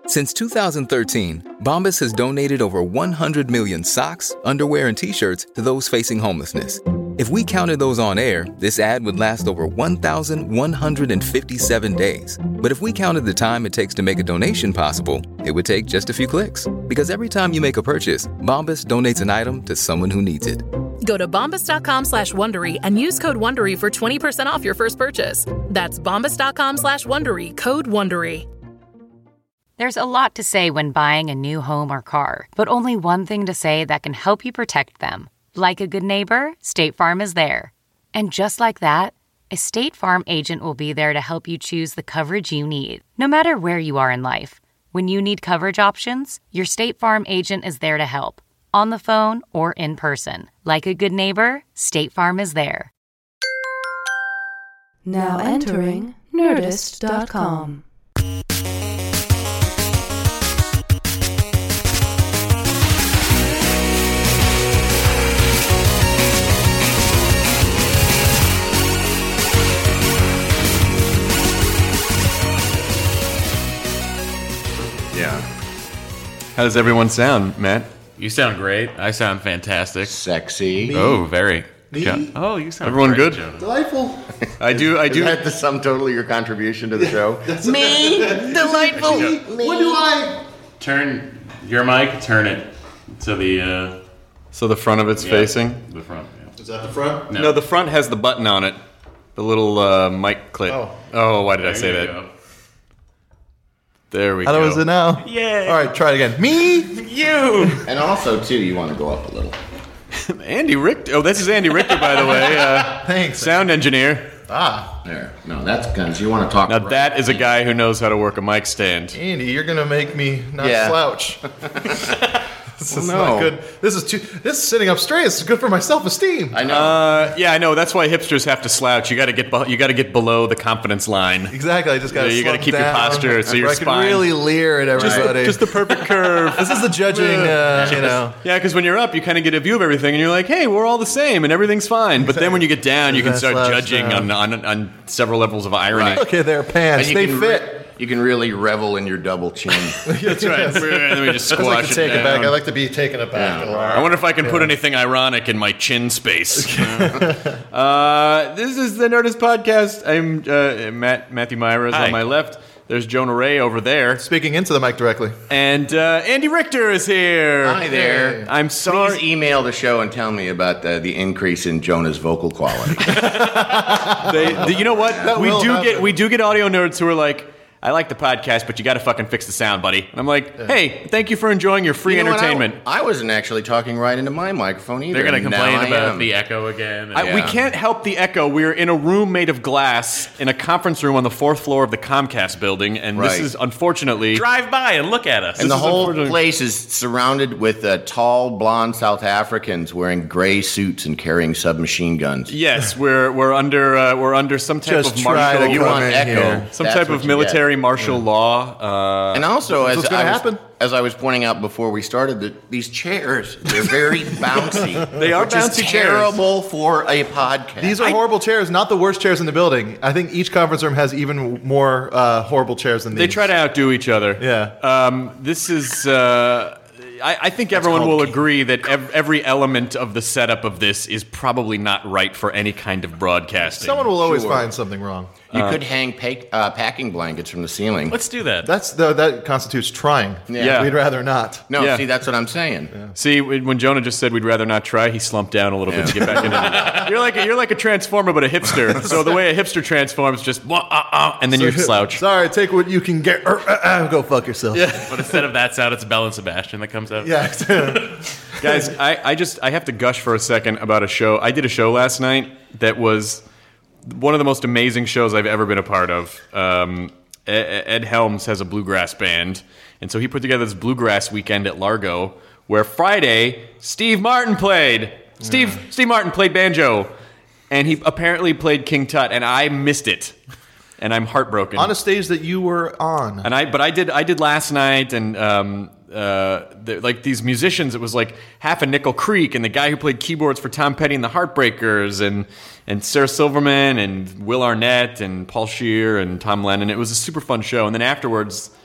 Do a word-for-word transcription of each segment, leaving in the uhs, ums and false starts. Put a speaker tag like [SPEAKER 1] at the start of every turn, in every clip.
[SPEAKER 1] Since two thousand thirteen, Bombas has donated over one hundred million socks, underwear, and T-shirts to those facing homelessness. If we counted those on air, this ad would last over one thousand one hundred fifty-seven days. But if we counted the time it takes to make a donation possible, it would take just a few clicks. Because every time you make a purchase, Bombas donates an item to someone who needs it.
[SPEAKER 2] Go to bombas.com slash Wondery and use code Wondery for twenty percent off your first purchase. That's bombas.com slash Wondery, code Wondery.
[SPEAKER 3] There's a lot to say when buying a new home or car, but only one thing to say that can help you protect them. Like a good neighbor, State Farm is there. And just like that, a State Farm agent will be there to help you choose the coverage you need, no matter where you are in life. When you need coverage options, your State Farm agent is there to help, on the phone or in person. Like a good neighbor, State Farm is there.
[SPEAKER 4] Now entering Nerdist dot com.
[SPEAKER 5] Yeah. How does everyone sound, Matt?
[SPEAKER 6] You sound great. I sound fantastic.
[SPEAKER 5] Sexy.
[SPEAKER 6] Me? Oh, very.
[SPEAKER 5] Me?
[SPEAKER 6] Jo- oh, you sound
[SPEAKER 5] Everyone
[SPEAKER 6] great,
[SPEAKER 5] good?
[SPEAKER 6] Jonah.
[SPEAKER 7] Delightful.
[SPEAKER 5] I do. I
[SPEAKER 7] Is
[SPEAKER 5] do.
[SPEAKER 7] that the sum total of your contribution to the show?
[SPEAKER 5] Me, delightful.
[SPEAKER 7] Me. What do I?
[SPEAKER 6] Turn your mic. Turn it to the. Uh,
[SPEAKER 5] So the front of it's
[SPEAKER 6] yeah,
[SPEAKER 5] facing.
[SPEAKER 6] the front. Yeah.
[SPEAKER 7] Is that the front?
[SPEAKER 6] No.
[SPEAKER 5] No, the front has the button on it. The little uh, mic clip.
[SPEAKER 7] Oh.
[SPEAKER 5] Oh, why did I
[SPEAKER 6] There
[SPEAKER 5] say
[SPEAKER 6] you
[SPEAKER 5] that?
[SPEAKER 6] go.
[SPEAKER 5] There we
[SPEAKER 7] How
[SPEAKER 5] go.
[SPEAKER 7] was it now?
[SPEAKER 6] Yay.
[SPEAKER 7] All right, try it again. Me.
[SPEAKER 6] You.
[SPEAKER 7] And also, too, you want to go up a little.
[SPEAKER 5] Andy Richter. Oh, this is Andy Richter, by the way. Uh,
[SPEAKER 7] Thanks.
[SPEAKER 5] sound engineer.
[SPEAKER 7] Ah,
[SPEAKER 8] There. No, that's guns. You want to talk.
[SPEAKER 5] Now
[SPEAKER 8] right
[SPEAKER 5] that is a guy who knows how to work a mic stand.
[SPEAKER 7] Andy, you're gonna make me not
[SPEAKER 8] Yeah.
[SPEAKER 7] slouch. This is
[SPEAKER 8] no.
[SPEAKER 7] not good. This is too. This is sitting up straight. This is good for my self-esteem.
[SPEAKER 8] I know.
[SPEAKER 5] Uh, yeah, I know. That's why hipsters have to slouch. You got to get. be- You got to get below the confidence line.
[SPEAKER 7] Exactly. I just got to.
[SPEAKER 5] Yeah, you
[SPEAKER 7] got to
[SPEAKER 5] keep your posture so your
[SPEAKER 7] I
[SPEAKER 5] spine-
[SPEAKER 7] can really leer at
[SPEAKER 5] Just the,
[SPEAKER 7] everybody.
[SPEAKER 5] just the perfect curve.
[SPEAKER 7] this is the judging. Uh, you know.
[SPEAKER 5] Yeah, because when you're up, you kind of get a view of everything, and you're like, "Hey, we're all the same, and everything's fine." But then when you get down, you can
[SPEAKER 7] That's
[SPEAKER 5] start
[SPEAKER 7] last
[SPEAKER 5] judging on,
[SPEAKER 7] down.
[SPEAKER 5] on on several levels of irony.
[SPEAKER 7] Okay, their pants.
[SPEAKER 8] And
[SPEAKER 7] They
[SPEAKER 8] can
[SPEAKER 7] fit.
[SPEAKER 8] re- you can really revel in your double chin.
[SPEAKER 5] That's right. And then we just
[SPEAKER 7] I like
[SPEAKER 5] squash
[SPEAKER 7] to
[SPEAKER 5] it
[SPEAKER 7] take it,
[SPEAKER 5] down.
[SPEAKER 7] back. I like to be taken aback.
[SPEAKER 8] Yeah.
[SPEAKER 5] I wonder if I can put anything ironic in my chin space. uh, this is the Nerdist Podcast. I'm uh, Matt Matthew Myers
[SPEAKER 6] Hi.
[SPEAKER 5] on my left. There's Jonah Ray over there.
[SPEAKER 7] Speaking into the mic directly.
[SPEAKER 5] And uh, Andy Richter is here.
[SPEAKER 8] Hi there.
[SPEAKER 5] I'm sorry.
[SPEAKER 8] Please email the show and tell me about uh, the increase in Jonah's vocal quality.
[SPEAKER 5] They, the- you know what? We
[SPEAKER 7] will
[SPEAKER 5] do
[SPEAKER 7] happen.
[SPEAKER 5] get we do get audio nerds who are like, I like the podcast, but you got to fucking fix the sound, buddy. And I'm like, hey, thank you for enjoying your free
[SPEAKER 8] You know what?
[SPEAKER 5] entertainment.
[SPEAKER 8] I, I wasn't actually talking right into my microphone either.
[SPEAKER 6] They're going to
[SPEAKER 8] and now
[SPEAKER 6] complain
[SPEAKER 8] I
[SPEAKER 6] about
[SPEAKER 8] am.
[SPEAKER 6] the echo again. and-
[SPEAKER 5] I, we
[SPEAKER 8] Yeah.
[SPEAKER 5] can't help the echo. We're in a room made of glass in a conference room on the fourth floor of the Comcast building, and this
[SPEAKER 8] Right.
[SPEAKER 5] is unfortunately.
[SPEAKER 6] Drive by and look at us.
[SPEAKER 8] And the
[SPEAKER 5] is
[SPEAKER 8] whole
[SPEAKER 5] unfortunate.
[SPEAKER 8] place is surrounded with uh, tall, blonde South Africans wearing gray suits and carrying submachine guns.
[SPEAKER 5] Yes, we're we're under uh, we're under some type
[SPEAKER 7] Just
[SPEAKER 5] of
[SPEAKER 7] try
[SPEAKER 5] martial.
[SPEAKER 7] to
[SPEAKER 8] You
[SPEAKER 7] come
[SPEAKER 8] want
[SPEAKER 7] in
[SPEAKER 8] echo.
[SPEAKER 7] here.
[SPEAKER 5] some
[SPEAKER 8] That's
[SPEAKER 5] type
[SPEAKER 8] what
[SPEAKER 5] of
[SPEAKER 8] you
[SPEAKER 5] military
[SPEAKER 8] get.
[SPEAKER 5] martial law. Uh,
[SPEAKER 8] And also, as
[SPEAKER 7] what's gonna
[SPEAKER 8] I, was,
[SPEAKER 7] happen.
[SPEAKER 8] as I was pointing out before we started, that these chairs, they're very bouncy.
[SPEAKER 5] They are
[SPEAKER 8] which is
[SPEAKER 5] bouncy chairs.
[SPEAKER 8] terrible for a podcast.
[SPEAKER 7] These are horrible chairs, not the worst chairs in the building. I think each conference room has even more uh, horrible chairs than these.
[SPEAKER 5] they try to outdo each other.
[SPEAKER 7] Yeah.
[SPEAKER 5] Um, this is. Uh, I, I think everyone
[SPEAKER 8] called
[SPEAKER 5] will
[SPEAKER 8] king-
[SPEAKER 5] agree that ev- every element of the setup of this is probably not right for any kind of broadcasting.
[SPEAKER 7] Someone will always
[SPEAKER 8] Sure.
[SPEAKER 7] find something wrong.
[SPEAKER 8] You could hang pa- uh, packing blankets from the ceiling.
[SPEAKER 6] Let's do that.
[SPEAKER 7] That's the, that constitutes trying.
[SPEAKER 5] Yeah.
[SPEAKER 7] We'd rather not.
[SPEAKER 8] no,
[SPEAKER 5] Yeah.
[SPEAKER 8] see, that's what I'm saying.
[SPEAKER 5] See, when when Jonah just said we'd rather not try, he slumped down a little bit to get back into it. You're like a, you're like a transformer, but a hipster. So the way a hipster transforms, just wah, uh, uh, and then you slouch.
[SPEAKER 7] Sorry, take what you can get. Er, uh, uh, go fuck yourself. Yeah.
[SPEAKER 6] But instead of that sound, it's Bell and Sebastian that comes out.
[SPEAKER 7] Yeah.
[SPEAKER 5] Guys, I, I just I have to gush for a second about a show. I did a show last night that was one of the most amazing shows I've ever been a part of. Um, Ed, Ed Helms has a bluegrass band, and so he put together this bluegrass weekend at Largo, where Friday Steve Martin played. Steve
[SPEAKER 7] Yeah.
[SPEAKER 5] Steve Martin played banjo, and he apparently played King Tut, and I missed it, and I'm heartbroken.
[SPEAKER 7] On a stage that you were on.
[SPEAKER 5] And I, but I did, I did last night, and um, uh, the, like these musicians, it was like half a Nickel Creek, and the guy who played keyboards for Tom Petty and the Heartbreakers, and and Sarah Silverman, and Will Arnett, and Paul Shear, and Tom Lennon. It was a super fun show. And then afterwards,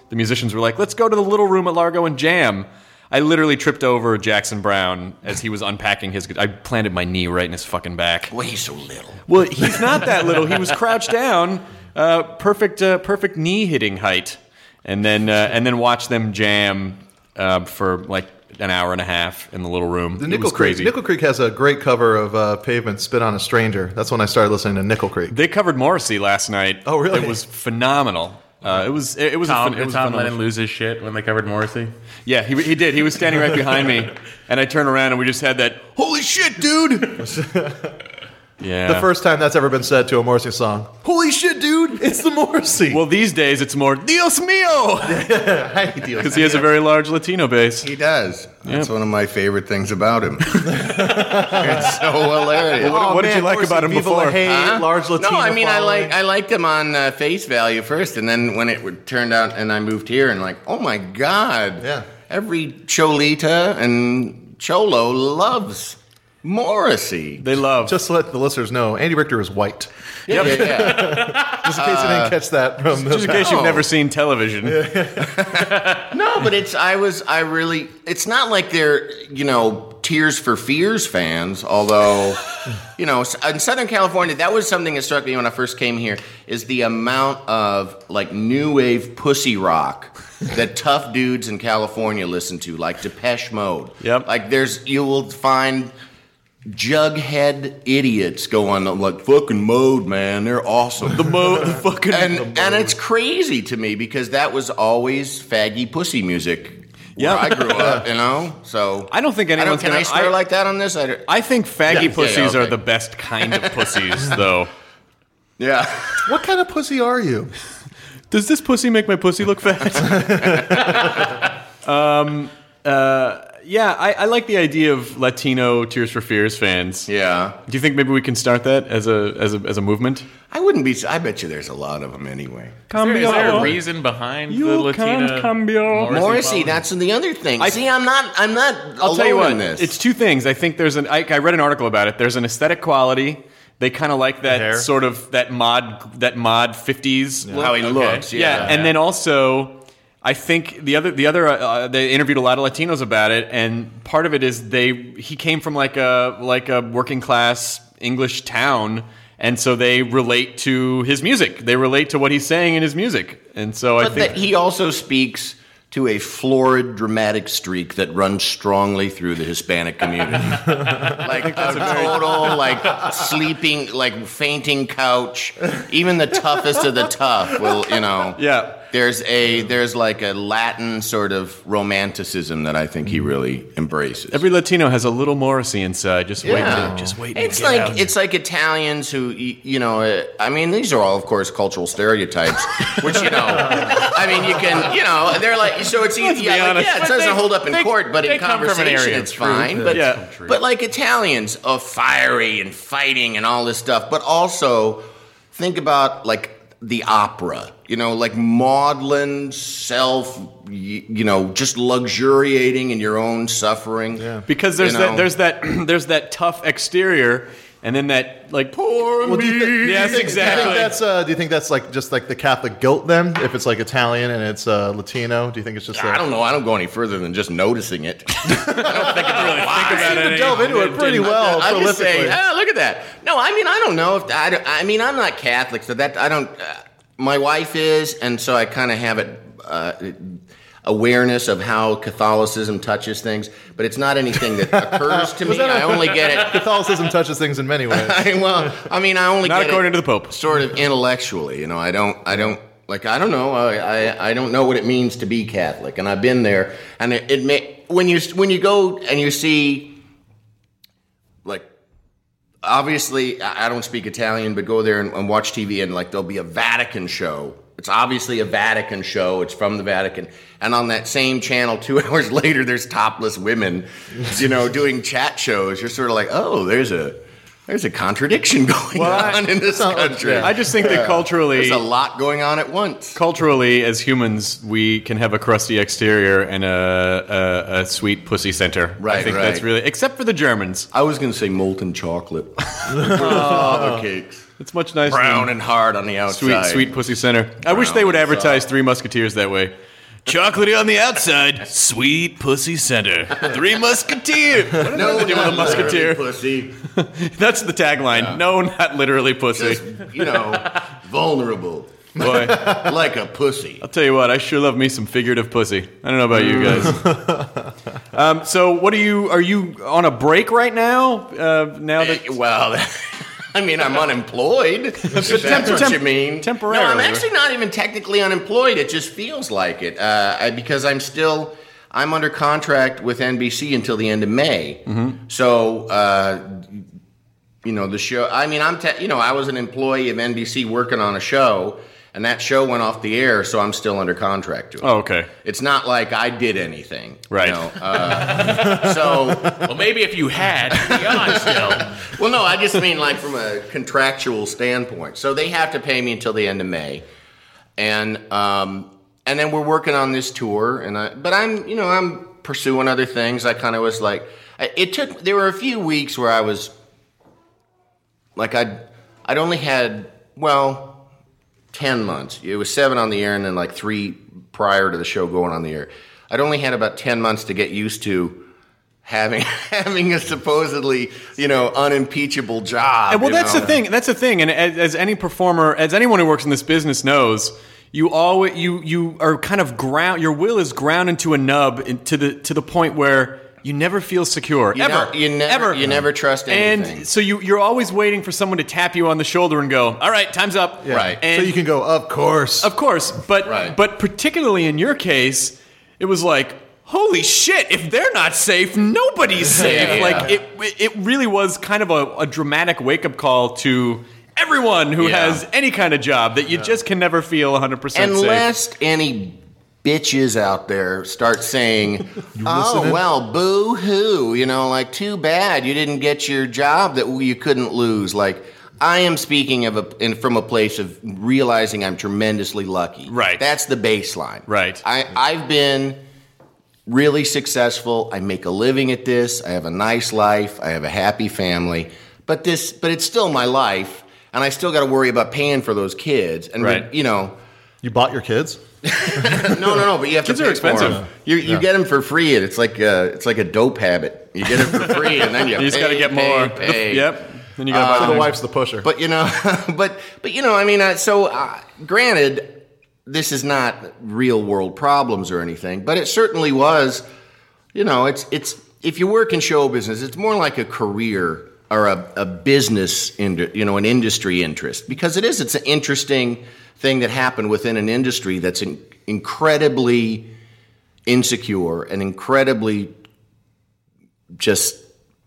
[SPEAKER 5] the musicians were like, let's go to the little room at Largo and jam. I literally tripped over Jackson Browne as he was unpacking his guitar. I planted my knee right in his fucking back.
[SPEAKER 8] Well, he's so little.
[SPEAKER 5] Well, he's not that little. He was crouched down, uh, perfect, uh, perfect knee hitting height, and then uh, and then watch them jam uh, for like an hour and a half in the little room.
[SPEAKER 7] The
[SPEAKER 5] it
[SPEAKER 7] Nickel
[SPEAKER 5] was
[SPEAKER 7] Creek.
[SPEAKER 5] crazy.
[SPEAKER 7] Nickel Creek has a great cover of uh, Pavement, "Spit on a Stranger." That's when I started listening to Nickel Creek.
[SPEAKER 5] They covered Morrissey last night.
[SPEAKER 7] Oh, really?
[SPEAKER 5] It was phenomenal. Uh, it was it, it was
[SPEAKER 6] Tom,
[SPEAKER 5] a fun, it was
[SPEAKER 6] did Tom
[SPEAKER 5] a fun
[SPEAKER 6] Lennon lose his shit when they covered Morrissey?
[SPEAKER 5] Yeah, he he did. He was standing right behind me, and I turned around and we just had that. Holy shit, dude! Yeah.
[SPEAKER 7] The first time that's ever been said to a Morrissey song. Holy shit, dude! It's the Morrissey.
[SPEAKER 5] Well, these days it's more Dios mío,
[SPEAKER 7] Hi, Dios.
[SPEAKER 5] because he has a very large Latino base.
[SPEAKER 8] He does. That's
[SPEAKER 5] Yep.
[SPEAKER 8] one of my favorite things about him. It's so hilarious.
[SPEAKER 5] What- what did you like
[SPEAKER 7] Morrissey,
[SPEAKER 5] about him
[SPEAKER 7] Viva
[SPEAKER 5] before?
[SPEAKER 7] La Haye,
[SPEAKER 8] Huh?
[SPEAKER 7] large Latino
[SPEAKER 8] No, I mean, I
[SPEAKER 7] following.
[SPEAKER 8] like I liked him on uh, face value first, and then when it would, turned out, and I moved here, and like, oh my god,
[SPEAKER 7] Yeah.
[SPEAKER 8] every Cholita and Cholo loves Morrissey.
[SPEAKER 5] They love.
[SPEAKER 7] Just to let the listeners know, Andy Richter is white.
[SPEAKER 8] yeah, yeah, yeah.
[SPEAKER 7] Just in case you didn't catch that from the
[SPEAKER 5] just in case you've
[SPEAKER 8] No.
[SPEAKER 5] never seen television.
[SPEAKER 8] No, but it's I was I really it's not like they're, you know, Tears for Fears fans, although you know, in Southern California, that was something that struck me when I first came here, is the amount of like new wave pussy rock that tough dudes in California listen to, like Depeche Mode.
[SPEAKER 5] Yep.
[SPEAKER 8] Like there's you will find jughead idiots go on like fucking Mode, man, they're awesome.
[SPEAKER 5] The mo, the fucking.
[SPEAKER 8] And and it's crazy to me because that was always faggy pussy music where
[SPEAKER 5] Yep.
[SPEAKER 8] I grew up, you know. So
[SPEAKER 5] I don't think
[SPEAKER 8] I don't,
[SPEAKER 5] anyone's
[SPEAKER 8] can
[SPEAKER 5] gonna.
[SPEAKER 8] I swear
[SPEAKER 5] I,
[SPEAKER 8] like that on this? I, don't-
[SPEAKER 5] I think faggy
[SPEAKER 8] Yeah, yeah,
[SPEAKER 5] pussies
[SPEAKER 8] yeah,
[SPEAKER 5] are
[SPEAKER 8] okay.
[SPEAKER 5] the best kind of pussies, though.
[SPEAKER 8] yeah.
[SPEAKER 7] What kind of pussy are you?
[SPEAKER 5] Does this pussy make my pussy look fat? um. Uh. Yeah, I, I like the idea of Latino Tears for Fears fans.
[SPEAKER 8] Yeah.
[SPEAKER 5] Do you think maybe we can start that as a as a as a movement?
[SPEAKER 8] I wouldn't be. I bet you there's a lot of them anyway.
[SPEAKER 6] Is there, is there a reason behind the Latina
[SPEAKER 5] cambio.
[SPEAKER 8] Morrissey,
[SPEAKER 6] following?
[SPEAKER 8] that's the other thing.
[SPEAKER 5] I-
[SPEAKER 8] See, I'm not. I'm not.
[SPEAKER 5] I'll
[SPEAKER 8] alone
[SPEAKER 5] tell you what.
[SPEAKER 8] in this.
[SPEAKER 5] It's two things. I think there's an. I, I read an article about it. There's an aesthetic quality. They kind of like that
[SPEAKER 7] hair.
[SPEAKER 5] sort of that mod that mod fifties look.
[SPEAKER 8] how he looks.
[SPEAKER 5] Yeah,
[SPEAKER 8] Yeah.
[SPEAKER 5] and then also, I think the other the other uh, they interviewed a lot of Latinos about it, and part of it is they he came from like a like a working class English town, and so they relate to his music. They relate to what he's saying in his music, and so I
[SPEAKER 8] But
[SPEAKER 5] think
[SPEAKER 8] that he also speaks to a florid, dramatic streak that runs strongly through the Hispanic community. Like a total, like sleeping, like fainting couch. Even the toughest of the tough will, you know.
[SPEAKER 5] yeah.
[SPEAKER 8] There's a there's like a Latin sort of romanticism that I think he really embraces.
[SPEAKER 5] Every Latino has a little Morrissey inside. Just wait,
[SPEAKER 8] Yeah.
[SPEAKER 5] to, just wait. to
[SPEAKER 8] It's
[SPEAKER 5] get
[SPEAKER 8] like
[SPEAKER 5] out.
[SPEAKER 8] it's like Italians who y- you know. Uh, I mean, these are all, of course, cultural stereotypes, which you know. I mean, you can you know they're like so it's
[SPEAKER 5] Let's be
[SPEAKER 8] yeah, like,
[SPEAKER 5] honest.
[SPEAKER 8] yeah it
[SPEAKER 6] But
[SPEAKER 8] doesn't
[SPEAKER 6] they-
[SPEAKER 8] hold up in
[SPEAKER 6] they-
[SPEAKER 8] court, but
[SPEAKER 6] they
[SPEAKER 8] in
[SPEAKER 6] come from an
[SPEAKER 8] conversation
[SPEAKER 6] area of
[SPEAKER 8] it's
[SPEAKER 6] truth.
[SPEAKER 8] fine. But
[SPEAKER 5] Yeah.
[SPEAKER 8] but like Italians are fiery and fighting and all this stuff, but also think about like the opera. You know, like maudlin self. You, you know, just luxuriating in your own suffering. Yeah.
[SPEAKER 5] Because there's
[SPEAKER 8] You
[SPEAKER 5] that
[SPEAKER 8] know?
[SPEAKER 5] there's that there's that tough exterior, and then that like poor
[SPEAKER 7] Well,
[SPEAKER 5] me.
[SPEAKER 7] do you thi-
[SPEAKER 5] yes,
[SPEAKER 7] do you think,
[SPEAKER 5] exactly.
[SPEAKER 7] Do you think that's uh, do you think that's like just like the Catholic guilt then? If it's like Italian and it's uh, Latino, do you think it's just?
[SPEAKER 8] I
[SPEAKER 7] uh,
[SPEAKER 8] don't know. I don't go any further than just noticing it. I don't think it's really
[SPEAKER 5] think about it.
[SPEAKER 7] You delve into it pretty well,
[SPEAKER 8] I'm just saying.
[SPEAKER 7] prolifically.
[SPEAKER 8] Oh, look at that. No, I mean I don't know if I. Don't, I mean I'm not Catholic, so that I don't. Uh, my wife is, and so I kind of have it. Uh, awareness of how Catholicism touches things, but it's not anything that occurs to me. I only get it.
[SPEAKER 7] Catholicism touches things in many ways.
[SPEAKER 8] I, well, I mean, I only
[SPEAKER 5] Not
[SPEAKER 8] get
[SPEAKER 5] according
[SPEAKER 8] it
[SPEAKER 5] to the Pope.
[SPEAKER 8] sort of intellectually. You know, I don't. I don't. Like I don't know. I, I I don't know what it means to be Catholic, and I've been there. And it, it may when you when you go and you see, like, obviously I I don't speak Italian, but go there and, and watch T V, and like there'll be a Vatican show. It's obviously a Vatican show. It's from the Vatican, and on that same channel, two hours later, there's topless women, you know, doing chat shows. You're sort of like, oh, there's a. There's a contradiction going
[SPEAKER 5] Well, I-
[SPEAKER 8] on in this country.
[SPEAKER 5] I just think that culturally,
[SPEAKER 8] There's a lot going on at once.
[SPEAKER 5] culturally, as humans, we can have a crusty exterior and a a, a sweet pussy center. I
[SPEAKER 8] Right,
[SPEAKER 5] think
[SPEAKER 8] right.
[SPEAKER 5] that's really, except for the Germans.
[SPEAKER 8] I was going to say molten chocolate. Lava cakes.
[SPEAKER 5] It's much nicer.
[SPEAKER 8] Brown
[SPEAKER 5] than
[SPEAKER 8] and hard on the outside.
[SPEAKER 5] sweet, sweet pussy center. I wish they would
[SPEAKER 8] Brown
[SPEAKER 5] advertise
[SPEAKER 8] inside.
[SPEAKER 5] Three Musketeers that way. Chocolatey on the outside, sweet pussy center. Three Musketeers. What does
[SPEAKER 8] No,
[SPEAKER 5] that have to do with a
[SPEAKER 8] not
[SPEAKER 5] musketeer?
[SPEAKER 8] literally, pussy.
[SPEAKER 5] That's the tagline.
[SPEAKER 8] Yeah.
[SPEAKER 5] No, not literally pussy.
[SPEAKER 8] Just, you know, vulnerable.
[SPEAKER 5] Boy,
[SPEAKER 8] Like a pussy.
[SPEAKER 5] I'll tell you what. I sure love me some figurative pussy. I don't know about you guys. um, so, what are you? Are you on a break right now? Uh, now that
[SPEAKER 8] Eh, well, I mean, I'm unemployed. If that's
[SPEAKER 5] temp-
[SPEAKER 8] what
[SPEAKER 5] temp-
[SPEAKER 8] you mean.
[SPEAKER 5] temporarily,
[SPEAKER 8] No, I'm
[SPEAKER 5] right?
[SPEAKER 8] actually not even technically unemployed. It just feels like it uh, I, because I'm still I'm under contract with N B C until the end of May.
[SPEAKER 5] Mm-hmm.
[SPEAKER 8] So. Uh, you know the show. I mean, I'm te- you know I was an employee of N B C working on a show. And that show went off the air, so I'm still under contract to it.
[SPEAKER 5] Oh, okay.
[SPEAKER 8] It's not like I did anything.
[SPEAKER 5] Right.
[SPEAKER 8] You know? uh, so,
[SPEAKER 6] Well, maybe if you had, be on still.
[SPEAKER 8] well, no, I just mean like from a contractual standpoint. So they have to pay me until the end of May. And um, and then we're working on this tour. And I, But I'm, you know, I'm pursuing other things. I kind of was like, it took, there were a few weeks where I was, like I'd, I'd only had, well... ten months. It was seven on the air and then like three prior to the show going on the air. I'd only had about ten months to get used to having having a supposedly, you know, unimpeachable job.
[SPEAKER 5] And well,
[SPEAKER 8] you
[SPEAKER 5] that's
[SPEAKER 8] know?
[SPEAKER 5] the thing. That's the thing. And as, as any performer, as anyone who works in this business knows, you always you you are kind of ground. Your will is ground into a nub in, to the to the point where you never feel secure.
[SPEAKER 8] You
[SPEAKER 5] ever.
[SPEAKER 8] know, you never,
[SPEAKER 5] ever.
[SPEAKER 8] you never trust anything.
[SPEAKER 5] And so you, you're always waiting for someone to tap you on the shoulder and go, all right, time's up.
[SPEAKER 7] Yeah.
[SPEAKER 8] Right.
[SPEAKER 5] And
[SPEAKER 7] so you can go, of course.
[SPEAKER 5] Of course. But,
[SPEAKER 8] Right.
[SPEAKER 5] but particularly in your case, it was like, holy shit, if they're not safe, nobody's safe.
[SPEAKER 8] Yeah.
[SPEAKER 5] Like, it, it really was kind of a, a dramatic wake-up call to everyone who
[SPEAKER 8] Yeah.
[SPEAKER 5] has any kind of job that you just can never feel one hundred percent safe.
[SPEAKER 8] Unless any bitches out there start saying, oh,
[SPEAKER 7] listening?
[SPEAKER 8] well, boo-hoo, you know, like, too bad you didn't get your job that you couldn't lose. Like, I am speaking of a, in, from a place of realizing I'm tremendously lucky.
[SPEAKER 5] Right.
[SPEAKER 8] That's the baseline.
[SPEAKER 5] Right.
[SPEAKER 8] I, I've been really successful. I make a living at this. I have a nice life. I have a happy family. But this, but it's still my life, and I still got to worry about paying for those kids. And,
[SPEAKER 5] Right.
[SPEAKER 8] you know...
[SPEAKER 7] You bought your kids?
[SPEAKER 8] no, no, no. But you have
[SPEAKER 5] Kids
[SPEAKER 8] to pay
[SPEAKER 5] are expensive.
[SPEAKER 8] For them. You you
[SPEAKER 7] Yeah.
[SPEAKER 8] get them for free, and it's like a, it's like a dope habit. You get it for free, and then you,
[SPEAKER 5] You just
[SPEAKER 8] pay,
[SPEAKER 5] got to get
[SPEAKER 8] pay,
[SPEAKER 5] more.
[SPEAKER 8] Pay.
[SPEAKER 5] Yep. Then you got to
[SPEAKER 7] So
[SPEAKER 5] buy
[SPEAKER 7] the
[SPEAKER 5] the
[SPEAKER 7] wife's the pusher.
[SPEAKER 8] But you know, but but you know, I mean, uh, so uh, granted, this is not real world problems or anything, but it certainly was. You know, it's it's if you work in show business, it's more like a career or a, a business, in, you know, an industry interest, because it is. It's an interesting thing that happened within an industry that's in, incredibly insecure and incredibly just,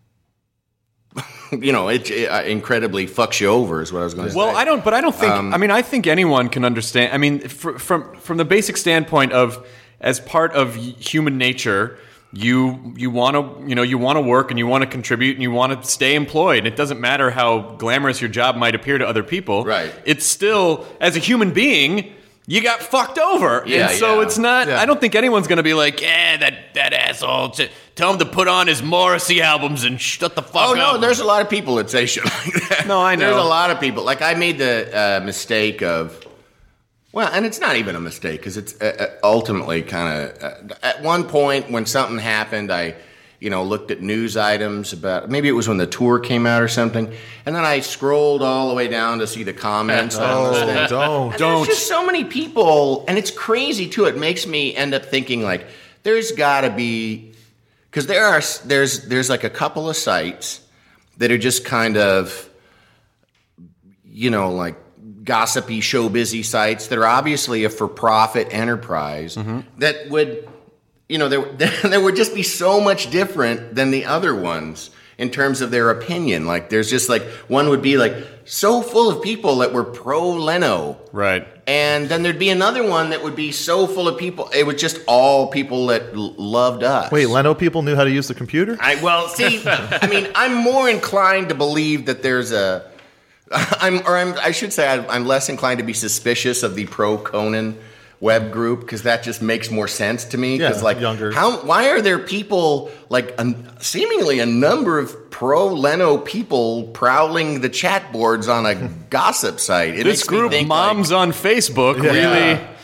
[SPEAKER 8] you know, it, it uh, incredibly fucks you over is what I was going to say.
[SPEAKER 5] Well, I don't, but I don't think.
[SPEAKER 8] Um,
[SPEAKER 5] I mean, I think anyone can understand. I mean, fr- from from the basic standpoint of as part of y- human nature, you you want to you know you want to work and you want to contribute and you want to stay employed. It doesn't matter how glamorous your job might appear to other people.
[SPEAKER 8] Right.
[SPEAKER 5] It's still, as a human being, you got fucked over.
[SPEAKER 8] Yeah,
[SPEAKER 5] and so
[SPEAKER 8] yeah.
[SPEAKER 5] it's not.
[SPEAKER 7] Yeah.
[SPEAKER 5] I don't think anyone's going to be like, yeah, that that asshole. T- tell him to put on his Morrissey albums and shut the fuck
[SPEAKER 8] Oh
[SPEAKER 5] up.
[SPEAKER 8] no, there's a lot of people that say shit like that.
[SPEAKER 5] No, I know.
[SPEAKER 8] There's a lot of people. Like I made the uh, mistake of, well, and it's not even a mistake because it's uh, uh, ultimately kind of. Uh, at one point when something happened, I, you know, looked at news items about maybe it was when the tour came out or something, and then I scrolled all the way down to see the comments. on
[SPEAKER 7] oh,
[SPEAKER 8] those things.
[SPEAKER 7] don't.
[SPEAKER 8] And
[SPEAKER 5] Don't.
[SPEAKER 8] There's just so many people, and it's crazy too. It makes me end up thinking like, there's got to be, because there are there's there's like a couple of sites that are just kind of, you know, like gossipy, showbizy sites that are obviously a for-profit enterprise that would, you know, there there would just be so much different than the other ones in terms of their opinion. Like, there's just like one would be like so full of people that were pro Leno.
[SPEAKER 5] Right.
[SPEAKER 8] And then there'd be another one that would be so full of people. It was just all people that l- loved us.
[SPEAKER 7] Wait, Leno people knew how to use the computer?
[SPEAKER 8] I, well, see, I mean, I'm more inclined to believe that there's a, I'm, or I'm, I should say, I'm, I'm less inclined to be suspicious of the pro Conan web group because that just makes more sense to me. Because
[SPEAKER 7] Yeah,
[SPEAKER 8] like,
[SPEAKER 7] younger.
[SPEAKER 8] how, why are there people like a, seemingly a number of pro Leno people prowling the chat boards on a gossip site? It
[SPEAKER 5] This
[SPEAKER 8] makes me
[SPEAKER 5] group,
[SPEAKER 8] think,
[SPEAKER 5] Moms
[SPEAKER 8] like,
[SPEAKER 5] on Facebook,
[SPEAKER 7] Yeah.
[SPEAKER 5] really.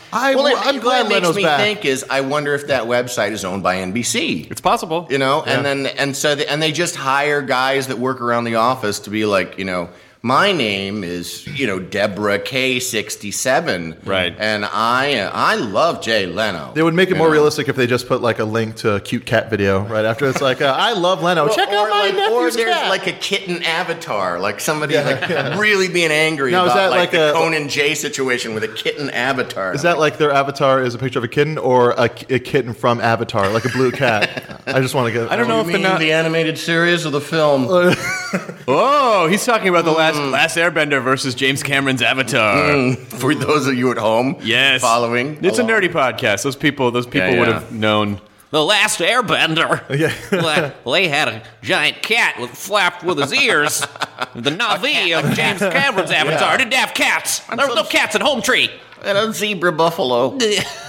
[SPEAKER 7] I,
[SPEAKER 8] well, it,
[SPEAKER 7] I'm
[SPEAKER 8] what
[SPEAKER 7] glad
[SPEAKER 8] it makes
[SPEAKER 7] Leno's
[SPEAKER 8] me
[SPEAKER 7] back.
[SPEAKER 8] think is, I wonder if that website is owned by N B C.
[SPEAKER 5] It's possible.
[SPEAKER 8] You know,
[SPEAKER 5] Yeah.
[SPEAKER 8] and then and so they, and they just hire guys that work around the office to be like, you know, my name is, you know, Deborah K sixty-seven,
[SPEAKER 5] Right.
[SPEAKER 8] And I I love Jay Leno.
[SPEAKER 7] They would make it
[SPEAKER 8] you
[SPEAKER 7] more
[SPEAKER 8] know?
[SPEAKER 7] realistic if they just put like a link to a cute cat video right after. It's like, uh, I love Leno. Check
[SPEAKER 8] or
[SPEAKER 7] out my
[SPEAKER 8] like,
[SPEAKER 7] nephew's
[SPEAKER 8] Or there's
[SPEAKER 7] cat.
[SPEAKER 8] like a kitten avatar, like somebody
[SPEAKER 7] Yeah,
[SPEAKER 8] like
[SPEAKER 7] yeah.
[SPEAKER 8] really being angry
[SPEAKER 7] Now, is
[SPEAKER 8] about
[SPEAKER 7] that
[SPEAKER 8] like,
[SPEAKER 7] like
[SPEAKER 8] the
[SPEAKER 7] a-
[SPEAKER 8] Conan J situation with a kitten avatar.
[SPEAKER 7] Is that like their avatar is a picture of a kitten or a, a kitten from Avatar, like a blue cat? I just want to get.
[SPEAKER 5] I don't know if
[SPEAKER 8] you
[SPEAKER 5] the
[SPEAKER 8] mean
[SPEAKER 5] not-
[SPEAKER 8] the animated series or the film?
[SPEAKER 5] Oh, he's talking about the last Last Airbender versus James Cameron's Avatar.
[SPEAKER 8] For those of you at home,
[SPEAKER 5] Yes,
[SPEAKER 8] following.
[SPEAKER 5] It's
[SPEAKER 8] along.
[SPEAKER 5] a nerdy podcast. Those people, those people
[SPEAKER 8] Yeah,
[SPEAKER 5] would
[SPEAKER 8] yeah.
[SPEAKER 5] have known.
[SPEAKER 9] The Last Airbender.
[SPEAKER 7] Yeah.
[SPEAKER 9] well, they had a giant cat with flapped with his ears. The Na'vi of James Cameron's Avatar didn't have cats. There was no cats at Home Tree.
[SPEAKER 8] And a zebra buffalo.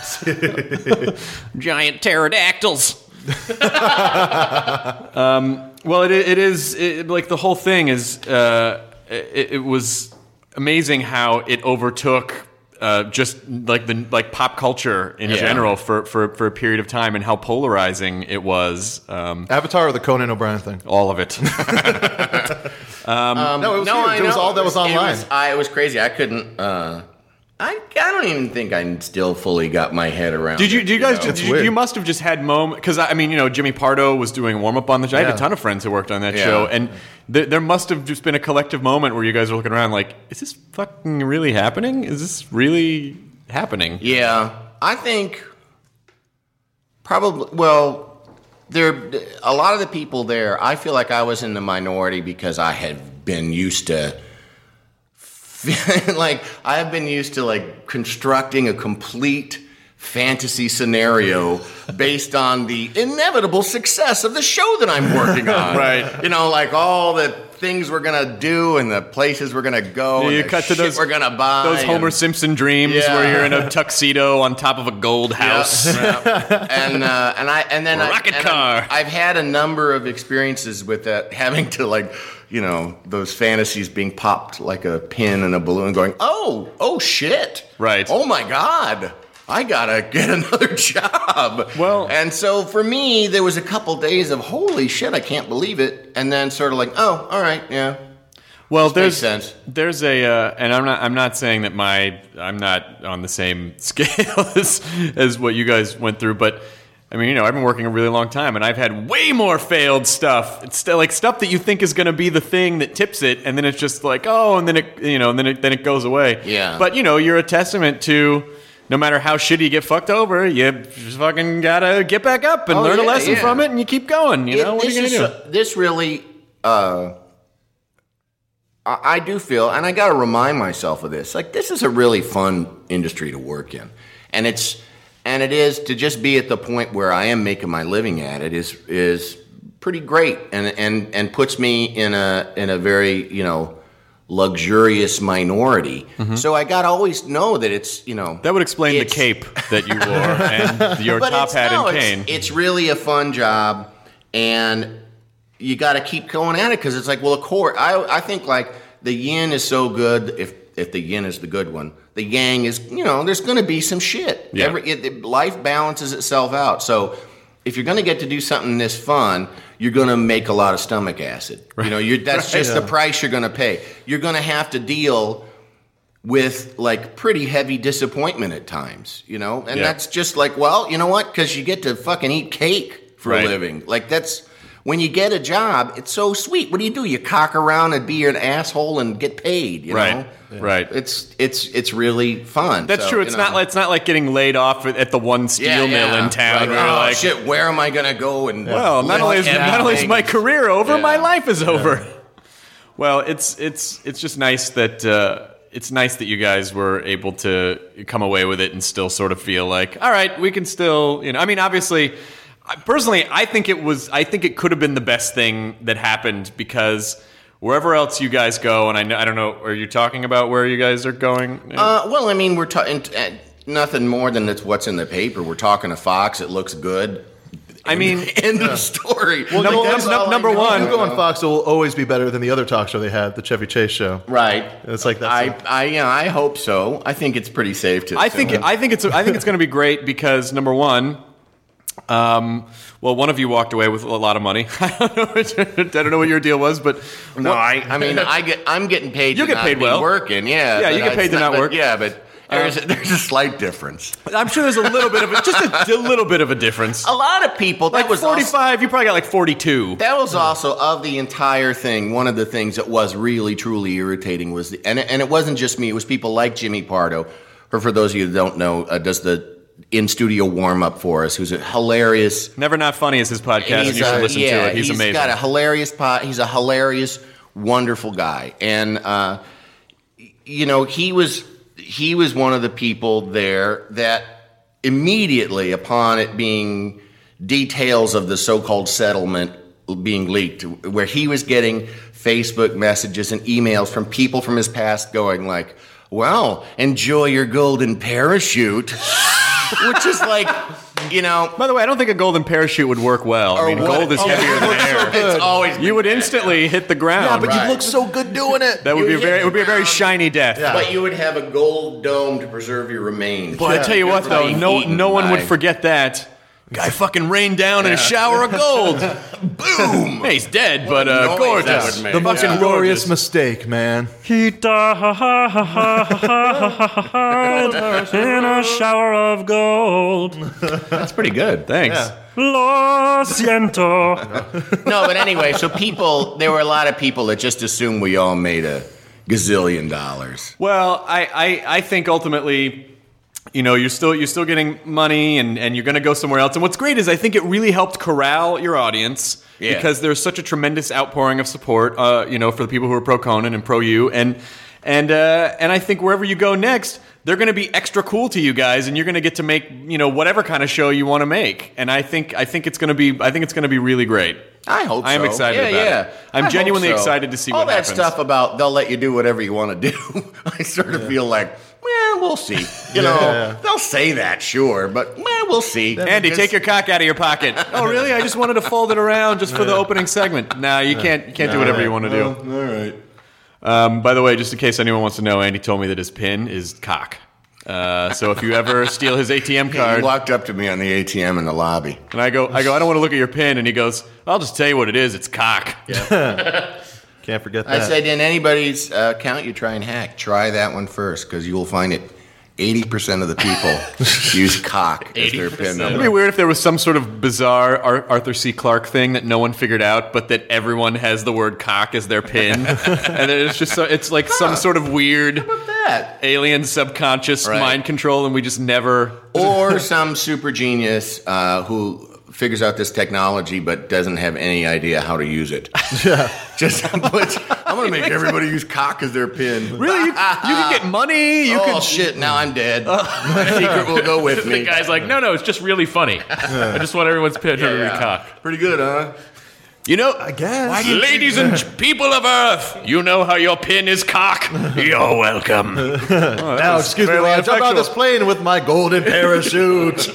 [SPEAKER 9] Giant pterodactyls.
[SPEAKER 5] Well, it it is it, like the whole thing is. Uh, it, it was amazing how it overtook. Uh, just like the like pop culture in
[SPEAKER 8] Yeah.
[SPEAKER 5] general for, for, for a period of time, and how polarizing it was. Um,
[SPEAKER 7] Avatar or the Conan O'Brien thing?
[SPEAKER 5] all of it.
[SPEAKER 7] no, it was,
[SPEAKER 8] No,
[SPEAKER 7] huge.
[SPEAKER 8] I
[SPEAKER 7] It was
[SPEAKER 8] know.
[SPEAKER 7] all that was
[SPEAKER 8] It
[SPEAKER 7] online.
[SPEAKER 8] was, I, it was crazy. I couldn't. Uh, I I don't even think I still fully got my head around.
[SPEAKER 5] Did you?
[SPEAKER 8] it,
[SPEAKER 5] Do you guys?
[SPEAKER 8] know?
[SPEAKER 5] Did you,
[SPEAKER 7] weird.
[SPEAKER 5] you must have just had moments because I mean, you know, Jimmy Pardo was doing warm up on the show. I had
[SPEAKER 7] Yeah.
[SPEAKER 5] a ton of friends who worked on that
[SPEAKER 8] Yeah.
[SPEAKER 5] show, and th- there must have just been a collective moment where you guys were looking around like, "Is this fucking really happening? Is this really happening?"
[SPEAKER 8] Yeah, I think probably. Well, there a lot of the people there. I feel like I was in the minority because I had been used to. Like I have been used to like constructing a complete fantasy scenario based on the inevitable success of the show that I'm working on.
[SPEAKER 5] Right.
[SPEAKER 8] You know, like all the things we're gonna do and the places we're gonna go.
[SPEAKER 5] Yeah,
[SPEAKER 8] and
[SPEAKER 5] you
[SPEAKER 8] the
[SPEAKER 5] cut to
[SPEAKER 8] shit
[SPEAKER 5] those
[SPEAKER 8] we're gonna buy.
[SPEAKER 5] Those Homer
[SPEAKER 8] and-
[SPEAKER 5] Simpson dreams
[SPEAKER 8] Yeah.
[SPEAKER 5] where you're in a tuxedo on top of a gold house.
[SPEAKER 8] Yeah. and uh, and I and then I-
[SPEAKER 5] Rocket
[SPEAKER 8] and
[SPEAKER 5] car.
[SPEAKER 8] I'm- I've had a number of experiences with that, having to like, you know, those fantasies being popped like a pin in a balloon, going, oh, oh shit,
[SPEAKER 5] Right.
[SPEAKER 8] oh my god. I gotta get another job.
[SPEAKER 5] Well-
[SPEAKER 8] and so for me, there was a couple days of holy shit, I can't believe it, and then sort of like, oh, all right, yeah.
[SPEAKER 5] Well,
[SPEAKER 8] This
[SPEAKER 5] there's
[SPEAKER 8] makes sense.
[SPEAKER 5] there's a uh, and I'm not I'm not saying that my I'm not on the same scale as as what you guys went through, but I mean, you know, I've been working a really long time, and I've had way more failed stuff. It's still like stuff that you think is going to be the thing that tips it, and then it's just like, oh, and then it you know, and then it then it goes away.
[SPEAKER 8] Yeah.
[SPEAKER 5] But you know, you're a testament to. No matter how shitty you get fucked over, you just fucking gotta get back up and
[SPEAKER 8] Oh,
[SPEAKER 5] learn a
[SPEAKER 8] yeah,
[SPEAKER 5] lesson
[SPEAKER 8] yeah.
[SPEAKER 5] from it, and you keep going. You
[SPEAKER 8] It-
[SPEAKER 5] know, what are
[SPEAKER 8] this
[SPEAKER 5] you gonna
[SPEAKER 8] is
[SPEAKER 5] do?
[SPEAKER 8] a- this really, uh, I, I do feel, and I got to remind myself of this. Like, this is a really fun industry to work in, and it's, and it is to just be at the point where I am making my living at it is is pretty great, and and and puts me in a in a very you know luxurious minority. So I got to always know that it's you know
[SPEAKER 5] That would explain the
[SPEAKER 8] it's-
[SPEAKER 5] cape that you wore and your
[SPEAKER 8] But
[SPEAKER 5] top
[SPEAKER 8] it's-
[SPEAKER 5] hat
[SPEAKER 8] no,
[SPEAKER 5] and
[SPEAKER 8] it's-
[SPEAKER 5] cane.
[SPEAKER 8] It's, really a fun job, and you got to keep going at it because it's like, well, of course, I I think like the yin is so good. If if the yin is the good one, the yang is you know there's going to be some shit.
[SPEAKER 5] Yeah.
[SPEAKER 8] Every it, it- life balances itself out. So if you're going to get to do something this fun, you're going to make a lot of stomach acid. You know, you're, that's just the price you're going to pay. You're going to have to deal with like pretty heavy disappointment at times, you know? And
[SPEAKER 5] Yeah.
[SPEAKER 8] that's just like, well, you know what? Because you get to fucking eat cake for
[SPEAKER 5] Right.
[SPEAKER 8] a living. Like that's when you get a job, it's so sweet. What do you do? You cock around and be an asshole and get paid, you
[SPEAKER 5] Right.
[SPEAKER 8] know?
[SPEAKER 5] Right.
[SPEAKER 8] It's it's it's really fun.
[SPEAKER 5] That's
[SPEAKER 8] So,
[SPEAKER 5] true. It's
[SPEAKER 8] you know.
[SPEAKER 5] not. It's not like getting laid off at at the one steel
[SPEAKER 8] Yeah,
[SPEAKER 5] mill
[SPEAKER 8] yeah.
[SPEAKER 5] in town.
[SPEAKER 8] Right.
[SPEAKER 5] Where you're
[SPEAKER 8] oh
[SPEAKER 5] like,
[SPEAKER 8] shit, where am I gonna go? And
[SPEAKER 5] well, not
[SPEAKER 8] lift
[SPEAKER 5] only is
[SPEAKER 8] heavy
[SPEAKER 5] not only is
[SPEAKER 8] things?
[SPEAKER 5] my career over,
[SPEAKER 8] Yeah.
[SPEAKER 5] my life is over. Well, it's it's it's just nice that uh, it's nice that you guys were able to come away with it and still sort of feel like, all right, we can still, you know. I mean, obviously, I- personally, I think it was. I think it could have been the best thing that happened because. Wherever else you guys go, and I, know, I don't know, are you talking about where you guys are going?
[SPEAKER 8] Uh, well, I mean, we're talking uh, nothing more than it's what's in the paper. We're talking to Fox. It looks good.
[SPEAKER 5] I mean,
[SPEAKER 8] end of story.
[SPEAKER 7] Well,
[SPEAKER 5] Number-
[SPEAKER 7] you-
[SPEAKER 5] that's
[SPEAKER 7] you-
[SPEAKER 5] num- number
[SPEAKER 7] you-
[SPEAKER 5] one.
[SPEAKER 7] You go on Fox, it will always be better than the other talk show they had, the Chevy Chase show.
[SPEAKER 8] Right.
[SPEAKER 7] It's like that's
[SPEAKER 8] I,
[SPEAKER 7] a-
[SPEAKER 8] I, yeah, I hope so. I think it's pretty safe to.
[SPEAKER 5] I think
[SPEAKER 8] assume.
[SPEAKER 5] I think it's I think it's going to be great because number one, um, well, one of you walked away with a lot of money. I don't know. What, I don't know what your deal was, but
[SPEAKER 8] No, I, I mean, I get, I'm getting paid.
[SPEAKER 5] You
[SPEAKER 8] to
[SPEAKER 5] get
[SPEAKER 8] not
[SPEAKER 5] paid
[SPEAKER 8] be
[SPEAKER 5] well.
[SPEAKER 8] working. Yeah,
[SPEAKER 5] Yeah, you
[SPEAKER 8] but
[SPEAKER 5] get paid
[SPEAKER 8] it's
[SPEAKER 5] to not
[SPEAKER 8] but-
[SPEAKER 5] work.
[SPEAKER 8] Yeah, but there's a, there's a slight difference.
[SPEAKER 5] I'm sure there's a little bit of a, just a, a little bit of a difference.
[SPEAKER 8] A lot of people. That
[SPEAKER 5] Like
[SPEAKER 8] was also-
[SPEAKER 5] forty-five, you probably got like forty-two.
[SPEAKER 8] That was also of the entire thing. One of the things that was really truly irritating was, the, and it, and it wasn't just me. It was people like Jimmy Pardo, or for those of you that don't know, uh, does the in studio warm up for us. Who's a hilarious.
[SPEAKER 5] Never Not Funny is his podcast, and you should
[SPEAKER 8] a-
[SPEAKER 5] listen
[SPEAKER 8] yeah,
[SPEAKER 5] to it. He's, amazing.
[SPEAKER 8] got a hilarious pot. He's a hilarious, wonderful guy, and uh, you know he was he was one of the people there that immediately upon it being details of the so-called settlement being leaked, where he was getting Facebook messages and emails from people from his past going like, "Well, enjoy your golden parachute." Which is like, you know.
[SPEAKER 5] By the way, I don't think a golden parachute would work well. I
[SPEAKER 8] Or
[SPEAKER 5] mean,
[SPEAKER 8] what-
[SPEAKER 5] gold is
[SPEAKER 8] oh,
[SPEAKER 5] heavier
[SPEAKER 8] it
[SPEAKER 5] than
[SPEAKER 8] looks so
[SPEAKER 5] air.
[SPEAKER 8] good. It's always
[SPEAKER 5] You would instantly hit the ground.
[SPEAKER 7] yeah, but
[SPEAKER 8] Right.
[SPEAKER 7] you look so good doing it.
[SPEAKER 5] that would
[SPEAKER 8] you
[SPEAKER 5] be a
[SPEAKER 8] hit
[SPEAKER 5] very. It would be a very
[SPEAKER 8] the
[SPEAKER 5] shiny death.
[SPEAKER 7] Yeah.
[SPEAKER 8] But you would have a gold dome to preserve your remains.
[SPEAKER 5] Boy, I tell you what, though, no no one would forget that. Guy fucking rained down in a shower of gold.
[SPEAKER 8] Boom!
[SPEAKER 5] Hey, he's dead, but
[SPEAKER 8] a
[SPEAKER 5] uh,
[SPEAKER 8] noise that
[SPEAKER 5] gorgeous.
[SPEAKER 8] would make.
[SPEAKER 7] The most
[SPEAKER 8] Yeah.
[SPEAKER 7] glorious
[SPEAKER 5] Gorgeous.
[SPEAKER 7] mistake, man.
[SPEAKER 10] He died in a shower of gold.
[SPEAKER 8] That's pretty good.
[SPEAKER 5] Thanks.
[SPEAKER 7] Yeah.
[SPEAKER 10] Lo siento.
[SPEAKER 8] No, but anyway, so people, there were a lot of people that just assumed we all made a gazillion dollars.
[SPEAKER 5] Well, I, I, I think ultimately, you know, you're still you're still getting money, and, and you're going to go somewhere else. And what's great is I think it really helped corral your audience
[SPEAKER 8] Yeah.
[SPEAKER 5] because there's such a tremendous outpouring of support, uh, you know, for the people who are pro Conan and pro you, and and uh, and I think wherever you go next, they're going to be extra cool to you guys, and you're going to get to make, you know, whatever kind of show you want to make. And I think I think it's going to be I think it's going to be really great.
[SPEAKER 8] I hope so.
[SPEAKER 5] I am excited
[SPEAKER 8] yeah,
[SPEAKER 5] about
[SPEAKER 8] yeah.
[SPEAKER 5] it. I'm
[SPEAKER 8] I hope
[SPEAKER 5] genuinely
[SPEAKER 8] so.
[SPEAKER 5] excited to see
[SPEAKER 8] all
[SPEAKER 5] what
[SPEAKER 8] that
[SPEAKER 5] happens.
[SPEAKER 8] stuff about they'll let you do whatever you want to do. I sort of feel like, well, we'll see. You know,
[SPEAKER 7] Yeah.
[SPEAKER 8] they'll say that, sure, but well, we'll see.
[SPEAKER 5] Andy,
[SPEAKER 8] It's-
[SPEAKER 5] take your cock out of your pocket. Oh, really? I just wanted to fold it around just for the opening segment. No, you can't. You can't do whatever you want to do.
[SPEAKER 8] All right.
[SPEAKER 5] Um, by the way, just in case anyone wants to know, Andy told me that his pin is cock. Uh, so if you ever steal his A T M
[SPEAKER 8] He
[SPEAKER 5] card,
[SPEAKER 8] walked up to me on the A T M in the lobby.
[SPEAKER 5] and I go, I go, I don't want to look at your pin, and he goes, I'll just tell you what it is. It's cock.
[SPEAKER 7] Can't forget that.
[SPEAKER 8] I said, in anybody's uh, account you try and hack, try that one first, because you will find it. eighty percent of the people use cock as their pin
[SPEAKER 5] It'd be
[SPEAKER 8] number.
[SPEAKER 5] weird if there was some sort of bizarre Ar- Arthur C. Clarke thing that no one figured out, but that everyone has the word cock as their pin, and it's just so, it's like some sort of weird
[SPEAKER 8] That.
[SPEAKER 5] alien subconscious
[SPEAKER 8] Right.
[SPEAKER 5] mind control, and we just never.
[SPEAKER 8] Or some super genius uh, who figures out this technology but doesn't have any idea how to use it.
[SPEAKER 7] Yeah.
[SPEAKER 8] Just puts, I'm going to make everybody use cock as their pin.
[SPEAKER 5] Really, you, you can get money. You
[SPEAKER 8] oh,
[SPEAKER 5] can.
[SPEAKER 8] shit, now I'm dead. My secret will go with
[SPEAKER 6] The
[SPEAKER 8] me.
[SPEAKER 6] guy's like, no, no, it's just really funny. I just want everyone's pin to
[SPEAKER 8] Yeah.
[SPEAKER 6] be cock.
[SPEAKER 8] Pretty good, huh?
[SPEAKER 5] You know,
[SPEAKER 7] I guess.
[SPEAKER 5] ladies and people of Earth, you know how your pin is cock. You're welcome.
[SPEAKER 7] Now, excuse me
[SPEAKER 5] fairly
[SPEAKER 7] while I jump out
[SPEAKER 5] ineffectual.
[SPEAKER 7] this plane with my golden parachute.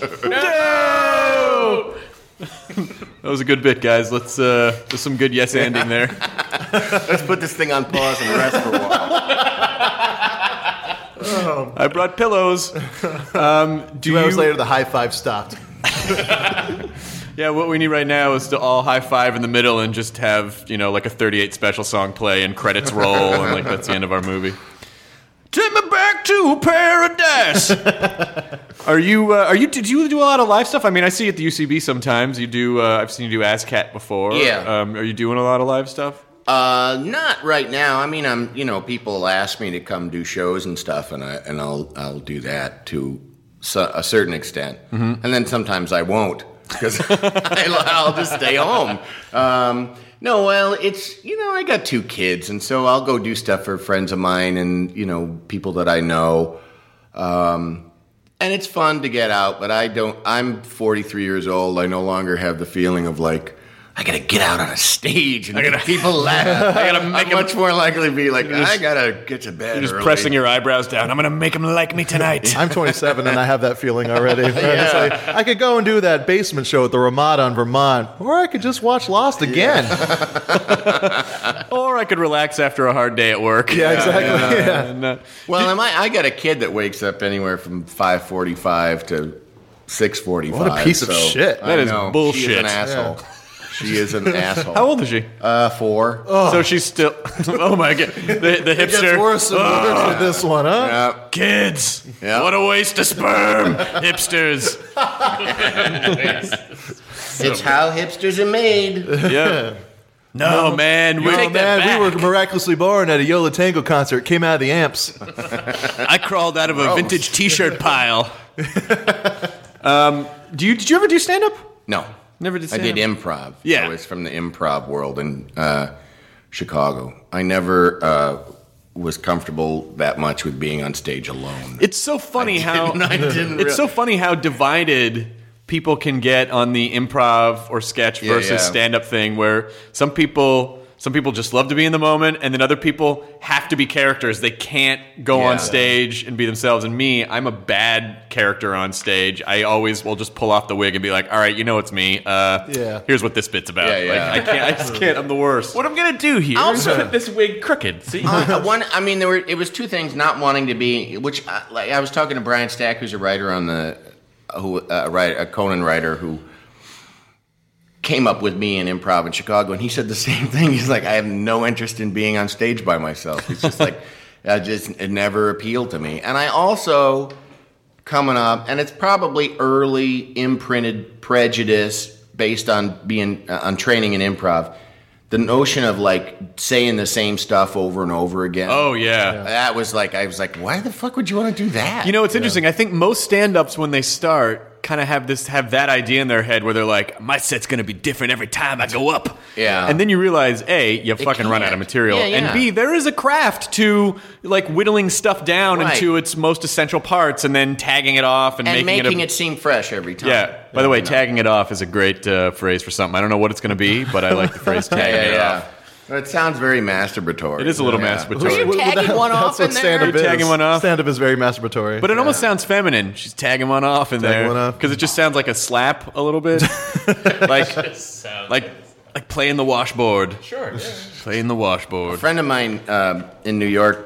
[SPEAKER 5] No! That was a good bit, guys. Let's uh, there's some good yes ending there.
[SPEAKER 8] Let's put this thing on pause and rest for a while.
[SPEAKER 5] I brought pillows. Um, do
[SPEAKER 7] Two hours
[SPEAKER 5] you-
[SPEAKER 7] later, the high five stopped.
[SPEAKER 5] Yeah, what we need right now is to all high five in the middle and just have, you know, like a thirty-eight special song play and credits roll, and like that's the end of our movie. Take me back to paradise. Are you? Uh, are you? Did you do a lot of live stuff? I mean, I see you at the U C B sometimes. You do. Uh, I've seen you do ASCAT before.
[SPEAKER 8] Yeah.
[SPEAKER 5] Um, are you doing a lot of live stuff?
[SPEAKER 8] Uh, not right now. I mean, I'm. You know, people ask me to come do shows and stuff, and I and I'll I'll do that to so, a certain extent,
[SPEAKER 5] Mm-hmm.
[SPEAKER 8] and then sometimes I won't because I'll just stay home. Um, no, well, it's you know I got two kids, and so I'll go do stuff for friends of mine and you know people that I know. Um, and it's fun to get out, but I don't. I'm forty-three years old. I no longer have the feeling of like I gotta get out on a stage and make people laugh. I gotta make I'm much more likely to be like, I gotta get to bed.
[SPEAKER 5] You're just
[SPEAKER 8] early.
[SPEAKER 5] pressing your eyebrows down. I'm gonna make them like me tonight.
[SPEAKER 7] I'm twenty-seven and I have that feeling already. It's like, I could go and do that basement show at the Ramada in Vermont, or I could just watch Lost again.
[SPEAKER 5] Or I could relax after a hard day at work.
[SPEAKER 7] Yeah, exactly.
[SPEAKER 8] Yeah.
[SPEAKER 7] Yeah.
[SPEAKER 5] And, uh,
[SPEAKER 8] Well, am I, I got a kid that wakes up anywhere from five forty-five to six forty-five.
[SPEAKER 7] What a piece of
[SPEAKER 8] so
[SPEAKER 7] shit.
[SPEAKER 8] I
[SPEAKER 5] That is
[SPEAKER 8] know.
[SPEAKER 5] bullshit.
[SPEAKER 8] She is an asshole. She is an asshole.
[SPEAKER 5] how old is she?
[SPEAKER 8] Uh, four.
[SPEAKER 5] So she's still. Oh my god, the, the
[SPEAKER 7] It
[SPEAKER 5] hipster.
[SPEAKER 7] gets worse and worse with this one, huh?
[SPEAKER 8] Yeah.
[SPEAKER 5] Kids,
[SPEAKER 8] Yeah.
[SPEAKER 5] what a waste of sperm, hipsters.
[SPEAKER 8] It's how hipsters are made.
[SPEAKER 5] Yeah. No, man, we
[SPEAKER 7] Oh,
[SPEAKER 5] take that
[SPEAKER 7] man,
[SPEAKER 5] back.
[SPEAKER 7] we were miraculously born at a Yola Tango concert. Came out of the amps.
[SPEAKER 5] I crawled out of a vintage T-shirt pile. um, do you? Did you ever do stand up?
[SPEAKER 8] No.
[SPEAKER 5] Never did
[SPEAKER 8] I
[SPEAKER 5] stand-up?
[SPEAKER 8] did improv.
[SPEAKER 5] Yeah.
[SPEAKER 8] I was from the improv world in uh, Chicago. I never uh, was comfortable that much with being on stage alone.
[SPEAKER 5] It's so funny
[SPEAKER 8] I
[SPEAKER 5] how
[SPEAKER 8] didn't- I didn't
[SPEAKER 5] it's
[SPEAKER 8] real-
[SPEAKER 5] so funny how divided people can get on the improv or sketch
[SPEAKER 8] Yeah,
[SPEAKER 5] versus
[SPEAKER 8] yeah.
[SPEAKER 5] stand-up thing, where some people some people just love to be in the moment, and then other people have to be characters. They can't go
[SPEAKER 8] Yeah.
[SPEAKER 5] on stage and be themselves. And me, I'm a bad character on stage. I always will just pull off the wig and be like, all right, you know it's me. Uh,
[SPEAKER 7] Yeah.
[SPEAKER 5] Here's what this bit's about.
[SPEAKER 8] Yeah, yeah.
[SPEAKER 5] Like, I can't. I just can't. I'm the worst.
[SPEAKER 10] What I'm gonna do here is
[SPEAKER 8] Also-
[SPEAKER 10] put this wig crooked. See?
[SPEAKER 8] Uh, one, I mean, there were. It was two things. Not wanting to be, which uh, like I was talking to Brian Stack, who's a writer on the, who uh, write, a Conan writer who came up with me in improv in Chicago, and he said the same thing. He's like, I have no interest in being on stage by myself. It's just like, I just it never appealed to me. And I also coming up, and it's probably early imprinted prejudice based on being uh, on training in improv. The notion of like saying the same stuff over and over again.
[SPEAKER 5] Oh yeah.
[SPEAKER 8] That was like, I was like, why the fuck would you want to do that?
[SPEAKER 5] You know, it's interesting. I think most stand-ups when they start kind of have this have that idea in their head where they're like, my set's going to be different every time I go up.
[SPEAKER 8] Yeah.
[SPEAKER 5] And then you realize, A, you fucking run
[SPEAKER 8] can't.
[SPEAKER 5] out of material.
[SPEAKER 8] Yeah, yeah.
[SPEAKER 5] And B, there is a craft to like whittling stuff down
[SPEAKER 8] Right.
[SPEAKER 5] into its most essential parts and then tagging it off and,
[SPEAKER 8] and
[SPEAKER 5] making,
[SPEAKER 8] making
[SPEAKER 5] it,
[SPEAKER 8] it, seem fresh every
[SPEAKER 5] a,
[SPEAKER 8] time.
[SPEAKER 5] Yeah. By the way,
[SPEAKER 8] You know.
[SPEAKER 5] tagging it off is a great uh, phrase for something. I don't know what it's going to be, but I like the phrase
[SPEAKER 8] Yeah,
[SPEAKER 5] tagging
[SPEAKER 8] yeah,
[SPEAKER 5] it
[SPEAKER 8] yeah.
[SPEAKER 5] off.
[SPEAKER 8] It sounds very masturbatory.
[SPEAKER 5] It is a little
[SPEAKER 8] Yeah.
[SPEAKER 5] masturbatory.
[SPEAKER 8] Are you
[SPEAKER 7] Well,
[SPEAKER 8] tagging
[SPEAKER 7] that-
[SPEAKER 8] one
[SPEAKER 7] that's
[SPEAKER 8] off
[SPEAKER 7] what
[SPEAKER 8] in there?
[SPEAKER 7] stand-up
[SPEAKER 5] You're tagging
[SPEAKER 7] is.
[SPEAKER 5] one off?
[SPEAKER 7] Stand-up is very masturbatory.
[SPEAKER 5] But it almost sounds feminine. She's tagging one off in
[SPEAKER 7] Tagging
[SPEAKER 5] there
[SPEAKER 7] one off.
[SPEAKER 5] because it just sounds like a slap a little bit, like like like playing the washboard.
[SPEAKER 10] Sure. Yeah.
[SPEAKER 5] Playing the washboard.
[SPEAKER 8] A friend of mine um, in New York,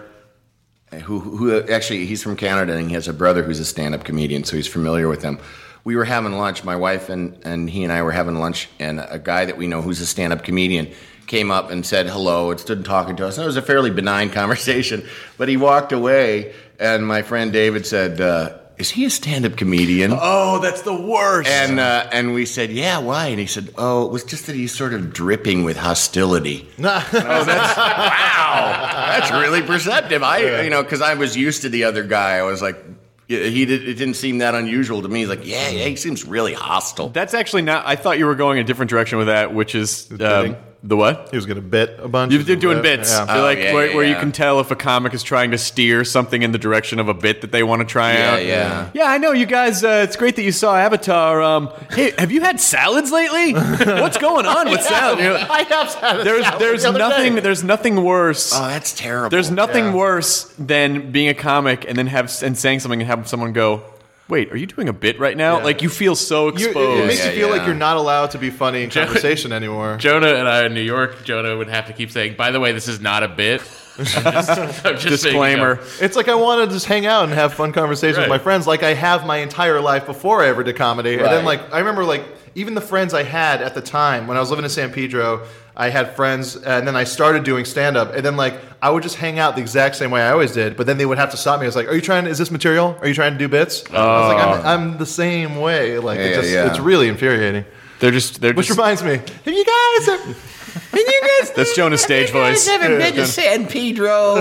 [SPEAKER 8] who, who actually, he's from Canada, and he has a brother who's a stand-up comedian, so he's familiar with him. We were having lunch, my wife and, and he and I were having lunch, and a guy that we know who's a stand-up comedian came up and said hello and stood talking to us. And it was a fairly benign conversation, but he walked away, and my friend David said, uh, is he a stand-up comedian?
[SPEAKER 5] Oh, that's the worst.
[SPEAKER 8] And uh, and we said, yeah, why? And he said, oh, it was just that he's sort of dripping with hostility. Oh, that's wow. That's really perceptive. I, you know, because I was used to the other guy. I was like, he did. It didn't seem that unusual to me. He's like, yeah, yeah, he seems really hostile.
[SPEAKER 5] That's actually not. I thought you were going a different direction with that, which is um,
[SPEAKER 7] bidding.
[SPEAKER 5] the what?
[SPEAKER 7] he was going to bit a bunch.
[SPEAKER 5] You're doing bits.
[SPEAKER 7] Yeah.
[SPEAKER 5] They're
[SPEAKER 8] Oh,
[SPEAKER 5] like
[SPEAKER 8] yeah,
[SPEAKER 5] where,
[SPEAKER 8] yeah,
[SPEAKER 5] where you
[SPEAKER 8] yeah.
[SPEAKER 5] can tell if a comic is trying to steer something in the direction of a bit that they want to try
[SPEAKER 8] Yeah,
[SPEAKER 5] out.
[SPEAKER 8] yeah.
[SPEAKER 5] Yeah, I know you guys. Uh, it's great that you saw Avatar. Um, hey, have you had salads lately? What's going on with salad? You know,
[SPEAKER 7] I have had a
[SPEAKER 5] there's
[SPEAKER 7] salad
[SPEAKER 5] there's
[SPEAKER 7] the other
[SPEAKER 5] nothing
[SPEAKER 7] day.
[SPEAKER 5] there's nothing worse.
[SPEAKER 8] Oh, that's terrible.
[SPEAKER 5] There's nothing
[SPEAKER 7] Yeah.
[SPEAKER 5] worse than being a comic and then have and saying something and have someone go, "Wait, are you doing a bit right now?"
[SPEAKER 7] Yeah.
[SPEAKER 5] Like you feel so
[SPEAKER 7] You-
[SPEAKER 5] exposed.
[SPEAKER 7] it, it makes
[SPEAKER 8] Yeah,
[SPEAKER 7] you feel
[SPEAKER 8] yeah.
[SPEAKER 7] like you're not allowed to be funny in conversation anymore.
[SPEAKER 10] Jonah and I in New York, Jonah would have to keep saying, by the way, this is not a bit. I'm just, I'm just
[SPEAKER 5] Disclaimer.
[SPEAKER 7] It's like I want to just hang out and have fun conversations with
[SPEAKER 10] Right.
[SPEAKER 7] my friends, like I have my entire life before I ever did comedy. And then,
[SPEAKER 8] Right.
[SPEAKER 7] like, I remember, like, even the friends I had at the time when I was living in San Pedro, I had friends, and then I started doing stand up, and then, like, I would just hang out the exact same way I always did, but then they would have to stop me. I was like, "Are you trying? Is this material? Are you trying to do bits?" I was like, I'm, I'm the same way. Like, it
[SPEAKER 8] Yeah,
[SPEAKER 7] just,
[SPEAKER 8] yeah.
[SPEAKER 7] it's really infuriating.
[SPEAKER 5] They're just they're
[SPEAKER 7] Which
[SPEAKER 5] just.
[SPEAKER 7] reminds me, have you guys? Have,
[SPEAKER 8] you guys,
[SPEAKER 5] That's Jonah's stage voice.
[SPEAKER 8] haven't been to San Pedro.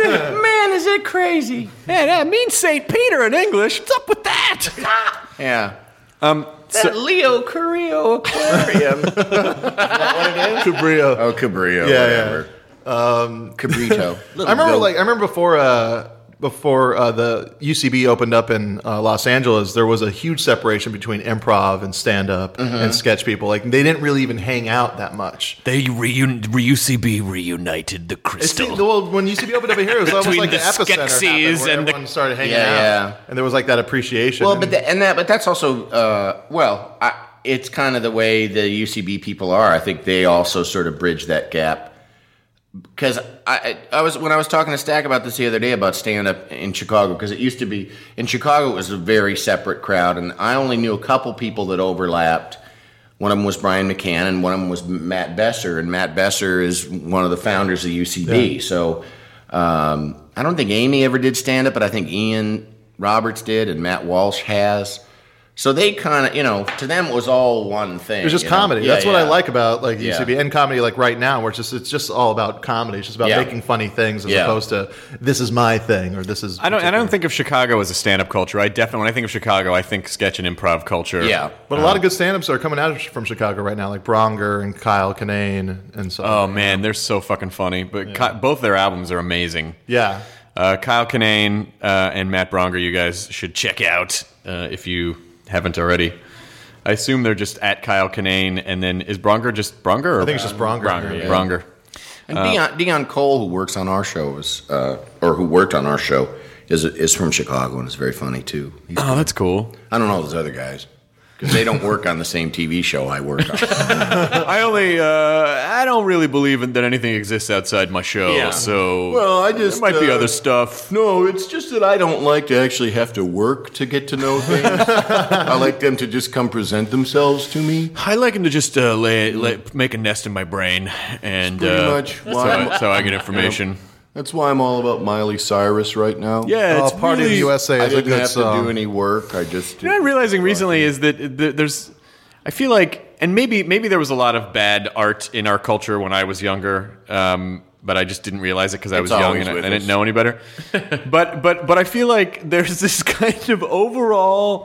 [SPEAKER 8] Man, is it crazy?
[SPEAKER 5] Yeah, that means Saint Peter in English. What's up with that?
[SPEAKER 8] Yeah.
[SPEAKER 5] Um,
[SPEAKER 8] That Leo Carrillo Aquarium.
[SPEAKER 7] Cabrillo.
[SPEAKER 8] Oh, Cabrillo.
[SPEAKER 7] Yeah,
[SPEAKER 8] whatever.
[SPEAKER 7] Um,
[SPEAKER 8] Cabrito.
[SPEAKER 7] I remember, like, I remember before, uh, before uh, the U C B opened up in uh, Los Angeles, there was a huge separation between improv and stand-up
[SPEAKER 8] Mm-hmm.
[SPEAKER 7] and sketch people. Like they didn't really even hang out that much.
[SPEAKER 9] They reun- U C B reunited the
[SPEAKER 7] It's,
[SPEAKER 9] crystal.
[SPEAKER 7] well, when U C B opened up here, it was almost
[SPEAKER 9] Between
[SPEAKER 7] like the,
[SPEAKER 9] the
[SPEAKER 7] epicenter happened,
[SPEAKER 9] Skeksis
[SPEAKER 7] where
[SPEAKER 9] and the-
[SPEAKER 7] everyone started hanging
[SPEAKER 8] Yeah,
[SPEAKER 7] out,
[SPEAKER 8] yeah.
[SPEAKER 7] and there was like that appreciation.
[SPEAKER 8] Well,
[SPEAKER 7] and,
[SPEAKER 8] but the, and that, but that's also uh, well, I, it's kind of the way the U C B people are. I think they also sort of bridge that gap. Because I, I was when I was talking to Stack about this the other day about stand up in Chicago, because it used to be in Chicago it was a very separate crowd, and I only knew a couple people that overlapped. One of them was Brian McCann, and one of them was Matt Besser, and Matt Besser is one of the founders of U C B.
[SPEAKER 7] Yeah.
[SPEAKER 8] So um, I don't think Amy ever did stand up, but I think Ian Roberts did, and Matt Walsh has. So they kind of, you know, to them it was all one thing.
[SPEAKER 7] it was just
[SPEAKER 8] you know?
[SPEAKER 7] comedy.
[SPEAKER 8] Yeah,
[SPEAKER 7] That's what
[SPEAKER 8] yeah.
[SPEAKER 7] I like about like
[SPEAKER 8] Yeah.
[SPEAKER 7] U C B and comedy like right now, where it's just it's just all about comedy. It's just about
[SPEAKER 8] Yeah.
[SPEAKER 7] making funny things as
[SPEAKER 8] Yeah.
[SPEAKER 7] opposed to this is my thing or this is.
[SPEAKER 5] I don't. I
[SPEAKER 7] particular.
[SPEAKER 5] don't think of Chicago as a stand-up culture. I definitely, when I think of Chicago, I think sketch and improv culture.
[SPEAKER 8] Yeah.
[SPEAKER 7] But a lot of good stand-ups are coming out from Chicago right now, like Bronger and Kyle Kinane and so.
[SPEAKER 5] Oh man, they're so fucking funny. But Ki- both their albums are amazing.
[SPEAKER 7] Yeah.
[SPEAKER 5] Uh, Kyle Kinane uh, and Matt Bronger, you guys should check out uh, if you haven't already. I assume they're just at Kyle Kinane, and then is Bronger just Bronger? Or
[SPEAKER 7] I think it's just Bronger.
[SPEAKER 5] Bronger.
[SPEAKER 7] Yeah.
[SPEAKER 5] Bronger.
[SPEAKER 8] And Dion, Dion Cole, who works on our show, is uh, or who worked on our show, is is from Chicago and is very funny too. He's
[SPEAKER 5] Oh, that's cool.
[SPEAKER 8] I don't know those other guys because they don't work on the same T V show I work on.
[SPEAKER 5] I only, uh, I don't really believe in that anything exists outside my show.
[SPEAKER 8] Yeah.
[SPEAKER 5] So
[SPEAKER 8] Well, I just,
[SPEAKER 5] there might be
[SPEAKER 8] uh,
[SPEAKER 5] other stuff.
[SPEAKER 8] No, it's just that I don't like to actually have to work to get to know things. I like them to just come present themselves to me.
[SPEAKER 5] I like him to just uh, lay, lay, make a nest in my brain, and
[SPEAKER 8] Pretty
[SPEAKER 5] uh,
[SPEAKER 8] much
[SPEAKER 5] so,
[SPEAKER 8] why-
[SPEAKER 5] I, so I get information.
[SPEAKER 8] That's why I'm all about Miley Cyrus right now.
[SPEAKER 5] Yeah,
[SPEAKER 7] Oh,
[SPEAKER 5] it's
[SPEAKER 7] Party
[SPEAKER 5] really,
[SPEAKER 7] in the U S A
[SPEAKER 8] I
[SPEAKER 7] is a
[SPEAKER 8] didn't
[SPEAKER 7] good
[SPEAKER 8] have
[SPEAKER 7] song.
[SPEAKER 8] to do any work. I just
[SPEAKER 5] You know what I'm realizing recently is that th- there's, I feel like, and maybe maybe there was a lot of bad art in our culture when I was younger, um, but I just didn't realize it because I
[SPEAKER 8] It's
[SPEAKER 5] was young
[SPEAKER 8] always
[SPEAKER 5] and I,
[SPEAKER 8] with
[SPEAKER 5] I didn't
[SPEAKER 8] us.
[SPEAKER 5] know any better. but but but I feel like there's this kind of overall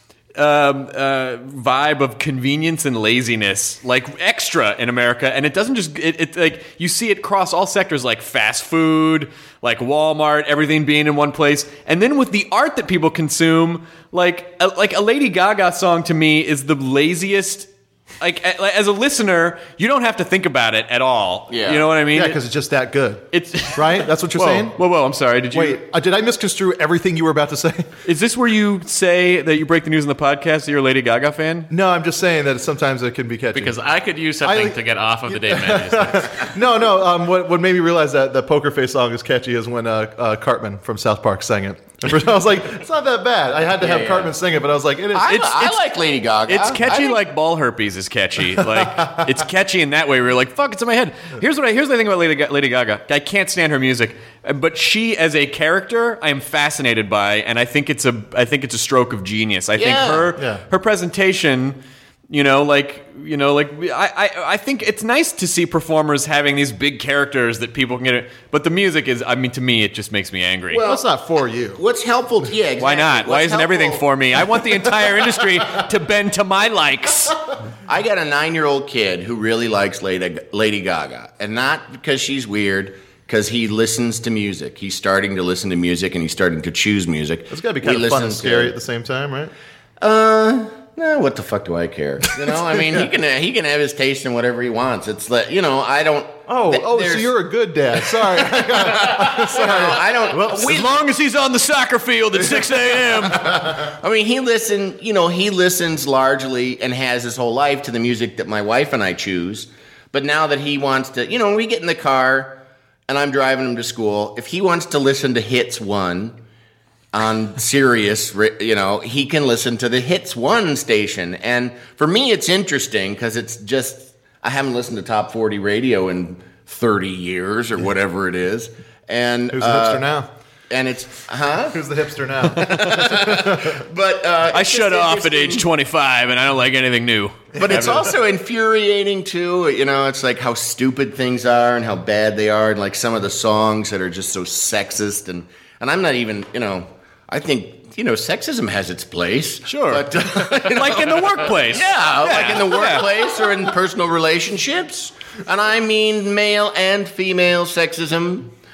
[SPEAKER 5] um, uh, vibe of convenience and laziness, like extra in America, and it doesn't just it, it like you see it cross all sectors, like fast food, like Walmart, everything being in one place, and then with the art that people consume, like a, like a Lady Gaga song to me is the laziest. Like a- as a listener, you don't have to think about it at all.
[SPEAKER 8] Yeah.
[SPEAKER 5] You know what I mean?
[SPEAKER 7] Yeah, because it's just that good.
[SPEAKER 5] it's
[SPEAKER 7] Right? That's what you're
[SPEAKER 5] whoa,
[SPEAKER 7] saying?
[SPEAKER 5] Whoa, whoa! I'm sorry. Did you?
[SPEAKER 7] Wait, uh, did I misconstrue everything you were about to say?
[SPEAKER 5] Is this where you say that you break the news on the podcast that you're a Lady Gaga fan?
[SPEAKER 7] No, I'm just saying that sometimes it can be catchy.
[SPEAKER 10] Because I could use something
[SPEAKER 7] I-
[SPEAKER 10] to get off of the Dave Matthews.
[SPEAKER 7] no, no. Um, what, what made me realize that the Poker Face song is catchy is when uh, uh, Cartman from South Park sang it. At first I was like, it's not that bad. I had to have
[SPEAKER 8] yeah.
[SPEAKER 7] Cartman sing it, but I was like, it is.
[SPEAKER 8] I,
[SPEAKER 5] It's-
[SPEAKER 8] I
[SPEAKER 5] it's-
[SPEAKER 8] like Lady Gaga.
[SPEAKER 5] It's
[SPEAKER 8] I
[SPEAKER 5] catchy
[SPEAKER 8] think-
[SPEAKER 5] like ball herpes is catchy. Like it's catchy in that way where you're like, fuck, it's in my head. Here's what I here's the thing about Lady, Ga- Lady Gaga. I can't stand her music, but she as a character, I am fascinated by, and I think it's a I think it's a stroke of genius. I
[SPEAKER 8] Yeah.
[SPEAKER 5] think her
[SPEAKER 7] Yeah.
[SPEAKER 5] her presentation. You know, like you know, like I, I, I think it's nice to see performers having these big characters that people can get. But the music is, I mean, to me, it just makes me angry.
[SPEAKER 7] Well, it's not for you.
[SPEAKER 8] What's helpful? To, yeah, exactly.
[SPEAKER 5] Why not? Why
[SPEAKER 8] What's
[SPEAKER 5] isn't everything
[SPEAKER 8] helpful-
[SPEAKER 5] for me? I want the entire industry to bend to my likes.
[SPEAKER 8] I got a nine-year-old kid who really likes Lady, Lady Gaga, and not because she's weird, because he listens to music. He's starting to listen to music, and he's starting to choose music.
[SPEAKER 7] It's got to be kind
[SPEAKER 8] He
[SPEAKER 7] of fun and
[SPEAKER 8] listens
[SPEAKER 7] scary
[SPEAKER 8] to-
[SPEAKER 7] at the same time, right?
[SPEAKER 8] Uh, no, what the fuck do I care? You know, I mean, he can he can have his taste in whatever he wants. It's like, you know, I don't.
[SPEAKER 7] Oh,
[SPEAKER 8] th-
[SPEAKER 7] oh, so
[SPEAKER 8] there's-
[SPEAKER 7] you're a good dad. Sorry.
[SPEAKER 8] you know, I don't.
[SPEAKER 5] Well,
[SPEAKER 8] we-
[SPEAKER 5] as long as he's on the soccer field at six a.m.
[SPEAKER 8] I mean, he listen. You know, he listens largely and has his whole life to the music that my wife and I choose. But now that he wants to, you know, when we get in the car and I'm driving him to school, if he wants to listen to Hits One on Sirius, you know, he can listen to the Hits One station. And for me, it's interesting because it's just I haven't listened to Top forty radio in thirty years or whatever it is. And
[SPEAKER 7] Who's the
[SPEAKER 8] uh,
[SPEAKER 7] hipster now?
[SPEAKER 8] And it's huh?
[SPEAKER 7] Who's the hipster now?
[SPEAKER 8] But uh,
[SPEAKER 5] I
[SPEAKER 8] it's
[SPEAKER 5] shut
[SPEAKER 8] just
[SPEAKER 5] off at
[SPEAKER 8] interesting.
[SPEAKER 5] age twenty-five, and I don't like anything new.
[SPEAKER 8] But it's also infuriating too. You know, it's like how stupid things are and how bad they are, and like some of the songs that are just so sexist. And and I'm not even, you know, I think you know, sexism has its place.
[SPEAKER 5] Sure.
[SPEAKER 8] But, uh, you know,
[SPEAKER 5] Like in the workplace.
[SPEAKER 8] yeah, like in the
[SPEAKER 5] Yeah.
[SPEAKER 8] workplace or in personal relationships. And I mean male and female sexism.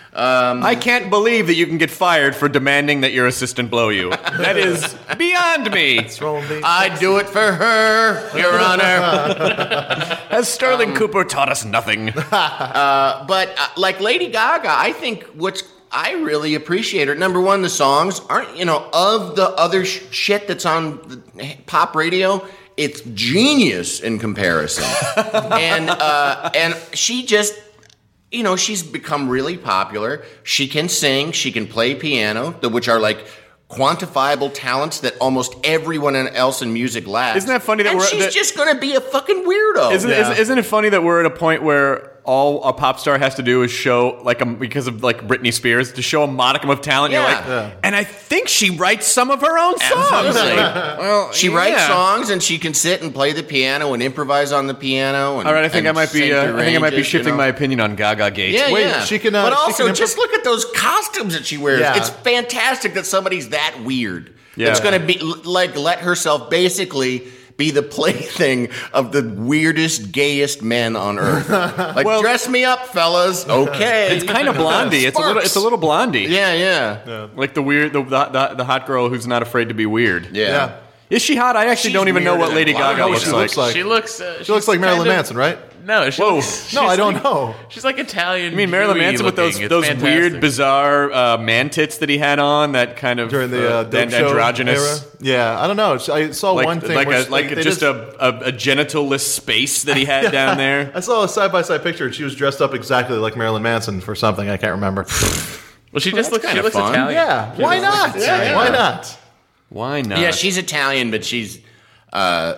[SPEAKER 8] Um,
[SPEAKER 5] I can't believe that you can get fired for demanding that your assistant blow you. That is beyond me.
[SPEAKER 8] I'd do it for her, Your Honor.
[SPEAKER 5] Has Sterling um, Cooper taught us nothing?
[SPEAKER 8] uh, but uh, like Lady Gaga, I think what's I really appreciate her. Number one, the songs aren't, you know, of the other sh- shit that's on the pop radio, it's genius in comparison. and uh, and she just, you know, she's become really popular. She can sing, she can play piano, which are like quantifiable talents that almost everyone else in music lacks.
[SPEAKER 5] Isn't that funny that
[SPEAKER 8] and
[SPEAKER 5] we're
[SPEAKER 8] she's
[SPEAKER 5] that,
[SPEAKER 8] just going to be a fucking weirdo.
[SPEAKER 5] Isn't,
[SPEAKER 7] yeah.
[SPEAKER 5] isn't, isn't it funny that we're at a point where all a pop star has to do is show, like, a, because of like Britney Spears, to show a modicum of talent.
[SPEAKER 8] Yeah.
[SPEAKER 5] You're like,
[SPEAKER 7] Yeah.
[SPEAKER 5] and I think she writes some of her own songs.
[SPEAKER 8] Absolutely. well, she
[SPEAKER 5] yeah.
[SPEAKER 8] writes songs and she can sit and play the piano and improvise on the piano. And,
[SPEAKER 5] All right, I think I
[SPEAKER 8] and
[SPEAKER 5] might be.
[SPEAKER 8] sing
[SPEAKER 5] Uh,
[SPEAKER 8] through
[SPEAKER 5] I think I might be
[SPEAKER 8] ranges,
[SPEAKER 5] shifting
[SPEAKER 8] you know?
[SPEAKER 5] my opinion on Gaga Gate.
[SPEAKER 8] Yeah,
[SPEAKER 7] Wait,
[SPEAKER 8] yeah.
[SPEAKER 7] she can, uh,
[SPEAKER 8] but
[SPEAKER 7] she
[SPEAKER 8] also,
[SPEAKER 7] can
[SPEAKER 8] just look at those costumes that she wears.
[SPEAKER 7] Yeah.
[SPEAKER 8] It's fantastic that somebody's that weird.
[SPEAKER 5] Yeah.
[SPEAKER 8] That's going to be like let herself basically be the plaything of the weirdest, gayest men on earth. Like,
[SPEAKER 5] Well-
[SPEAKER 8] dress me up, fellas. Okay.
[SPEAKER 5] It's kind of Blondie. It's a little. It's a little Blondie.
[SPEAKER 8] Yeah, yeah,
[SPEAKER 5] Like the weird, the, the the hot girl who's not afraid to be weird.
[SPEAKER 8] yeah.
[SPEAKER 7] Yeah.
[SPEAKER 5] Is she hot? I actually
[SPEAKER 8] She's
[SPEAKER 5] don't even know
[SPEAKER 8] weirder
[SPEAKER 5] what
[SPEAKER 8] than
[SPEAKER 5] Lady
[SPEAKER 8] a lot of
[SPEAKER 5] Gaga
[SPEAKER 8] people.
[SPEAKER 5] looks
[SPEAKER 7] She
[SPEAKER 5] like.
[SPEAKER 7] looks like-
[SPEAKER 10] She looks. Uh,
[SPEAKER 7] She looks like Marilyn Manson, right?
[SPEAKER 10] No, she
[SPEAKER 5] Whoa.
[SPEAKER 10] looks.
[SPEAKER 7] No,
[SPEAKER 10] she's
[SPEAKER 7] I don't
[SPEAKER 10] like-
[SPEAKER 7] know.
[SPEAKER 10] She's like Italian.
[SPEAKER 5] I mean, Marilyn
[SPEAKER 10] Jewy
[SPEAKER 5] Manson with those
[SPEAKER 10] looking. It's
[SPEAKER 5] those
[SPEAKER 10] fantastic.
[SPEAKER 5] weird, bizarre uh, man tits that he had on. That kind of
[SPEAKER 7] During the uh, dope
[SPEAKER 5] and-
[SPEAKER 7] show
[SPEAKER 5] androgynous.
[SPEAKER 7] era? Yeah, I don't know. I saw
[SPEAKER 5] Like,
[SPEAKER 7] one thing
[SPEAKER 5] like
[SPEAKER 7] where
[SPEAKER 5] a,
[SPEAKER 7] she-
[SPEAKER 5] like
[SPEAKER 7] they- they
[SPEAKER 5] just a, a, a genitalless space that he had down there.
[SPEAKER 7] I saw a side by side picture and she was dressed up exactly like Marilyn Manson for something I can't remember.
[SPEAKER 10] Well, she just looks. She
[SPEAKER 8] kinda
[SPEAKER 10] looks
[SPEAKER 8] fun.
[SPEAKER 10] Italian.
[SPEAKER 7] Yeah, why not?
[SPEAKER 8] yeah.
[SPEAKER 7] Why not?
[SPEAKER 5] Why not?
[SPEAKER 8] Yeah, she's Italian, but she's, uh,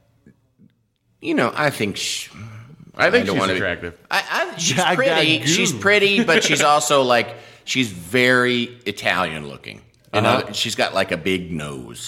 [SPEAKER 8] you know, I think she,
[SPEAKER 10] I think
[SPEAKER 8] I don't
[SPEAKER 10] she's
[SPEAKER 8] wanna-
[SPEAKER 10] attractive.
[SPEAKER 8] I, I, she's
[SPEAKER 7] Gaga
[SPEAKER 8] pretty.
[SPEAKER 7] goo.
[SPEAKER 8] She's pretty, but she's also like she's very Italian looking. You know,
[SPEAKER 5] Uh-huh.
[SPEAKER 8] she's got like a big nose.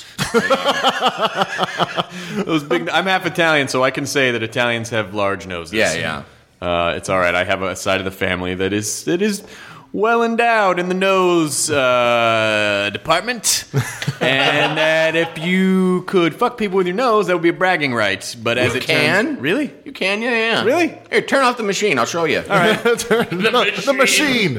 [SPEAKER 5] Those big. I'm half Italian, so I can say that Italians have large noses.
[SPEAKER 8] Yeah, yeah.
[SPEAKER 5] Uh, it's all right. I have a side of the family that is that is well endowed in the nose uh, department, and that if you could fuck people with your nose, that would be a bragging right. But as
[SPEAKER 8] You
[SPEAKER 5] it
[SPEAKER 8] can.
[SPEAKER 5] turns, really,
[SPEAKER 8] You can, yeah, yeah.
[SPEAKER 5] Really?
[SPEAKER 8] Here, turn off the machine. I'll show you. All right.
[SPEAKER 7] the, the machine.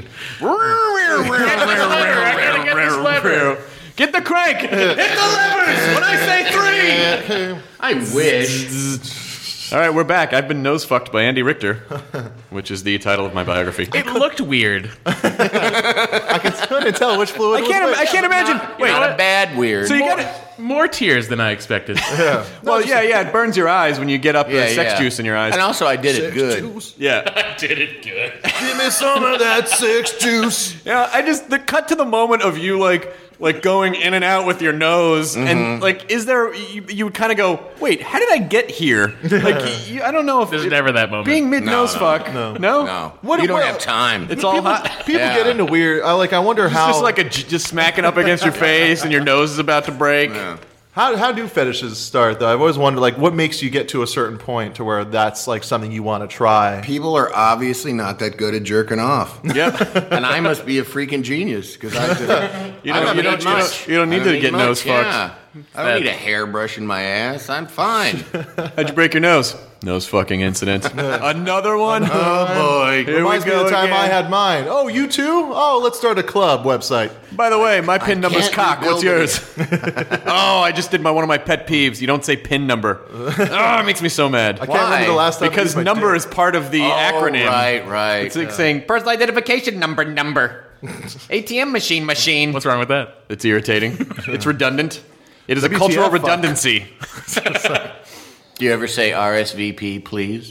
[SPEAKER 5] Get the crank, hit the levers when I say three.
[SPEAKER 8] I wish.
[SPEAKER 5] All right, we're back. I've been nose fucked by Andy Richter, which is the title of my biography.
[SPEAKER 10] It looked weird.
[SPEAKER 7] I couldn't tell which fluid.
[SPEAKER 5] I can't.
[SPEAKER 7] was
[SPEAKER 5] I
[SPEAKER 7] which.
[SPEAKER 5] can't imagine. Wait,
[SPEAKER 8] Not a bad weird.
[SPEAKER 5] so you
[SPEAKER 10] More,
[SPEAKER 5] got it.
[SPEAKER 10] more tears than I expected.
[SPEAKER 5] Well, yeah, yeah. It burns your eyes when you get up
[SPEAKER 8] yeah,
[SPEAKER 5] the sex
[SPEAKER 8] yeah.
[SPEAKER 5] juice in your eyes.
[SPEAKER 8] And also, I did it good.
[SPEAKER 7] Juice.
[SPEAKER 5] Yeah,
[SPEAKER 10] Did it good.
[SPEAKER 7] Give me some of that sex juice.
[SPEAKER 5] yeah. I just the cut to the moment of you like like going in and out with your nose,
[SPEAKER 8] Mm-hmm.
[SPEAKER 5] and like, is there? You, you would kind of go, wait, how did I get here? Like, you, I don't know if
[SPEAKER 10] There's
[SPEAKER 5] it-
[SPEAKER 10] never that moment.
[SPEAKER 5] being mid nose
[SPEAKER 8] no,
[SPEAKER 5] fuck. No, no,
[SPEAKER 8] No,
[SPEAKER 5] What?
[SPEAKER 8] you don't
[SPEAKER 5] what-
[SPEAKER 8] have time.
[SPEAKER 5] It's all hot.
[SPEAKER 7] People
[SPEAKER 8] Yeah.
[SPEAKER 7] get into weird. I like. I wonder
[SPEAKER 5] It's
[SPEAKER 7] how.
[SPEAKER 5] just like a j- just smacking up against your face, and your nose is about to break.
[SPEAKER 8] Yeah.
[SPEAKER 7] How how do fetishes start though? I've always wondered like what makes you get to a certain point to where that's like something you want to try.
[SPEAKER 8] People are obviously not that good at jerking off.
[SPEAKER 5] Yep.
[SPEAKER 8] And I must be a freaking genius because I do.
[SPEAKER 5] You
[SPEAKER 8] I
[SPEAKER 5] don't, you, don't,
[SPEAKER 8] need
[SPEAKER 5] you, don't,
[SPEAKER 8] much.
[SPEAKER 5] you don't need
[SPEAKER 8] I
[SPEAKER 5] to get
[SPEAKER 8] much,
[SPEAKER 5] nose fucked.
[SPEAKER 8] yeah. I don't need a hairbrush in my ass. I'm fine.
[SPEAKER 5] How'd you break your nose? Nose fucking incident. Another one?
[SPEAKER 8] Oh boy.
[SPEAKER 5] Here
[SPEAKER 7] Reminds
[SPEAKER 5] we
[SPEAKER 7] me
[SPEAKER 5] go
[SPEAKER 7] of the time
[SPEAKER 5] again.
[SPEAKER 7] I had mine. Oh, you too? Oh, let's start a club website.
[SPEAKER 5] By the way, my pin number's
[SPEAKER 8] can't
[SPEAKER 5] cock. What's
[SPEAKER 8] rebuild
[SPEAKER 5] yours? Oh, I just did my one of my pet peeves. You don't say pin number. Oh, it makes me so mad.
[SPEAKER 7] I can't remember the last time I
[SPEAKER 5] Because
[SPEAKER 7] used my
[SPEAKER 5] number
[SPEAKER 7] dick.
[SPEAKER 5] is part of the
[SPEAKER 8] Oh,
[SPEAKER 5] acronym.
[SPEAKER 8] right, right.
[SPEAKER 5] It's like saying personal identification number number. A T M machine machine.
[SPEAKER 10] What's wrong with that?
[SPEAKER 5] It's irritating. It's redundant. It is a
[SPEAKER 7] W T F
[SPEAKER 5] cultural
[SPEAKER 7] fuck.
[SPEAKER 5] redundancy.
[SPEAKER 8] Do you ever say R S V P, please?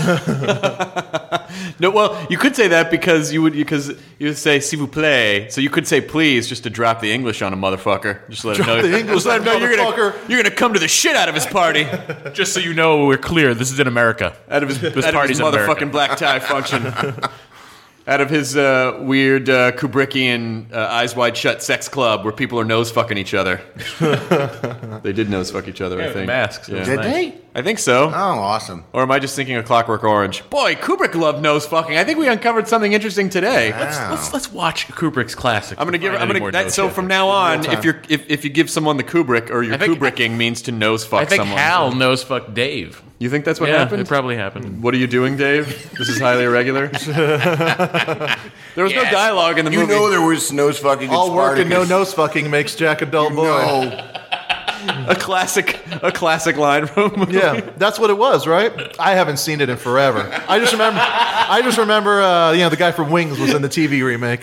[SPEAKER 5] No, well, you could say that because you would because you would say s'il vous plaît, so you could say please just to drop the English on a motherfucker. Just let him know.
[SPEAKER 7] the English
[SPEAKER 5] just let him know
[SPEAKER 7] on
[SPEAKER 5] you're gonna
[SPEAKER 7] motherfucker.
[SPEAKER 5] you're gonna come to the shit out of his party,
[SPEAKER 10] Just so you know, we're clear. This is in America.
[SPEAKER 5] out of his
[SPEAKER 10] This
[SPEAKER 5] out of
[SPEAKER 10] party's
[SPEAKER 5] his
[SPEAKER 10] in America.
[SPEAKER 5] motherfucking black tie function, out of his uh, weird uh, Kubrickian uh, eyes wide shut sex club where people are nose fucking each other. They did nose fuck each other, I
[SPEAKER 10] with
[SPEAKER 5] think.
[SPEAKER 10] masks. It was
[SPEAKER 5] Yeah.
[SPEAKER 8] Did
[SPEAKER 10] nice.
[SPEAKER 8] they?
[SPEAKER 5] I think so.
[SPEAKER 8] Oh, awesome.
[SPEAKER 5] Or am I just thinking of Clockwork Orange? Boy, Kubrick loved nose fucking. I think we uncovered something interesting today.
[SPEAKER 8] Wow.
[SPEAKER 10] Let's, let's let's watch Kubrick's classic.
[SPEAKER 5] I'm gonna give.
[SPEAKER 10] Find
[SPEAKER 5] I'm
[SPEAKER 10] any
[SPEAKER 5] gonna.
[SPEAKER 10] more
[SPEAKER 5] That,
[SPEAKER 10] nose
[SPEAKER 5] so
[SPEAKER 10] shit.
[SPEAKER 5] from now on, if you're if, if you give someone the Kubrick or you're
[SPEAKER 10] I think-
[SPEAKER 5] Kubricking means to nose fuck
[SPEAKER 10] I think
[SPEAKER 5] someone.
[SPEAKER 10] Hal nose fuck Dave.
[SPEAKER 5] You think that's what
[SPEAKER 10] yeah,
[SPEAKER 5] happened?
[SPEAKER 10] it probably happened.
[SPEAKER 5] What are you doing, Dave? This is highly irregular. There was no
[SPEAKER 8] Yes.
[SPEAKER 5] dialogue in the
[SPEAKER 8] You
[SPEAKER 5] movie.
[SPEAKER 8] know there was nose fucking. in
[SPEAKER 7] All work and no
[SPEAKER 8] Spartacus.
[SPEAKER 7] nose fucking makes Jack a dull boy.
[SPEAKER 8] No.
[SPEAKER 5] a classic, a classic line from a movie.
[SPEAKER 7] Yeah, that's what it was, right? I haven't seen it in forever. I just remember, I just remember, uh, you know, the guy from Wings was in the T V remake.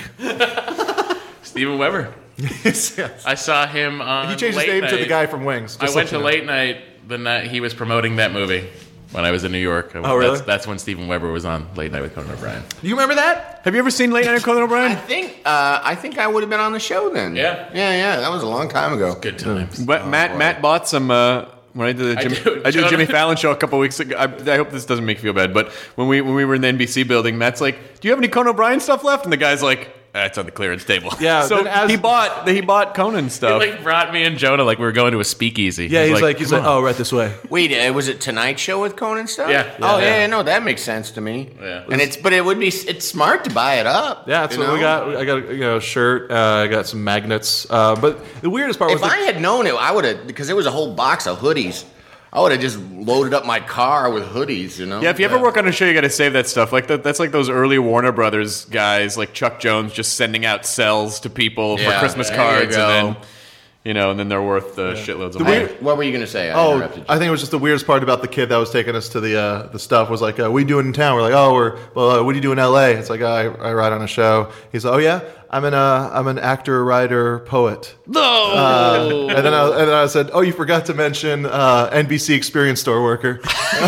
[SPEAKER 10] Steven Weber.
[SPEAKER 7] Yes.
[SPEAKER 10] I saw him on
[SPEAKER 7] He changed his
[SPEAKER 10] Late
[SPEAKER 7] name
[SPEAKER 10] Night.
[SPEAKER 7] to the guy from Wings.
[SPEAKER 10] I
[SPEAKER 7] just
[SPEAKER 10] went
[SPEAKER 7] so
[SPEAKER 10] to
[SPEAKER 7] you know.
[SPEAKER 10] Late Night the night he was promoting that movie when I was in New York.
[SPEAKER 7] Oh, really?
[SPEAKER 10] That's, that's when Steven Weber was on Late Night with Conan O'Brien.
[SPEAKER 7] Do you remember that?
[SPEAKER 5] Have you ever seen Late Night with Conan
[SPEAKER 8] I
[SPEAKER 5] O'Brien?
[SPEAKER 8] think. Uh, I think I would have been on the show then.
[SPEAKER 10] Yeah.
[SPEAKER 8] Yeah, yeah. That was a long time ago.
[SPEAKER 10] Good times.
[SPEAKER 5] But Matt Matt bought some. Uh, when I did the
[SPEAKER 10] I
[SPEAKER 5] Jimmy,
[SPEAKER 10] do,
[SPEAKER 5] I did the
[SPEAKER 10] Jonah.
[SPEAKER 5] Jimmy Fallon show a couple weeks ago. I, I hope this doesn't make you feel bad, but when we when we were in the N B C building, Matt's like, "Do you have any Conan O'Brien stuff left?" And the guy's like, ah, "It's on the clearance table."
[SPEAKER 7] Yeah,
[SPEAKER 5] So
[SPEAKER 7] then as-
[SPEAKER 5] he bought he bought Conan
[SPEAKER 10] He
[SPEAKER 5] stuff.
[SPEAKER 10] like brought me and Jonah like we were going to a speakeasy.
[SPEAKER 7] Yeah, he's like, he's like, oh, right this way.
[SPEAKER 8] Wait, uh, was it Tonight Show with Conan stuff?
[SPEAKER 10] Yeah.
[SPEAKER 8] Oh
[SPEAKER 10] Yeah.
[SPEAKER 8] yeah, yeah, no, that makes sense to me.
[SPEAKER 10] Yeah.
[SPEAKER 8] And it's but it would be it's smart to buy it up.
[SPEAKER 7] Yeah, that's
[SPEAKER 8] you
[SPEAKER 7] what we
[SPEAKER 8] know?
[SPEAKER 7] got. I got you know, a shirt. Uh, I got some magnets. Uh, but the weirdest part
[SPEAKER 8] If
[SPEAKER 7] was
[SPEAKER 8] I
[SPEAKER 7] the,
[SPEAKER 8] had known it, I would have because there was a whole box of hoodies. I would have just loaded up my car with hoodies. You know.
[SPEAKER 5] Yeah, if you ever work on a show, you got to save that stuff. Like that, that's like those early Warner Brothers guys, like Chuck Jones, just sending out cells to people for
[SPEAKER 8] Yeah,
[SPEAKER 5] Christmas
[SPEAKER 8] there you
[SPEAKER 5] cards,
[SPEAKER 8] go.
[SPEAKER 5] and then you know, and then they're worth uh, shitloads of
[SPEAKER 8] Hey,
[SPEAKER 5] money.
[SPEAKER 8] what were you going to say? I
[SPEAKER 7] Oh,
[SPEAKER 8] interrupted you.
[SPEAKER 7] I think it was just the weirdest part about the kid that was taking us to the uh, the stuff was like, uh, "What are you doing in town?" We're like, "Oh, we're well. Uh, what do you do in L A?" It's like, I, "I write on a show." He's like, "Oh yeah, I'm an uh, I'm an actor, writer, poet."
[SPEAKER 10] no.
[SPEAKER 7] Uh, and then I, and then I said, "Oh, you forgot to mention uh, N B C Experience Store worker."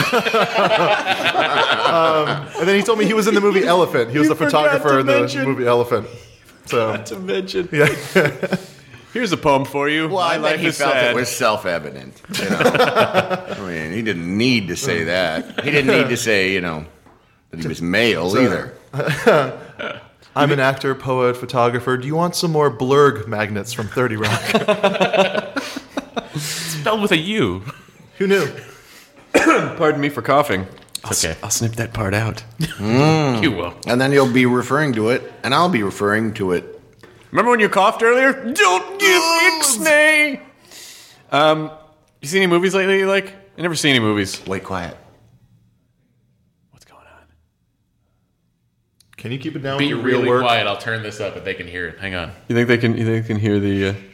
[SPEAKER 7] um, and then he told me he was in the movie Elephant. He was
[SPEAKER 5] You
[SPEAKER 7] the
[SPEAKER 5] forgot
[SPEAKER 7] photographer
[SPEAKER 5] to
[SPEAKER 7] in the
[SPEAKER 5] mention-
[SPEAKER 7] movie Elephant. So
[SPEAKER 5] To mention,
[SPEAKER 7] yeah.
[SPEAKER 5] here's a poem for you.
[SPEAKER 8] Well,
[SPEAKER 5] My
[SPEAKER 8] I bet
[SPEAKER 5] life
[SPEAKER 8] he
[SPEAKER 5] is
[SPEAKER 8] felt
[SPEAKER 5] sad.
[SPEAKER 8] it was self-evident. You know? I mean, he didn't need to say that. He didn't need to say, you know, that he was male either.
[SPEAKER 7] I'm an actor, poet, photographer. Do you want some more Blurg magnets from thirty Rock?
[SPEAKER 10] Spelled with a U.
[SPEAKER 7] Who knew?
[SPEAKER 5] Pardon me for coughing.
[SPEAKER 10] It's okay.
[SPEAKER 5] I'll snip that part out.
[SPEAKER 10] You will.
[SPEAKER 8] And then you'll be referring to it, and I'll be referring to it.
[SPEAKER 5] Remember when you coughed earlier? Don't give ixnay. Um, you see any movies lately? You like? I never see any movies.
[SPEAKER 8] Wait, quiet.
[SPEAKER 5] What's going on?
[SPEAKER 7] Can you keep it down
[SPEAKER 10] Be
[SPEAKER 7] with your
[SPEAKER 10] really
[SPEAKER 7] real work?
[SPEAKER 10] quiet. I'll turn this up if they can hear it. Hang on.
[SPEAKER 5] You think they can? You think they can hear the? Uh...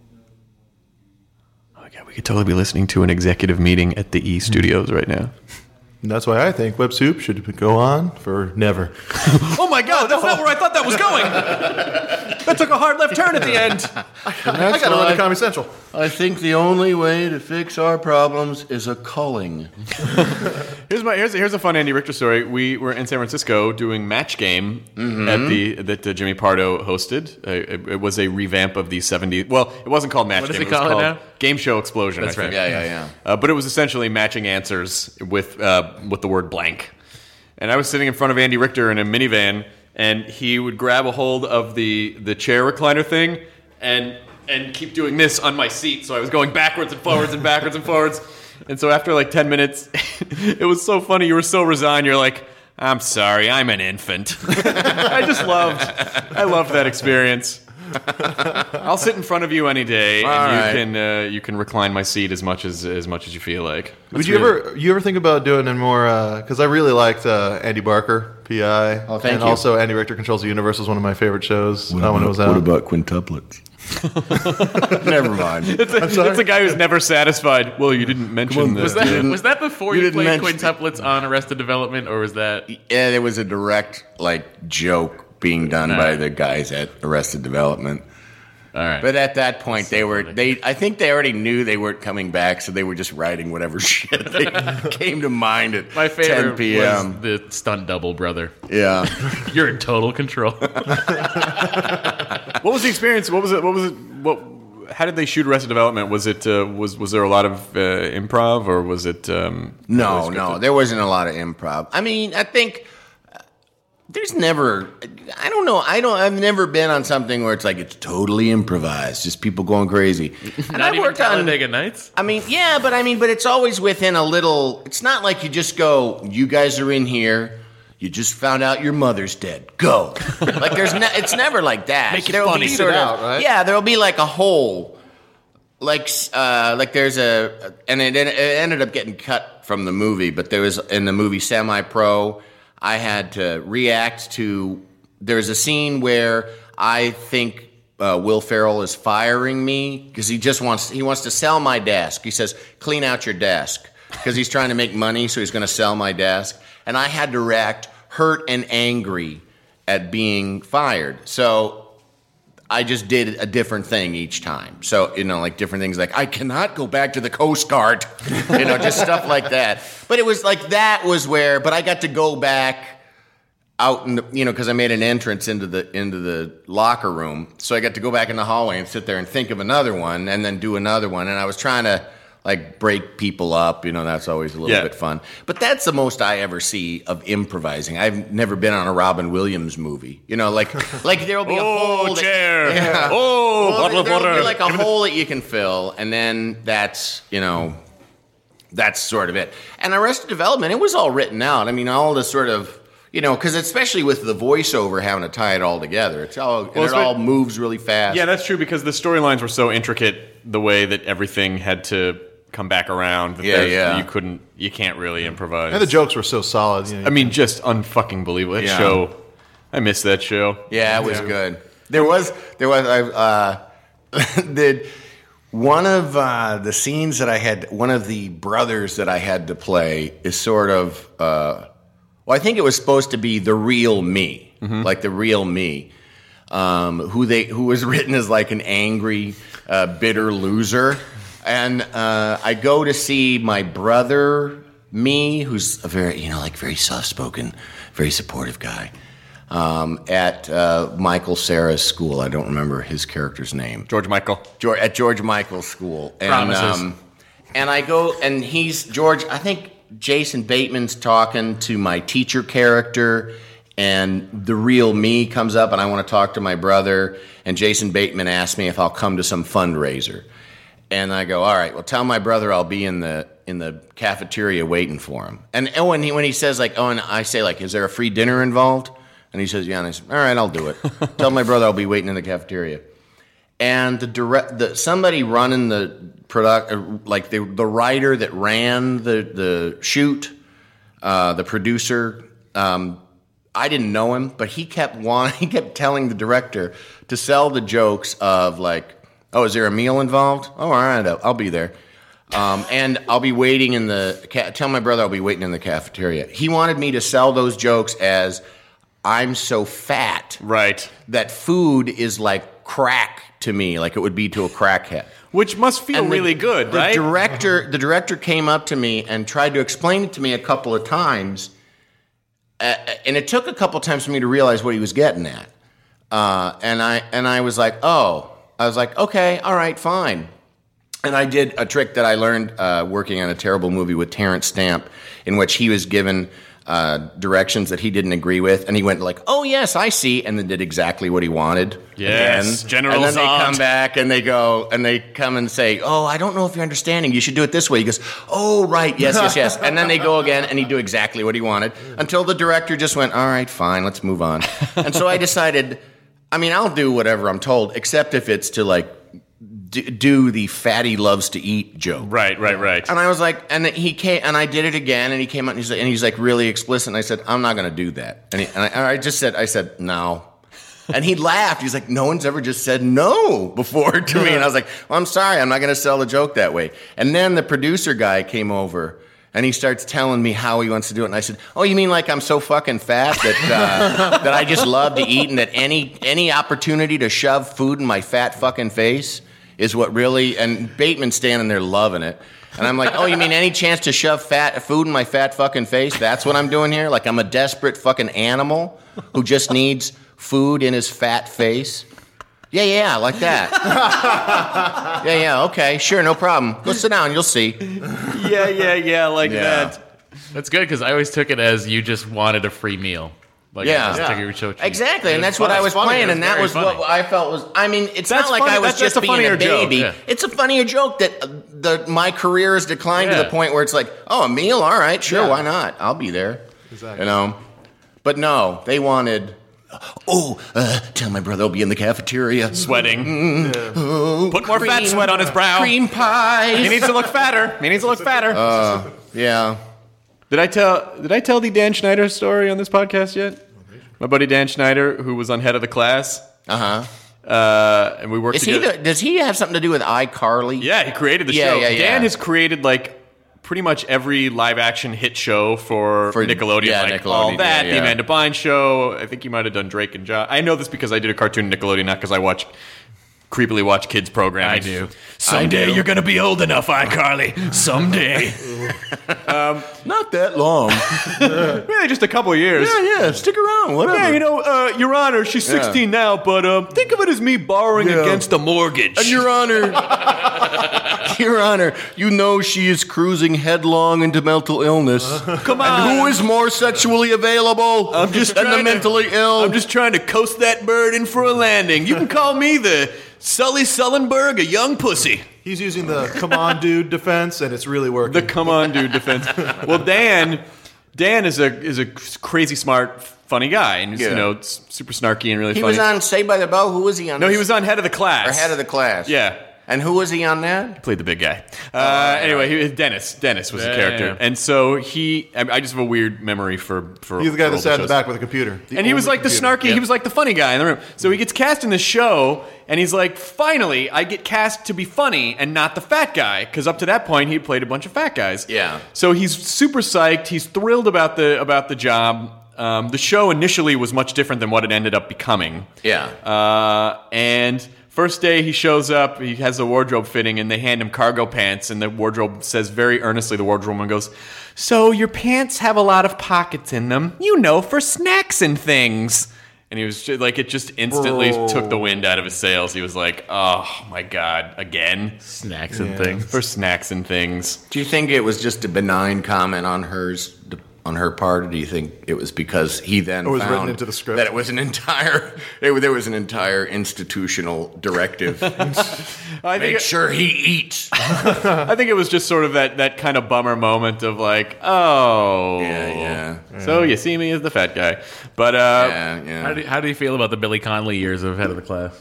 [SPEAKER 5] Oh my god, we could totally be listening to an executive meeting at the E Studios right now.
[SPEAKER 7] And that's why I think Web Soup should go on for never.
[SPEAKER 5] Oh my god, that's not where I thought that was going. That took a hard left turn at the end.
[SPEAKER 7] I got to run to Comedy Central.
[SPEAKER 8] I think the only way to fix our problems is a culling.
[SPEAKER 5] Here's my here's here's a fun Andy Richter story. We were in San Francisco doing Match Game at the that uh, Jimmy Pardo hosted. Uh, it, it was a revamp of the seventies. Well, it wasn't called Match
[SPEAKER 10] What does
[SPEAKER 5] Game.
[SPEAKER 10] he
[SPEAKER 5] it was
[SPEAKER 10] call it
[SPEAKER 5] called
[SPEAKER 10] now?
[SPEAKER 5] Game Show Explosion.
[SPEAKER 10] That's
[SPEAKER 5] I
[SPEAKER 10] right.
[SPEAKER 5] think.
[SPEAKER 8] Yeah, yeah, yeah.
[SPEAKER 5] Uh, but it was essentially matching answers with uh, with the word blank. And I was sitting in front of Andy Richter in a minivan, and he would grab a hold of the the chair recliner thing and and keep doing this on my seat. So I was going backwards and forwards and backwards and forwards. And so after like ten minutes, it was so funny. You were so resigned. You're like, I'm sorry, I'm an infant. I just loved, I loved that experience. I'll sit in front of you any day,
[SPEAKER 8] All
[SPEAKER 5] and you
[SPEAKER 8] right.
[SPEAKER 5] can uh, you can recline my seat as much as as much as you feel like.
[SPEAKER 7] Would you ever you ever think about doing it more? Because I really liked uh, Andy Barker, P I.
[SPEAKER 8] Oh, thank
[SPEAKER 7] and
[SPEAKER 8] you.
[SPEAKER 7] also Andy Richter Controls the Universe was one of my favorite shows uh, when it was out.
[SPEAKER 8] about quintuplets? Never mind.
[SPEAKER 5] It's a, it's a guy who's never satisfied. Well, you didn't mention
[SPEAKER 8] on,
[SPEAKER 5] the,
[SPEAKER 10] Was that
[SPEAKER 8] didn't-
[SPEAKER 10] was that before
[SPEAKER 8] you
[SPEAKER 10] you,
[SPEAKER 8] didn't
[SPEAKER 10] played
[SPEAKER 8] mention-
[SPEAKER 10] quintuplets on Arrested Development, or was that?
[SPEAKER 8] Yeah, there was a direct like joke being done
[SPEAKER 10] All
[SPEAKER 8] by
[SPEAKER 10] right.
[SPEAKER 8] the guys at Arrested Development.
[SPEAKER 10] All right.
[SPEAKER 8] But at that point, they were they. I think they already knew they weren't coming back, so they were just writing whatever shit they came to mind at
[SPEAKER 10] My favorite
[SPEAKER 8] ten p.m.
[SPEAKER 10] was the stunt double brother.
[SPEAKER 8] Yeah,
[SPEAKER 10] You're in total control.
[SPEAKER 5] what was the experience? What was it? What was it? What? How did they shoot Arrested Development? Was it uh, was was there a lot of uh, improv, or was it? Um,
[SPEAKER 8] no,
[SPEAKER 5] really
[SPEAKER 8] no,
[SPEAKER 5] scripted?
[SPEAKER 8] there wasn't a lot of improv. I mean, I think there's never, I don't know, I don't, I've never been on something where it's like it's totally improvised, just people going crazy. And
[SPEAKER 10] Not
[SPEAKER 8] I
[SPEAKER 10] even
[SPEAKER 8] worked on
[SPEAKER 10] Talladega Nights?
[SPEAKER 8] I mean, yeah, but I mean, but it's always within a little. It's not like you just go, you guys are in here. You just found out your mother's dead. Go. Like there's, ne- it's never like that.
[SPEAKER 9] Make it
[SPEAKER 8] There'll
[SPEAKER 9] funny.
[SPEAKER 8] be sort
[SPEAKER 7] Beat it
[SPEAKER 8] of,
[SPEAKER 7] out, right?
[SPEAKER 8] Yeah, there'll be like a whole, like, uh, like there's a, and it, it ended up getting cut from the movie. But there was in the movie Semi Pro, I had to react to. There's a scene where I think uh, Will Ferrell is firing me because he just wants he wants to sell my desk. He says, "Clean out your desk," because he's trying to make money, so he's going to sell my desk. And I had to react hurt and angry at being fired. So I just did a different thing each time. So, you know, like different things like, I cannot go back to the Coast Guard, you know, just stuff like that. But it was like that was where, but I got to go back out in the, you know, because I made an entrance into the into the locker room. So I got to go back in the hallway and sit there and think of another one and then do another one. And I was trying to like break people up, you know, that's always a little
[SPEAKER 5] Yeah.
[SPEAKER 8] bit fun. But that's the most I ever see of improvising. I've never been on a Robin Williams movie. You know, like like there'll be a hole.
[SPEAKER 9] Oh,
[SPEAKER 8] that-
[SPEAKER 9] chair.
[SPEAKER 8] Yeah.
[SPEAKER 9] Oh,
[SPEAKER 8] Well,
[SPEAKER 9] bottle of
[SPEAKER 8] there'll
[SPEAKER 9] water.
[SPEAKER 8] be like a hole that you can fill, and then that's, you know, that's sort of it. And Arrested Development, it was all written out. I mean, all the sort of, you know, because especially with the voiceover having to tie it all together, it's all, and
[SPEAKER 5] Well,
[SPEAKER 8] it
[SPEAKER 5] it's
[SPEAKER 8] all
[SPEAKER 5] what-
[SPEAKER 8] moves really fast.
[SPEAKER 5] Yeah, that's true because the storylines were so intricate. The way that everything had to come back around. That
[SPEAKER 8] Yeah,
[SPEAKER 5] there's-
[SPEAKER 8] yeah.
[SPEAKER 5] You couldn't. You can't really improvise.
[SPEAKER 7] And the jokes were so solid. You know,
[SPEAKER 5] I mean, just unfucking believable. That
[SPEAKER 8] Yeah.
[SPEAKER 5] show. I miss that show.
[SPEAKER 8] Yeah, it was good. There was there was I uh, the one of uh, the scenes that I had. One of the brothers that I had to play is sort of. Uh, well, I think it was supposed to be the real me, like the real me, um, who they who was written as like an angry, uh, bitter loser. And uh, I go to see my brother, me, who's a very, you know, like very soft-spoken, very supportive guy, um, at uh, Michael Cera's school. I don't remember his character's name.
[SPEAKER 5] George Michael.
[SPEAKER 8] George, at George Michael's school. And,
[SPEAKER 10] Promises.
[SPEAKER 8] um, and I go, and he's, George, I think Jason Bateman's talking to my teacher character, and the real me comes up, and I want to talk to my brother, and Jason Bateman asks me if I'll come to some fundraiser. And I go, all right, well, tell my brother I'll be in the in the cafeteria waiting for him. And oh, when he when he says like, oh, and I say like, is there a free dinner involved? And he says, yeah. And I say, all right, I'll do it. Tell my brother I'll be waiting in the cafeteria. And the direct, the somebody running the product, uh, like the the writer that ran the the shoot, uh, the producer. Um, I didn't know him, but he kept wanting, he kept telling the director to sell the jokes of like, oh, is there a meal involved? Oh, all right, I'll, I'll be there. Um, and I'll be waiting in the, ca- tell my brother I'll be waiting in the cafeteria. He wanted me to sell those jokes as I'm so fat
[SPEAKER 5] Right.
[SPEAKER 8] that food is like crack to me, like it would be to a crackhead.
[SPEAKER 5] Which must feel
[SPEAKER 8] And the-
[SPEAKER 5] really good,
[SPEAKER 8] the
[SPEAKER 5] right?
[SPEAKER 8] Director, the director came up to me and tried to explain it to me a couple of times. Uh, and it took a couple of times for me to realize what he was getting at. Uh, and I and I was like, oh, I was like, okay, all right, fine. And I did a trick that I learned uh, working on a terrible movie with Terrence Stamp, in which he was given uh, directions that he didn't agree with, and he went like, "Oh yes, I see," and then did exactly what he wanted.
[SPEAKER 5] Yes,
[SPEAKER 8] again.
[SPEAKER 5] General
[SPEAKER 8] And then they
[SPEAKER 5] Zod.
[SPEAKER 8] come back and they go and they come and say, "Oh, I don't know if you're understanding. You should do it this way." He goes, "Oh, right, yes, yes, yes." And then they go again and he do exactly what he wanted until the director just went, "All right, fine, let's move on." And so I decided, I mean, I'll do whatever I'm told, except if it's to like d- do the fatty loves to eat joke.
[SPEAKER 5] Right, right, right.
[SPEAKER 8] And I was like, and he came, and I did it again, and he came out, and he's like, and he's like really explicit, and I said, I'm not going to do that. And, he, and, I, and I just said, I said, no. And he laughed. He's like, no one's ever just said no before to me. And I was like, well, I'm sorry, I'm not going to sell the joke that way. And then the producer guy came over, and he starts telling me how he wants to do it. And I said, oh, you mean like I'm so fucking fat that uh, that I just love to eat, and that any any opportunity to shove food in my fat fucking face is what really, and Bateman's standing there loving it. And I'm like, oh, you mean any chance to shove fat food in my fat fucking face? That's what I'm doing here? Like I'm a desperate fucking animal who just needs food in his fat face? Yeah, yeah, like that. yeah, yeah, okay, sure, no problem. Go sit down, you'll see.
[SPEAKER 5] Yeah, yeah, yeah, like
[SPEAKER 8] Yeah.
[SPEAKER 5] that.
[SPEAKER 10] That's good because I always took it as you just wanted a free meal. Like,
[SPEAKER 8] Yeah.
[SPEAKER 10] just
[SPEAKER 8] Yeah.
[SPEAKER 10] take your show-
[SPEAKER 8] Exactly, and
[SPEAKER 10] It
[SPEAKER 8] that's
[SPEAKER 10] was
[SPEAKER 8] what I
[SPEAKER 10] fun.
[SPEAKER 8] was
[SPEAKER 10] Funny.
[SPEAKER 8] playing,
[SPEAKER 10] It
[SPEAKER 8] and that
[SPEAKER 10] very
[SPEAKER 8] was
[SPEAKER 10] funny.
[SPEAKER 8] what I felt was. I mean, it's
[SPEAKER 5] That's
[SPEAKER 8] not like
[SPEAKER 5] funny.
[SPEAKER 8] I was
[SPEAKER 5] That's-
[SPEAKER 8] just
[SPEAKER 5] that's a
[SPEAKER 8] being a
[SPEAKER 5] funnier joke,
[SPEAKER 8] baby.
[SPEAKER 10] yeah.
[SPEAKER 8] It's a funnier joke that uh, the my career has declined
[SPEAKER 10] Yeah.
[SPEAKER 8] to the point where it's like, oh, a meal, all right, sure,
[SPEAKER 7] Yeah.
[SPEAKER 8] why not? I'll be there.
[SPEAKER 7] Exactly.
[SPEAKER 8] You know, but no, they wanted. Oh, uh, tell my brother I'll be in the cafeteria.
[SPEAKER 5] Sweating. Put more fat
[SPEAKER 8] Cream-
[SPEAKER 5] sweat on his brow.
[SPEAKER 8] Cream pies.
[SPEAKER 5] He needs to look fatter. He needs to look fatter.
[SPEAKER 8] Uh, yeah.
[SPEAKER 5] Did I tell Did I tell the Dan Schneider story on this podcast yet? My buddy Dan Schneider, who was on Head of the Class,
[SPEAKER 8] Uh-huh.
[SPEAKER 5] uh, and we worked
[SPEAKER 8] Is he
[SPEAKER 5] together.
[SPEAKER 8] the, does he have something to do with iCarly?
[SPEAKER 5] Yeah, he created the
[SPEAKER 8] Yeah,
[SPEAKER 5] show.
[SPEAKER 8] yeah, yeah.
[SPEAKER 5] Dan has created like pretty much every live action hit show for,
[SPEAKER 8] For-
[SPEAKER 5] Nickelodeon,
[SPEAKER 8] yeah,
[SPEAKER 5] like
[SPEAKER 8] Nickelodeon,
[SPEAKER 5] All That,
[SPEAKER 8] yeah,
[SPEAKER 5] The
[SPEAKER 8] yeah.
[SPEAKER 5] Amanda Bynes Show. I think he might have done Drake and Josh. I know this because I did a cartoon Nickelodeon, not because I watch creepily watch kids programming.
[SPEAKER 10] I do.
[SPEAKER 5] Someday
[SPEAKER 8] I do.
[SPEAKER 5] you're gonna be old enough, iCarly. Someday.
[SPEAKER 8] Not that long.
[SPEAKER 5] Really, just a couple of years.
[SPEAKER 8] yeah, yeah, stick around, whatever.
[SPEAKER 5] Yeah, you know, uh, Your Honor, she's
[SPEAKER 8] Yeah.
[SPEAKER 5] sixteen now, but um, think of it as me borrowing
[SPEAKER 8] Yeah.
[SPEAKER 5] against the mortgage.
[SPEAKER 8] And Your Honor, Your Honor, you know she is cruising headlong into mental illness.
[SPEAKER 5] Come on.
[SPEAKER 8] And who is more sexually available
[SPEAKER 5] I'm just
[SPEAKER 8] than the
[SPEAKER 5] trying to-
[SPEAKER 8] mentally ill?
[SPEAKER 5] I'm just trying to coast that bird in for a landing. You can call me the Sully Sullenberg, a young pussy.
[SPEAKER 7] He's using the "come on, dude" defense, and it's really working.
[SPEAKER 5] The come on, dude defense. Well, Dan, Dan is a is a crazy smart, funny guy, and he's,
[SPEAKER 8] Yeah.
[SPEAKER 5] you know, s- super snarky and really
[SPEAKER 8] he
[SPEAKER 5] funny.
[SPEAKER 8] was on Saved by the Bell. Who was he on?
[SPEAKER 5] no, he was on Head of the Class.
[SPEAKER 8] or head of the class.
[SPEAKER 5] Yeah.
[SPEAKER 8] And who was he on that?
[SPEAKER 5] Played the big guy. Uh,
[SPEAKER 8] right,
[SPEAKER 5] anyway,
[SPEAKER 8] right.
[SPEAKER 5] he, Dennis. Dennis was
[SPEAKER 10] Yeah,
[SPEAKER 5] the character,
[SPEAKER 10] yeah.
[SPEAKER 5] and so he. I, I just have a weird memory for for.
[SPEAKER 7] He's the guy
[SPEAKER 5] for
[SPEAKER 7] that
[SPEAKER 5] older
[SPEAKER 7] sat in the
[SPEAKER 5] shows.
[SPEAKER 7] back with a computer. The
[SPEAKER 5] And he was
[SPEAKER 7] only
[SPEAKER 5] like the
[SPEAKER 7] computer.
[SPEAKER 5] snarky, he was like the funny guy in the room. So he gets cast in this show, and he's like, finally, I get cast to be funny and not the fat guy. Because up to that point, he played a bunch of fat guys.
[SPEAKER 8] Yeah.
[SPEAKER 5] So he's super psyched. He's thrilled about the about the job. Um, the show initially was much different than what it ended up becoming.
[SPEAKER 8] Yeah.
[SPEAKER 5] Uh, and first day he shows up, he has a wardrobe fitting, and they hand him cargo pants, and the wardrobe says very earnestly, the wardrobe woman goes, "So your pants have a lot of pockets in them, you know, for snacks and things." And he was just, like, it just instantly
[SPEAKER 7] Bro.
[SPEAKER 5] took the wind out of his sails. He was like, "Oh my god, again
[SPEAKER 10] Snacks and things.
[SPEAKER 5] for snacks and things."
[SPEAKER 8] Do you think it was just a benign comment on hers, on her part, or do you think it was because he then
[SPEAKER 7] It was
[SPEAKER 8] found
[SPEAKER 7] written into the script?
[SPEAKER 8] that it was an entire, it, there was an entire institutional directive?
[SPEAKER 5] I think
[SPEAKER 8] Make
[SPEAKER 5] it,
[SPEAKER 8] sure he eats.
[SPEAKER 5] I think it was just sort of that that kind of bummer moment of like, oh,
[SPEAKER 8] Yeah, yeah.
[SPEAKER 5] So you see me as the fat guy, but uh,
[SPEAKER 8] Yeah, yeah.
[SPEAKER 10] How do, how do you feel about the Billy Connolly years of Head of the Class?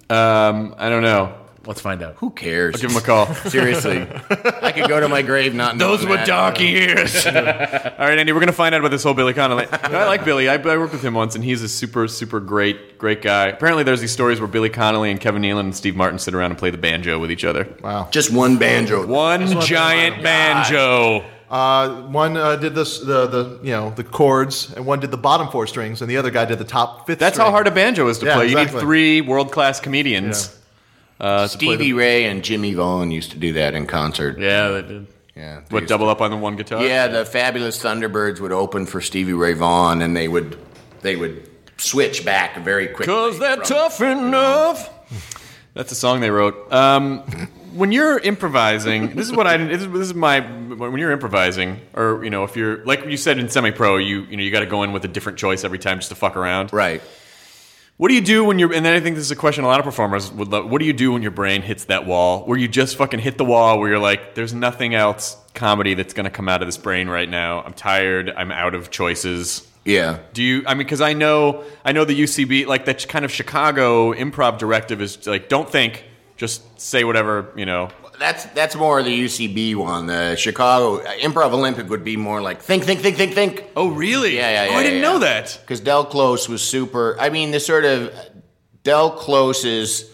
[SPEAKER 5] um, I don't know.
[SPEAKER 10] Let's find out.
[SPEAKER 8] Who cares?
[SPEAKER 5] I'll give him a call.
[SPEAKER 8] Seriously, I could go to my grave not knowing
[SPEAKER 5] Those were
[SPEAKER 8] that.
[SPEAKER 5] dark years. All right, Andy, we're gonna find out about this whole Billy Connolly. I like Billy. I, I worked with him once, and he's a super, super great, great guy. Apparently, there's these stories where Billy Connolly and Kevin Nealon and Steve Martin sit around and play the banjo with each other.
[SPEAKER 7] Wow.
[SPEAKER 8] Just one banjo.
[SPEAKER 5] One giant banjo.
[SPEAKER 7] Uh, one uh, did this the the you know the chords, and one did the bottom four strings, and the other guy did the top fifth.
[SPEAKER 5] That's
[SPEAKER 7] string.
[SPEAKER 5] how hard a banjo is to
[SPEAKER 7] Yeah,
[SPEAKER 5] play. You need
[SPEAKER 7] exactly.
[SPEAKER 5] three world-class comedians. Uh, to play
[SPEAKER 8] Stevie
[SPEAKER 5] the-
[SPEAKER 8] Ray and Jimmy Vaughan used to do that in concert.
[SPEAKER 10] Yeah, they did.
[SPEAKER 8] Yeah. they
[SPEAKER 5] What,
[SPEAKER 8] used
[SPEAKER 5] double up on the one guitar?
[SPEAKER 8] to- Yeah, the Fabulous Thunderbirds would open for Stevie Ray Vaughan, and they would they would switch back very quickly.
[SPEAKER 5] Cause they're
[SPEAKER 8] from-
[SPEAKER 5] tough enough. That's a song they wrote. Um, when you're improvising, this is what I. This is, this is my. When you're improvising, or you know, if you're like you said in semi-pro, you you know you got to go in with a different choice every time just to fuck around.
[SPEAKER 8] Right.
[SPEAKER 5] What do you do when you're? And then I think this is a question a lot of performers would love. What do you do when your brain hits that wall, where you just fucking hit the wall, where you're like, "There's nothing else comedy that's going to come out of this brain right now. I'm tired. I'm out of choices."
[SPEAKER 8] Yeah.
[SPEAKER 5] Do you? I mean, because I know, I know the U C B, like that kind of Chicago improv directive is like, don't think, just say whatever, you know.
[SPEAKER 8] That's that's more the U C B one. The Chicago Improv Olympic would be more like think, think, think, think, think.
[SPEAKER 5] Oh, really?
[SPEAKER 8] Yeah, yeah, yeah.
[SPEAKER 5] Oh, I didn't
[SPEAKER 8] yeah.
[SPEAKER 5] know that.
[SPEAKER 8] Because Del Close was super. I mean, the sort of Del Close's,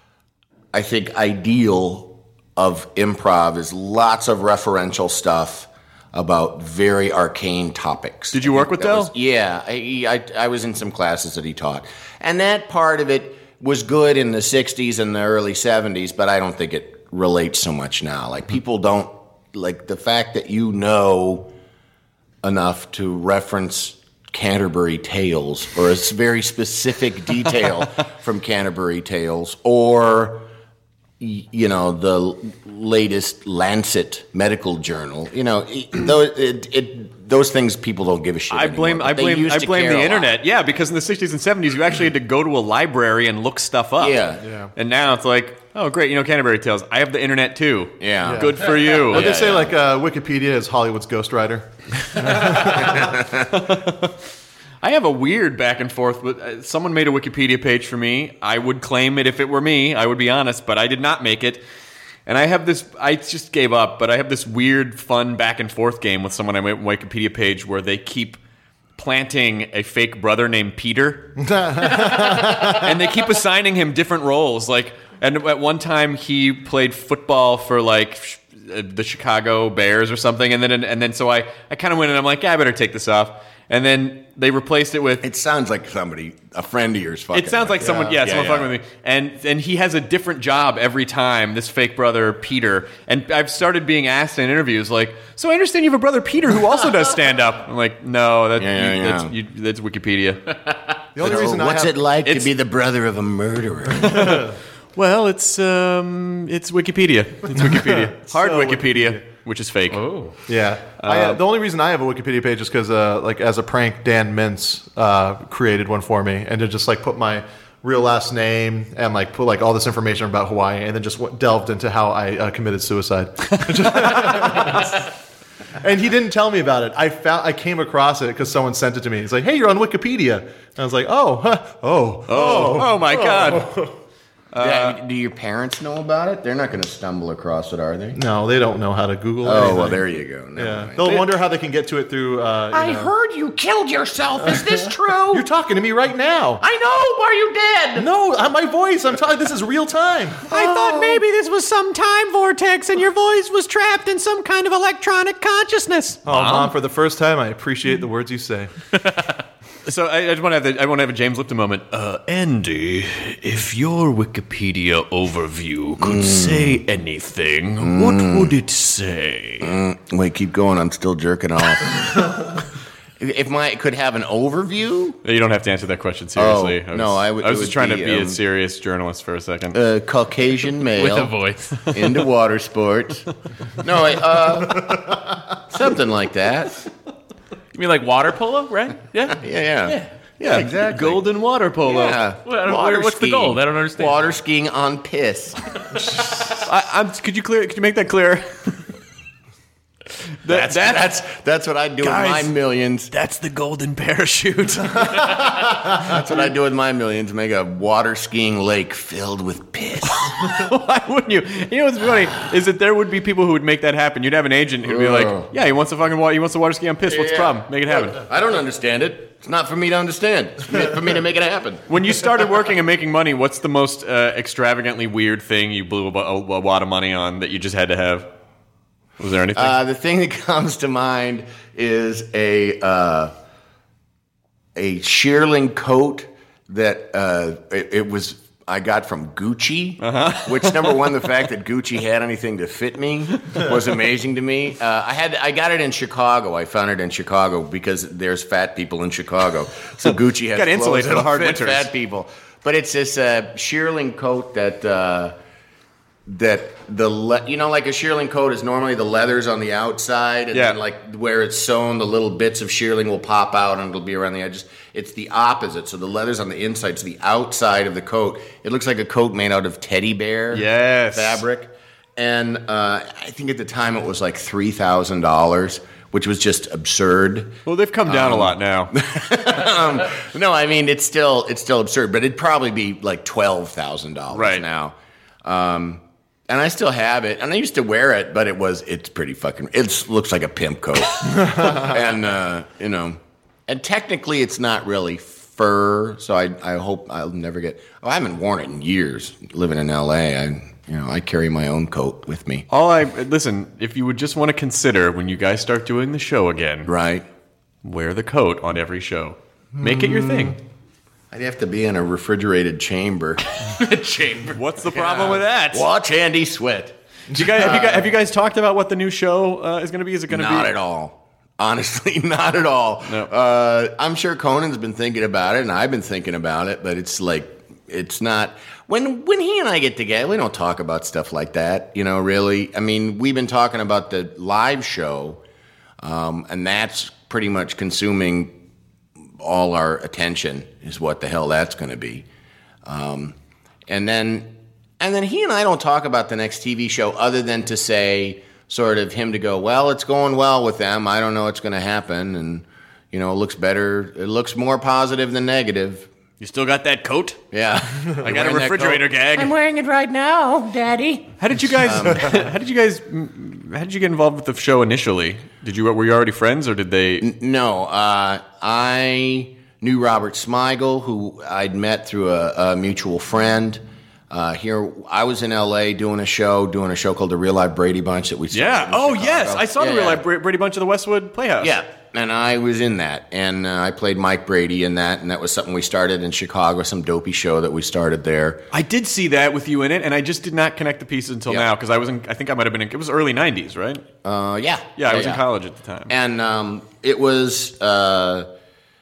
[SPEAKER 8] I think, ideal of improv is lots of referential stuff about very arcane topics.
[SPEAKER 5] Did you work with
[SPEAKER 8] That
[SPEAKER 5] Del?
[SPEAKER 8] was- yeah, I, I, I was in some classes that he taught, and that part of it was good in the sixties and the early seventies, but I don't think it relates so much now. Like people don't like the fact that you know enough to reference Canterbury Tales or a very specific detail from Canterbury Tales, or y- you know, the latest Lancet medical journal. You know, it, though it, it, those things people don't give a shit.
[SPEAKER 5] I blame
[SPEAKER 8] anymore,
[SPEAKER 5] I
[SPEAKER 8] but they
[SPEAKER 5] blame
[SPEAKER 8] used
[SPEAKER 5] I
[SPEAKER 8] to
[SPEAKER 5] blame
[SPEAKER 8] care
[SPEAKER 5] the
[SPEAKER 8] a lot.
[SPEAKER 5] internet. Yeah, because in the sixties and seventies you actually had to go to a library and look stuff up.
[SPEAKER 8] Yeah.
[SPEAKER 7] Yeah.
[SPEAKER 5] And now it's like, oh great, you know Canterbury Tales. I have the internet too.
[SPEAKER 8] Yeah. Yeah.
[SPEAKER 5] Good for you.
[SPEAKER 7] What
[SPEAKER 8] Yeah,
[SPEAKER 7] they say,
[SPEAKER 8] yeah.
[SPEAKER 7] like uh, Wikipedia is Hollywood's ghostwriter.
[SPEAKER 5] I have a weird back and forth. With, uh, someone made a Wikipedia page for me. I would claim it if it were me. I would be honest, but I did not make it. And I have this, I just gave up, but I have this weird, fun back and forth game with someone on my Wikipedia page where they keep planting a fake brother named Peter. And they keep assigning him different roles. Like, and at one time he played football for like sh- uh, the Chicago Bears or something. And then, and then so I, I kind of went and I'm like, yeah, I better take this off. And then they replaced it with.
[SPEAKER 8] It sounds like somebody, a friend of yours. Fucking
[SPEAKER 5] It sounds like
[SPEAKER 8] with
[SPEAKER 5] someone,
[SPEAKER 8] it.
[SPEAKER 5] yeah, someone fucking with me, and and he has a different job every time. This fake brother Peter, and I've started being asked in interviews like, "So I understand you have a brother Peter who also does stand up." I'm like, "No, that,
[SPEAKER 8] Yeah,
[SPEAKER 5] you,
[SPEAKER 8] yeah,
[SPEAKER 5] that's,
[SPEAKER 8] yeah.
[SPEAKER 5] you, that's Wikipedia."
[SPEAKER 7] The only
[SPEAKER 8] So
[SPEAKER 7] reason I
[SPEAKER 8] what's
[SPEAKER 7] have,
[SPEAKER 8] it like to
[SPEAKER 5] It's-
[SPEAKER 8] be the brother of a murderer?
[SPEAKER 5] Well, it's um, it's Wikipedia. It's Wikipedia. Hard
[SPEAKER 7] So
[SPEAKER 5] Wikipedia, which is fake.
[SPEAKER 10] Oh.
[SPEAKER 7] Yeah, I, uh, the only reason I have a Wikipedia page is because, uh, like, as a prank, Dan Mintz uh, created one for me, and to just like put my real last name and like put like all this information about Hawaii, and then just w- delved into how I uh, committed suicide. And he didn't tell me about it. I found I came across it because someone sent it to me. He's like, "Hey, you're on Wikipedia." And I was like, "Oh, huh, oh,
[SPEAKER 5] Oh, oh my God!
[SPEAKER 8] Yeah, do your parents know about it? They're not going to stumble across it, are they?
[SPEAKER 7] No, they don't know how to Google.
[SPEAKER 8] Oh,
[SPEAKER 7] anything.
[SPEAKER 8] well, there you go. Never
[SPEAKER 7] Yeah,
[SPEAKER 8] mind.
[SPEAKER 7] they'll wonder how they can get to it through. Uh, you
[SPEAKER 9] I
[SPEAKER 7] know.
[SPEAKER 9] heard you killed yourself. Is this true?
[SPEAKER 7] You're talking to me right now.
[SPEAKER 9] I know. Are you dead?
[SPEAKER 7] No, uh, my voice. I'm talking. This is real time.
[SPEAKER 9] I thought maybe this was some time vortex and your voice was trapped in some kind of electronic consciousness.
[SPEAKER 7] Oh, Mom, for the first time, I appreciate the words you say.
[SPEAKER 5] So I, I just want to have the, I want to have a James Lipton moment. Uh, Andy, if your Wikipedia overview could say anything, what would it say?
[SPEAKER 8] Mm, wait, keep going. I'm still jerking off. If my could have an overview,
[SPEAKER 5] You don't have to answer that question seriously.
[SPEAKER 8] Oh,
[SPEAKER 5] was,
[SPEAKER 8] no, I would-
[SPEAKER 5] I was
[SPEAKER 8] it
[SPEAKER 5] just
[SPEAKER 8] would
[SPEAKER 5] trying to
[SPEAKER 8] be,
[SPEAKER 5] be a
[SPEAKER 8] um,
[SPEAKER 5] serious journalist for a second.
[SPEAKER 8] uh, Caucasian male
[SPEAKER 10] With a voice.
[SPEAKER 8] into water sports. No, I, uh, something like that.
[SPEAKER 10] You mean like water polo, right? Yeah.
[SPEAKER 8] Yeah, yeah, yeah, exactly.
[SPEAKER 5] Golden water polo.
[SPEAKER 8] Yeah.
[SPEAKER 10] Well, I don't-
[SPEAKER 8] Water
[SPEAKER 10] what's the
[SPEAKER 8] skiing.
[SPEAKER 10] goal? I don't understand.
[SPEAKER 8] Water skiing on piss.
[SPEAKER 5] I, I'm, could you clear? Could you make that clear? That-
[SPEAKER 8] That's that's that's what I do
[SPEAKER 5] Guys.
[SPEAKER 8] with my millions.
[SPEAKER 5] That's the golden parachute.
[SPEAKER 8] That's what I do with my millions. Make a water skiing lake filled with piss.
[SPEAKER 5] Why wouldn't you? You know what's funny is that there would be people who would make that happen. You'd have an agent who'd be like,
[SPEAKER 8] Ugh.
[SPEAKER 5] "Yeah, he wants to fucking water. He wants to water ski on piss. What's the
[SPEAKER 8] Yeah.
[SPEAKER 5] problem? Make it happen."
[SPEAKER 8] I don't understand it. It's not for me to understand. It's meant for me to make it happen.
[SPEAKER 5] When you started working and making money, what's the most uh, extravagantly weird thing you blew a, a, a lot of money on that you just had to have? Was there anything?
[SPEAKER 8] Uh, the thing that comes to mind is a uh, a shearling coat that uh, it, it was I got from Gucci. Uh-huh. Which number one, the fact that Gucci had anything to fit me was amazing to me. Uh, I had I got it in Chicago. I found it in Chicago because there's fat people in Chicago, so Gucci has
[SPEAKER 5] Got insulated
[SPEAKER 8] clothes
[SPEAKER 5] in
[SPEAKER 8] that'll
[SPEAKER 5] hard
[SPEAKER 8] fit
[SPEAKER 5] winters.
[SPEAKER 8] fat people. But it's this uh, shearling coat that. Uh, that the le- you know like a shearling coat is normally the leather's on the outside and
[SPEAKER 5] Yeah.
[SPEAKER 8] then like where it's sewn the little bits of shearling will pop out and it'll be around the edges. It's the opposite. So the leather's on the inside, so the outside of the coat, it looks like a coat made out of teddy bear
[SPEAKER 5] Yes.
[SPEAKER 8] fabric. And uh, I think at the time it was like three thousand dollars, which was just absurd.
[SPEAKER 5] well, they've come down a lot now.
[SPEAKER 8] um, no, I mean it's still it's still absurd, but it'd probably be like twelve thousand dollars
[SPEAKER 5] Right.
[SPEAKER 8] now. Um, and I still have it, and I used to wear it, but it was it's pretty fucking. It looks like a pimp coat, and uh, you know, and technically it's not really fur, so I I hope I'll never get. Oh, I haven't worn it in years. Living in L A, I you know I carry my own coat with me.
[SPEAKER 5] All I listen, if you would just want to consider when you guys start doing the show again,
[SPEAKER 8] Right.
[SPEAKER 5] wear the coat on every show. Make it your thing.
[SPEAKER 8] I'd have to be in a refrigerated chamber.
[SPEAKER 10] Chamber.
[SPEAKER 5] What's the problem with that?
[SPEAKER 8] Watch Andy sweat.
[SPEAKER 5] Do you guys, have, you guys, have you guys talked about what the new show uh, is going to be? Is it going to be?
[SPEAKER 8] Not at all. Honestly, not at all.
[SPEAKER 5] No.
[SPEAKER 8] Uh, I'm sure Conan's been thinking about it, and I've been thinking about it, but it's like it's not when when he and I get together, we don't talk about stuff like that. You know, really. I mean, we've been talking about the live show, um, and that's pretty much consuming all our attention. Is what the hell that's going to be, um, and then and then he and I don't talk about the next T V show other than to say, sort of him to go, well, it's going well with them. I don't know what's going to happen, and you know, it looks better. It looks more positive than negative.
[SPEAKER 5] You still got that coat?
[SPEAKER 8] Yeah.
[SPEAKER 5] I got a refrigerator gag.
[SPEAKER 8] I'm wearing it right now, Daddy.
[SPEAKER 5] How did you guys? Um, how did you guys? How did you get involved with the show initially? Did you were you already friends, or did they?
[SPEAKER 8] N- no, uh, I knew Robert Smigel, who I'd met through a, a mutual friend. Uh, here, I was in L A doing a show, doing a show called The Real Life Brady Bunch that we started
[SPEAKER 5] yeah.
[SPEAKER 8] in
[SPEAKER 5] Oh
[SPEAKER 8] Chicago.
[SPEAKER 5] yes, I saw
[SPEAKER 8] yeah,
[SPEAKER 5] the Real
[SPEAKER 8] yeah.
[SPEAKER 5] Life Brady Bunch of the Westwood Playhouse.
[SPEAKER 8] Yeah. And I was in that, and uh, I played Mike Brady in that, and that was something we started in Chicago, some dopey show that we started there.
[SPEAKER 5] I did see that with you in it, and I just did not connect the pieces until
[SPEAKER 8] Yeah.
[SPEAKER 5] now because I was in. I think I might have been in. It was early nineties, right?
[SPEAKER 8] Uh, yeah.
[SPEAKER 5] Yeah, I
[SPEAKER 8] yeah,
[SPEAKER 5] was
[SPEAKER 8] yeah.
[SPEAKER 5] in college at the time.
[SPEAKER 8] And um, it was, uh,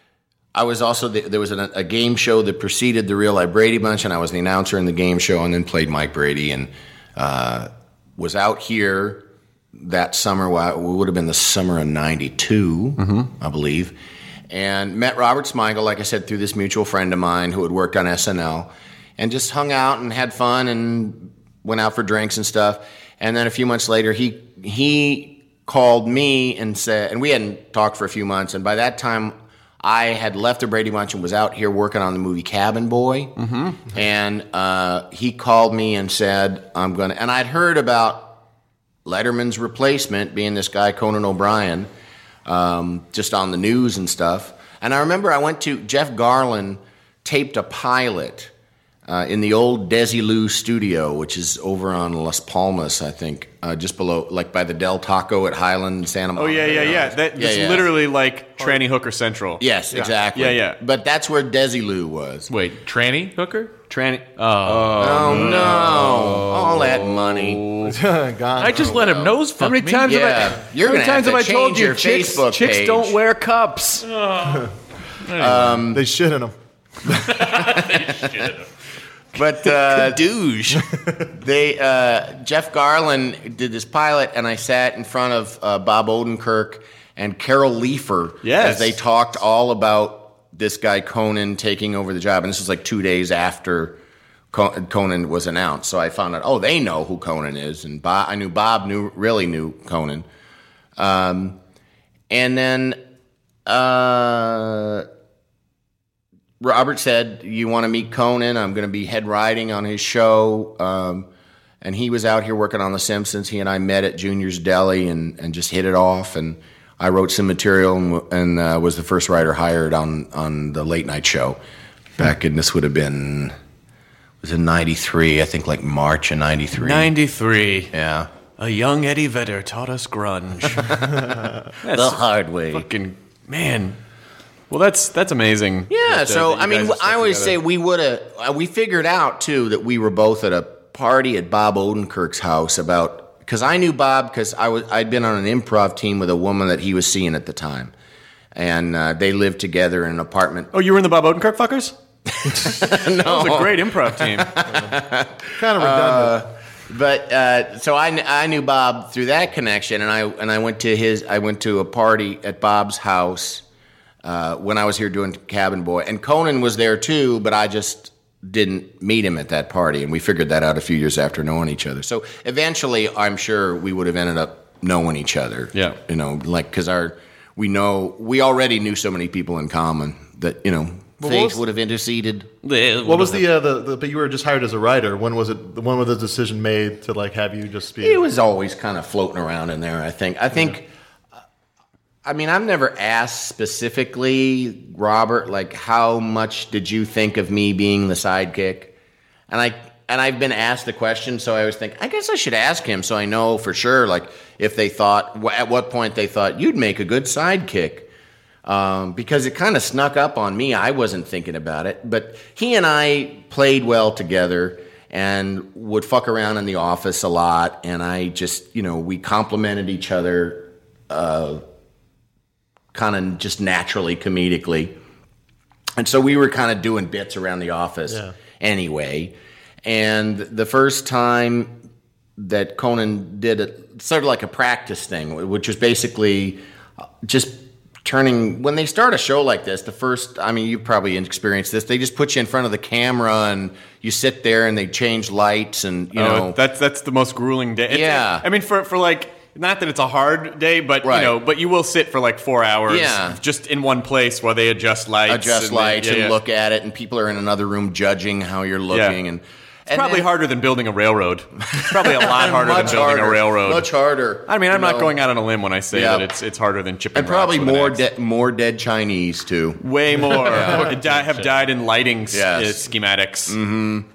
[SPEAKER 8] I was also, the, there was an, a game show that preceded the Real Life Brady Bunch, and I was the announcer in the game show, and then played Mike Brady, and uh, was out here that summer. Well, it would have been the summer of ninety-two,
[SPEAKER 5] mm-hmm.
[SPEAKER 8] I believe, and met Robert Smigel, like I said, through this mutual friend of mine who had worked on S N L, and just hung out and had fun and went out for drinks and stuff. And then a few months later, he he called me and said, and we hadn't talked for a few months, and by that time, I had left the Brady Bunch and was out here working on the movie Cabin Boy.
[SPEAKER 5] Mm-hmm.
[SPEAKER 8] And uh, he called me and said, I'm going to, and I'd heard about Letterman's replacement being this guy, Conan O'Brien, um, just on the news and stuff. And I remember I went to, Jeff Garland taped a pilot uh, in the old Desilu studio, which is over on Las Palmas, I think, uh, just below, like by the Del Taco at Highland, Santa
[SPEAKER 5] Oh
[SPEAKER 8] Monica.
[SPEAKER 5] yeah, yeah, yeah. That,
[SPEAKER 8] Yeah,
[SPEAKER 5] that's
[SPEAKER 8] yeah.
[SPEAKER 5] literally like Tranny Hooker Central.
[SPEAKER 8] Yes, exactly.
[SPEAKER 5] Yeah, yeah.
[SPEAKER 8] But that's where Desilu was.
[SPEAKER 10] Wait, tranny hooker?
[SPEAKER 8] Tranny.
[SPEAKER 10] Oh,
[SPEAKER 8] Oh, no. All that money.
[SPEAKER 7] Gone.
[SPEAKER 10] I just let him nose fuck
[SPEAKER 5] How many
[SPEAKER 10] me.
[SPEAKER 5] times
[SPEAKER 8] Yeah.
[SPEAKER 5] have I?
[SPEAKER 8] You're
[SPEAKER 5] how many
[SPEAKER 8] gonna have
[SPEAKER 5] times have
[SPEAKER 8] to
[SPEAKER 5] I told
[SPEAKER 8] change
[SPEAKER 5] you
[SPEAKER 8] your
[SPEAKER 5] chicks,
[SPEAKER 8] Facebook
[SPEAKER 5] chicks
[SPEAKER 8] page.
[SPEAKER 5] don't wear cups?
[SPEAKER 7] They shit in them.
[SPEAKER 8] But uh,
[SPEAKER 5] Douche.
[SPEAKER 8] they uh, Jeff Garland did this pilot, and I sat in front of uh, Bob Odenkirk and Carol Leifer
[SPEAKER 5] Yes.
[SPEAKER 8] as they talked all about this guy Conan taking over the job. And this was like two days after Co- Conan was announced. So I found out, oh, they know who Conan is, and Bob, I knew Bob knew really knew Conan. Um, and then uh, Robert said, you want to meet Conan? I'm going to be head writing on his show. Um, and he was out here working on The Simpsons. He and I met at Junior's Deli and, and just hit it off. And I wrote some material and, and uh, was the first writer hired on, on the late night show. Back in, this would have been, it was in ninety-three, I think like March of ninety-three.
[SPEAKER 5] ninety-three.
[SPEAKER 8] Yeah.
[SPEAKER 5] A young Eddie Vedder taught us grunge.
[SPEAKER 8] The hard way.
[SPEAKER 5] Fucking man. Well, that's that's amazing.
[SPEAKER 8] Yeah,
[SPEAKER 5] that, uh,
[SPEAKER 8] so
[SPEAKER 5] that you
[SPEAKER 8] I mean,
[SPEAKER 5] guys have stuck
[SPEAKER 8] I always
[SPEAKER 5] together.
[SPEAKER 8] say we would have. We figured out too that we were both at a party at Bob Odenkirk's house about because I knew Bob because I was I'd been on an improv team with a woman that he was seeing at the time, and uh, they lived together in an apartment.
[SPEAKER 5] Oh, you were in the Bob Odenkirk fuckers?
[SPEAKER 8] No,
[SPEAKER 5] That was a great improv team.
[SPEAKER 7] Kind of redundant.
[SPEAKER 8] But uh, so I, kn- I knew Bob through that connection, and I and I went to his I went to a party at Bob's house uh, when I was here doing Cabin Boy, and Conan was there too, but I just didn't meet him at that party, and we figured that out a few years after knowing each other. So eventually, I'm sure we would have ended up knowing each other.
[SPEAKER 5] Yeah,
[SPEAKER 8] you know, like because our we know we already knew so many people in common that you know.
[SPEAKER 7] Well,
[SPEAKER 8] Fate
[SPEAKER 7] what was-
[SPEAKER 8] would have interceded.
[SPEAKER 7] What was the, uh, the the? But you were just hired as a writer. When was it? When was the decision made to like have you just be?
[SPEAKER 8] It was always kind of floating around in there. I think. I think. uh, I mean, I've never asked specifically, Robert, like how much did you think of me being the sidekick? And I and I've been asked the question, so I always think I guess I should ask him so I know for sure, like if they thought at what point they thought you'd make a good sidekick. Um, because it kind of snuck up on me. I wasn't thinking about it. But he and I played well together and would fuck around in the office a lot. And I just, you know, we complimented each other uh, kind of just naturally, comedically. And so we were kind of doing bits around the office.
[SPEAKER 7] Yeah.
[SPEAKER 8] anyway. And the first time that Conan did it, sort of like a practice thing, which was basically just turning, when they start a show like this, the first, I mean, you've probably experienced this, they just put you in front of the camera and you sit there and they change lights and, you
[SPEAKER 5] oh,
[SPEAKER 8] know.
[SPEAKER 5] That's that's the most grueling day. It's,
[SPEAKER 8] yeah.
[SPEAKER 5] I mean, for, for like, not that it's a hard day, but,
[SPEAKER 8] right.
[SPEAKER 5] you know, but you will sit for like four hours
[SPEAKER 8] yeah.
[SPEAKER 5] just in one place while they adjust lights.
[SPEAKER 8] Adjust
[SPEAKER 5] and
[SPEAKER 8] lights
[SPEAKER 5] they, yeah,
[SPEAKER 8] and
[SPEAKER 5] yeah.
[SPEAKER 8] look at it, and people are in another room judging how you're looking.
[SPEAKER 5] Yeah.
[SPEAKER 8] and
[SPEAKER 5] It's
[SPEAKER 8] and
[SPEAKER 5] probably
[SPEAKER 8] then,
[SPEAKER 5] harder than building a railroad. It's probably a lot harder than
[SPEAKER 8] much
[SPEAKER 5] building
[SPEAKER 8] harder,
[SPEAKER 5] a railroad.
[SPEAKER 8] Much harder.
[SPEAKER 5] I mean, I'm
[SPEAKER 8] you
[SPEAKER 5] not
[SPEAKER 8] know.
[SPEAKER 5] going out on a limb when I say
[SPEAKER 8] Yeah.
[SPEAKER 5] that it's it's harder than chipping
[SPEAKER 8] And probably
[SPEAKER 5] rocks with an
[SPEAKER 8] more
[SPEAKER 5] axe.
[SPEAKER 8] de- more dead Chinese too.
[SPEAKER 5] Way more Di- have died in lighting s-
[SPEAKER 8] Yes.
[SPEAKER 5] uh, schematics.
[SPEAKER 8] Mm-hmm.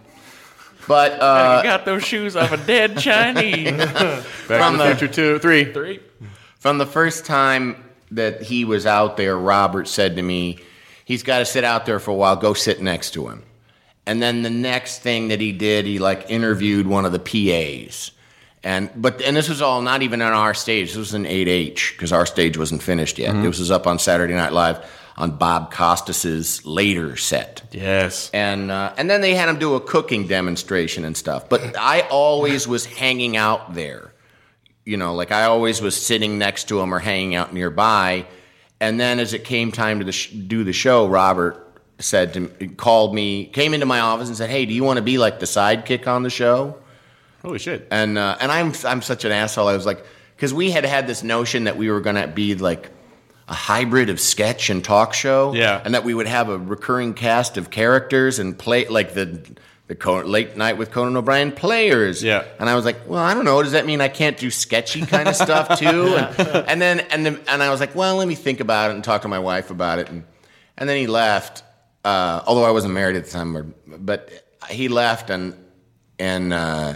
[SPEAKER 8] But
[SPEAKER 10] You
[SPEAKER 8] uh,
[SPEAKER 10] got those shoes off a dead Chinese.
[SPEAKER 5] Back
[SPEAKER 8] From
[SPEAKER 5] to the
[SPEAKER 8] the-
[SPEAKER 5] Future two, three.
[SPEAKER 10] Three.
[SPEAKER 8] from the first time that he was out there, Robert said to me, "He's got to sit out there for a while. Go sit next to him." And then the next thing that he did, he like interviewed one of the P As. And but and this was all not even on our stage. This was in eight H because our stage wasn't finished yet.
[SPEAKER 5] Mm-hmm.
[SPEAKER 8] This was up on Saturday Night Live on Bob Costas's later set.
[SPEAKER 5] Yes.
[SPEAKER 8] And uh, and then they had him do a cooking demonstration and stuff. But I always was hanging out there. You know, like I always was sitting next to him or hanging out nearby. And then as it came time to the sh- do the show, Robert said to me, called me, came into my office and said, "Hey, do you want to be like the sidekick on the show?"
[SPEAKER 5] Holy shit.
[SPEAKER 8] And uh, and I'm I'm such an asshole. I was like, because we had had this notion that we were going to be like a hybrid of sketch and talk show.
[SPEAKER 5] Yeah.
[SPEAKER 8] And that we would have a recurring cast of characters and play like the the Co- Late Night with Conan O'Brien players.
[SPEAKER 5] Yeah.
[SPEAKER 8] And I was like, well, I don't know. Does that mean I can't do sketchy kind of stuff too? And, and then and then and I was like, well, let me think about it and talk to my wife about it. And and then he left. Uh, although I wasn't married at the time, or, but he left and and. Uh,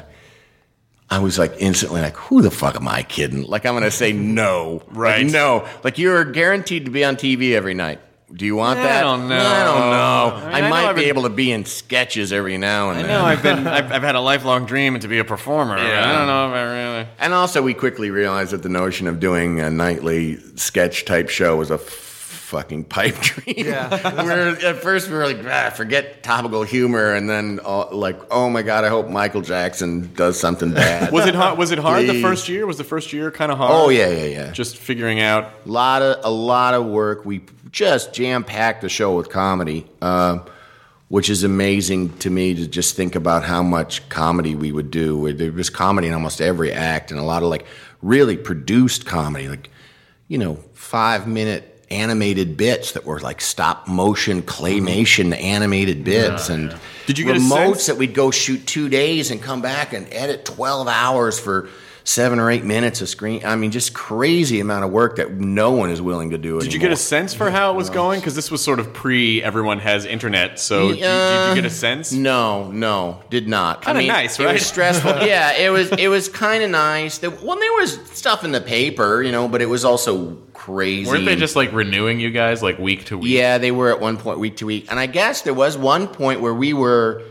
[SPEAKER 8] I was like instantly like, who the fuck am I kidding? Like I'm gonna say no,
[SPEAKER 5] Right.
[SPEAKER 8] Like, no, like you're guaranteed to be on T V every night. Do you want
[SPEAKER 5] I
[SPEAKER 8] that?
[SPEAKER 5] don't know.
[SPEAKER 8] I don't know.
[SPEAKER 5] I
[SPEAKER 8] I,
[SPEAKER 5] mean, I know
[SPEAKER 8] might
[SPEAKER 5] I've
[SPEAKER 8] be
[SPEAKER 5] been-
[SPEAKER 8] able to be in sketches every now and
[SPEAKER 5] I
[SPEAKER 8] then.
[SPEAKER 5] know I've been I've, I've had a lifelong dream to be a performer.
[SPEAKER 8] Yeah.
[SPEAKER 5] I don't know if I really.
[SPEAKER 8] And also, we quickly realized that the notion of doing a nightly sketch type show was a f- fucking pipe dream.
[SPEAKER 7] Yeah.
[SPEAKER 8] we were, at first, we were like, ah, forget topical humor, and then uh, like, oh my god, I hope Michael Jackson does something bad.
[SPEAKER 5] Was it hard? Was it hard the
[SPEAKER 8] Please.
[SPEAKER 5] first year? Was the first year kind of hard?
[SPEAKER 8] Oh yeah, yeah, yeah.
[SPEAKER 5] Just figuring out.
[SPEAKER 8] A lot of a lot of work. We just jam packed the show with comedy, uh, which is amazing to me to just think about how much comedy we would do. There was comedy in almost every act, and a lot of like really produced comedy, like you know, five minute animated bits that were like stop motion claymation animated bits,
[SPEAKER 5] Yeah,
[SPEAKER 8] and
[SPEAKER 5] yeah. Did you get a
[SPEAKER 8] remotes
[SPEAKER 5] sense-
[SPEAKER 8] that we'd go shoot two days and come back and edit twelve hours for seven or eight minutes of screen. I mean, just crazy amount of work that no one is willing to do.
[SPEAKER 5] Did you
[SPEAKER 8] anymore.
[SPEAKER 5] get a sense for how it was going? Because this was sort of pre everyone has internet. So did, did you get a sense?
[SPEAKER 8] No, no, did not.
[SPEAKER 5] Kinda
[SPEAKER 8] I mean,
[SPEAKER 5] nice,
[SPEAKER 8] It
[SPEAKER 5] right?
[SPEAKER 8] was stressful. yeah, it was. It was kind of nice. There, well, there was stuff in the paper, you know, but it was also crazy.
[SPEAKER 10] Weren't they just like renewing you guys like week to week?
[SPEAKER 8] Yeah, they were at one point week to week, and I guess there was one point where we were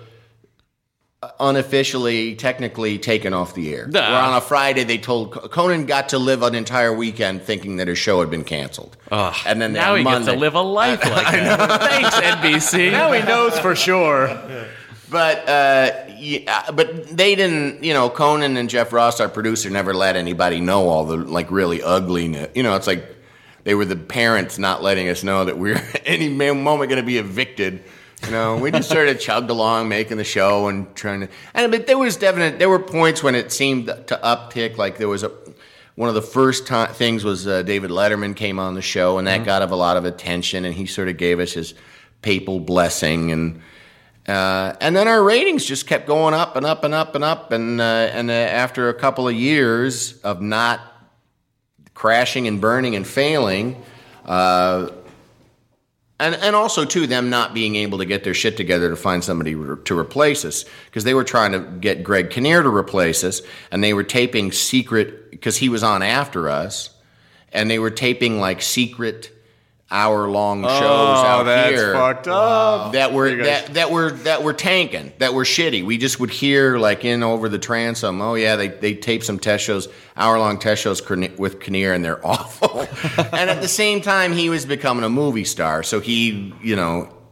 [SPEAKER 8] unofficially, technically taken off the air.
[SPEAKER 10] Nah.
[SPEAKER 8] Where on a Friday they told Conan got to live an entire weekend thinking that his show had been canceled.
[SPEAKER 10] Ugh.
[SPEAKER 8] And then
[SPEAKER 10] now
[SPEAKER 8] on
[SPEAKER 10] he
[SPEAKER 8] Monday,
[SPEAKER 10] gets to live a life like that. Thanks, N B C.
[SPEAKER 5] Now he knows for sure.
[SPEAKER 8] But uh, yeah, but they didn't. You know, Conan and Jeff Ross, our producer, never let anybody know all the like really ugliness. You know, it's like they were the parents not letting us know that we're any moment going to be evicted. You know, we just sort of chugged along, making the show and trying to. And but there was definite. There were points when it seemed to uptick. Like there was a one of the first time, things was uh, David Letterman came on the show, and that mm-hmm. got a lot of attention, and he sort of gave us his papal blessing, and uh, and then our ratings just kept going up and up and up and up, and uh, and uh, after a couple of years of not crashing and burning and failing. Uh, And and also, too, them not being able to get their shit together to find somebody re- to replace us. Because they were trying to get Greg Kinnear to replace us, and they were taping secret, because he was on after us, and they were taping, like, secret hour-long shows
[SPEAKER 5] oh,
[SPEAKER 8] out
[SPEAKER 5] that's
[SPEAKER 8] here.
[SPEAKER 5] fucked up.
[SPEAKER 8] That were,
[SPEAKER 5] You guys-
[SPEAKER 8] that, that, were, that were tanking, that were shitty. We just would hear, like, in over the transom, oh, yeah, they, they tape some test shows, hour-long test shows with Kinnear, and they're awful. And at the same time, he was becoming a movie star, so he, you know,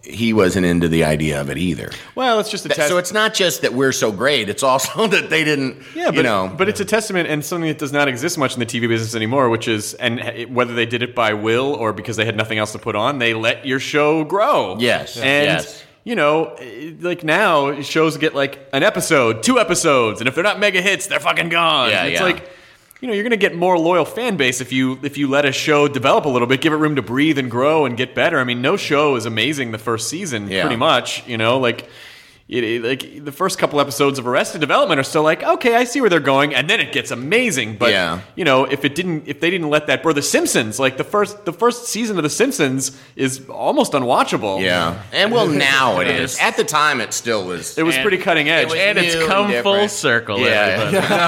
[SPEAKER 8] he wasn't into the idea of it either.
[SPEAKER 5] Well, it's just a
[SPEAKER 8] That-
[SPEAKER 5] test.
[SPEAKER 8] So it's not just that we're so great; it's also that they didn't.
[SPEAKER 5] Yeah, but,
[SPEAKER 8] you know,
[SPEAKER 5] but it's a testament and something that does not exist much in the T V business anymore, which is, and it, whether they did it by will or because they had nothing else to put on, they let your show grow.
[SPEAKER 8] Yes,
[SPEAKER 5] and
[SPEAKER 8] yes.
[SPEAKER 5] you know, like now shows get like an episode, two episodes, and if they're not mega hits, they're fucking gone.
[SPEAKER 8] Yeah,
[SPEAKER 5] it's
[SPEAKER 8] yeah.
[SPEAKER 5] like, you know, you're going to get more loyal fan base if you if you let a show develop a little bit, give it room to breathe and grow and get better. I mean, no show is amazing the first season,
[SPEAKER 8] Yeah.
[SPEAKER 5] pretty much. You know, like. It, it- like the first couple episodes of Arrested Development are still like, okay, I see where they're going, and then it gets amazing. But
[SPEAKER 8] Yeah.
[SPEAKER 5] you know, if it didn't, if they didn't let that, or The Simpsons, like the first, the first season of The Simpsons is almost unwatchable.
[SPEAKER 8] yeah, and well, now it is. At the time, it still was.
[SPEAKER 5] It was
[SPEAKER 10] And-
[SPEAKER 5] pretty cutting edge.
[SPEAKER 8] was
[SPEAKER 10] And it's
[SPEAKER 8] new
[SPEAKER 10] come
[SPEAKER 8] and
[SPEAKER 10] full
[SPEAKER 8] different.
[SPEAKER 10] circle.
[SPEAKER 8] Yeah.
[SPEAKER 10] everybody.
[SPEAKER 8] no,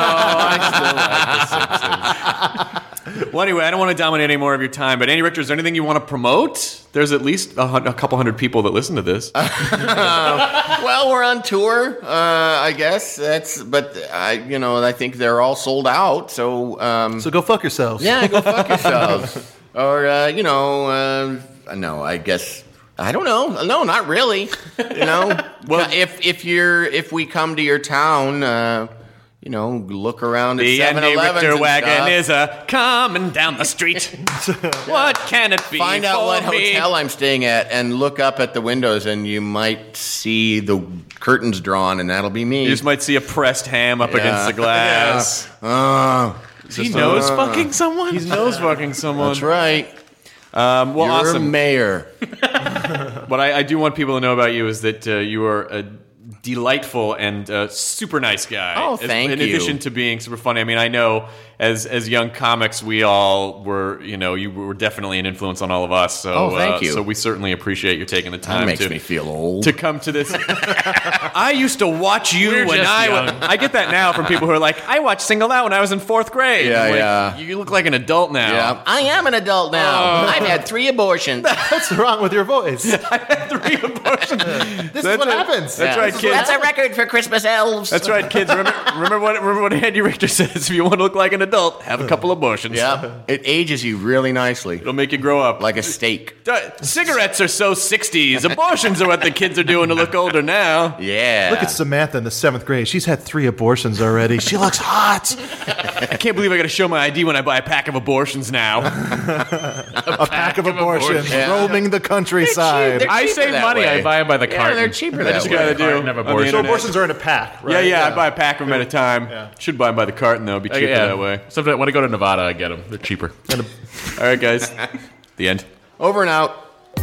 [SPEAKER 8] I still like The Simpsons.
[SPEAKER 5] Well, anyway, I don't want to dominate any more of your time, but Andy Richter, is there anything you want to promote? There's at least a, hun- a couple hundred people that listen to this.
[SPEAKER 8] Well, we're on tour, uh, I guess. That's, but I, you know, I think they're all sold out. So, um,
[SPEAKER 7] So go fuck yourselves.
[SPEAKER 8] yeah, go fuck yourselves. Or, uh, you know, uh, no, I guess. I don't know. No, not really. You know, well, if if you're if we come to your town, uh, you know, look around at
[SPEAKER 5] The
[SPEAKER 8] seven
[SPEAKER 5] Andy
[SPEAKER 8] elevens
[SPEAKER 5] Richter
[SPEAKER 8] and
[SPEAKER 5] wagon
[SPEAKER 8] stuff.
[SPEAKER 5] is a coming down the street. What can it be?
[SPEAKER 8] Find out
[SPEAKER 5] for
[SPEAKER 8] what
[SPEAKER 5] me?
[SPEAKER 8] hotel I'm staying at and look up at the windows, and you might see the curtains drawn, and that'll be me.
[SPEAKER 5] You just might see a pressed ham up
[SPEAKER 8] Yeah.
[SPEAKER 5] against the glass.
[SPEAKER 8] Oh,
[SPEAKER 10] He knows fucking someone.
[SPEAKER 5] He's nose fucking someone.
[SPEAKER 8] that's right.
[SPEAKER 5] Um, well,
[SPEAKER 8] You're
[SPEAKER 5] awesome.
[SPEAKER 8] a mayor.
[SPEAKER 5] What I, I do want people to know about you is that uh, you are a delightful and uh, super nice guy.
[SPEAKER 8] Oh,
[SPEAKER 5] As-
[SPEAKER 8] thank
[SPEAKER 5] in
[SPEAKER 8] you.
[SPEAKER 5] In addition to being super funny, I mean, I know as as young comics, we all were, you know, you were definitely an influence on all of us. So,
[SPEAKER 8] Oh, thank
[SPEAKER 5] uh,
[SPEAKER 8] you.
[SPEAKER 5] So we certainly appreciate you taking the
[SPEAKER 8] That
[SPEAKER 5] time
[SPEAKER 8] makes
[SPEAKER 5] to
[SPEAKER 8] me feel old.
[SPEAKER 5] to come to this. I used to watch you
[SPEAKER 10] We're
[SPEAKER 5] when
[SPEAKER 10] just
[SPEAKER 5] I
[SPEAKER 10] young.
[SPEAKER 5] was. I get that now from people who are like, I watched Single Out when I was in fourth grade.
[SPEAKER 8] Yeah,
[SPEAKER 5] I'm like,
[SPEAKER 8] yeah.
[SPEAKER 5] You look like an adult now.
[SPEAKER 8] Yeah, I am an adult now. I've had three abortions.
[SPEAKER 7] What's wrong with your voice?
[SPEAKER 5] Three abortions.
[SPEAKER 7] This is what happens.
[SPEAKER 5] That's right, kids.
[SPEAKER 8] That's a record for Christmas elves.
[SPEAKER 5] That's right, kids. Remember, remember what remember what Andy Richter says. If you want to look like an adult, have a couple abortions.
[SPEAKER 8] Yeah, it ages you really nicely,
[SPEAKER 5] It'll make you grow up.
[SPEAKER 8] like a steak.
[SPEAKER 5] D- cigarettes are so sixties. Abortions are what the kids are doing to look older now.
[SPEAKER 8] Yeah.
[SPEAKER 7] Look at Samantha in the seventh grade. She's had three abortions already. She looks hot.
[SPEAKER 5] I can't believe I got to show my I D when I buy a pack of abortions now.
[SPEAKER 7] A pack of abortions
[SPEAKER 8] Yeah.
[SPEAKER 7] roaming the countryside.
[SPEAKER 8] They're
[SPEAKER 10] I
[SPEAKER 8] cheaper
[SPEAKER 10] save
[SPEAKER 8] that
[SPEAKER 10] money.
[SPEAKER 8] way.
[SPEAKER 10] I buy them by the
[SPEAKER 8] Yeah,
[SPEAKER 10] carton.
[SPEAKER 8] they're cheaper
[SPEAKER 10] I
[SPEAKER 8] that
[SPEAKER 10] just
[SPEAKER 8] way.
[SPEAKER 10] got a
[SPEAKER 5] do
[SPEAKER 10] carton of
[SPEAKER 5] on the
[SPEAKER 10] abortions.
[SPEAKER 7] So
[SPEAKER 5] internet.
[SPEAKER 7] abortions are in a pack, right?
[SPEAKER 5] Yeah, yeah, I buy a pack of them at a time. Should buy them by the carton though. It'd be cheaper
[SPEAKER 10] yeah.
[SPEAKER 5] that way.
[SPEAKER 10] Sometimes when I go to Nevada, I get them. They're cheaper.
[SPEAKER 5] All right, guys. The end.
[SPEAKER 8] Over and out.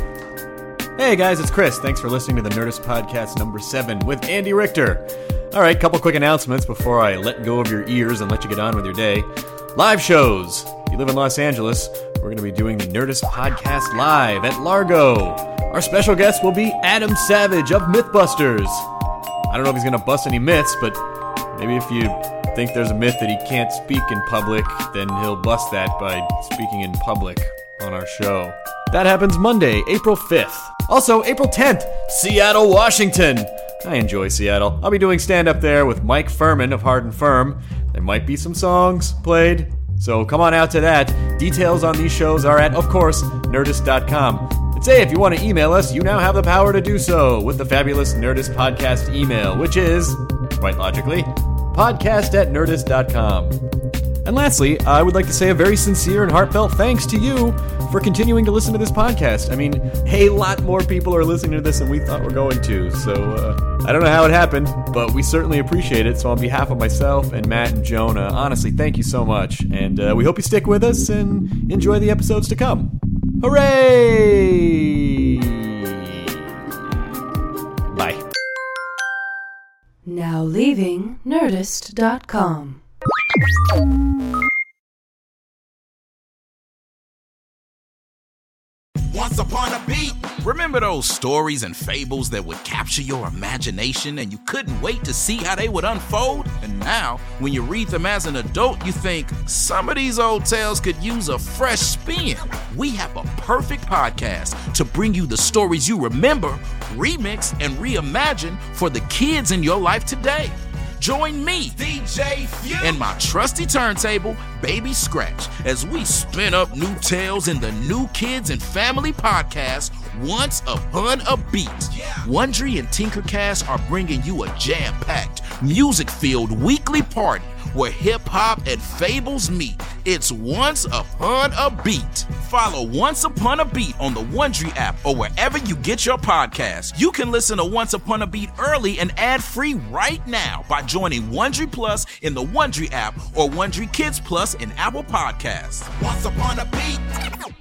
[SPEAKER 5] Hey guys, it's Chris. Thanks for listening to the Nerdist Podcast number seven with Andy Richter. All right, couple quick announcements before I let go of your ears and let you get on with your day. Live shows. If you live in Los Angeles, we're going to be doing the Nerdist Podcast live at Largo. Our special guest will be Adam Savage of Mythbusters. I don't know if he's going to bust any myths, but maybe if you think there's a myth that he can't speak in public, then he'll bust that by speaking in public on our show. That happens Monday, April fifth. Also, April tenth, Seattle, Washington. I enjoy Seattle. I'll be doing stand-up there with Mike Furman of Hard and Firm. There might be some songs played, so come on out to that. Details on these shows are at, of course, nerdist dot com. And say, if you want to email us, you now have the power to do so with the fabulous Nerdist Podcast email, which is, quite logically, podcast at nerdist dot com. And lastly, I would like to say a very sincere and heartfelt thanks to you for continuing to listen to this podcast. I mean, a lot more people are listening to this than we thought were going to, so uh, I don't know how it happened, but we certainly appreciate it. So on behalf of myself and Matt and Jonah, honestly, thank you so much. And uh, we hope you stick with us and enjoy the episodes to come. Hooray! Bye.
[SPEAKER 4] Now leaving nerdist dot com.
[SPEAKER 11] Once upon a beat. Remember those stories and fables that would capture your imagination and you couldn't wait to see how they would unfold? And now, when you read them as an adult, you think some of these old tales could use a fresh spin. We have a perfect podcast to bring you the stories you remember, remix, and reimagine for the kids in your life today. Join me, D J Few, and my trusty turntable, Baby Scratch, as we spin up new tales in the New Kids and Family podcast, Once Upon a Beat. Wondery and Tinkercast are bringing you a jam-packed, music-filled weekly party where hip-hop and fables meet. It's Once Upon a Beat. Follow Once Upon a Beat on the Wondery app or wherever you get your podcasts. You can listen to Once Upon a Beat early and ad-free right now by joining Wondery Plus in the Wondery app or Wondery Kids Plus in Apple Podcasts.
[SPEAKER 12] Once Upon a Beat.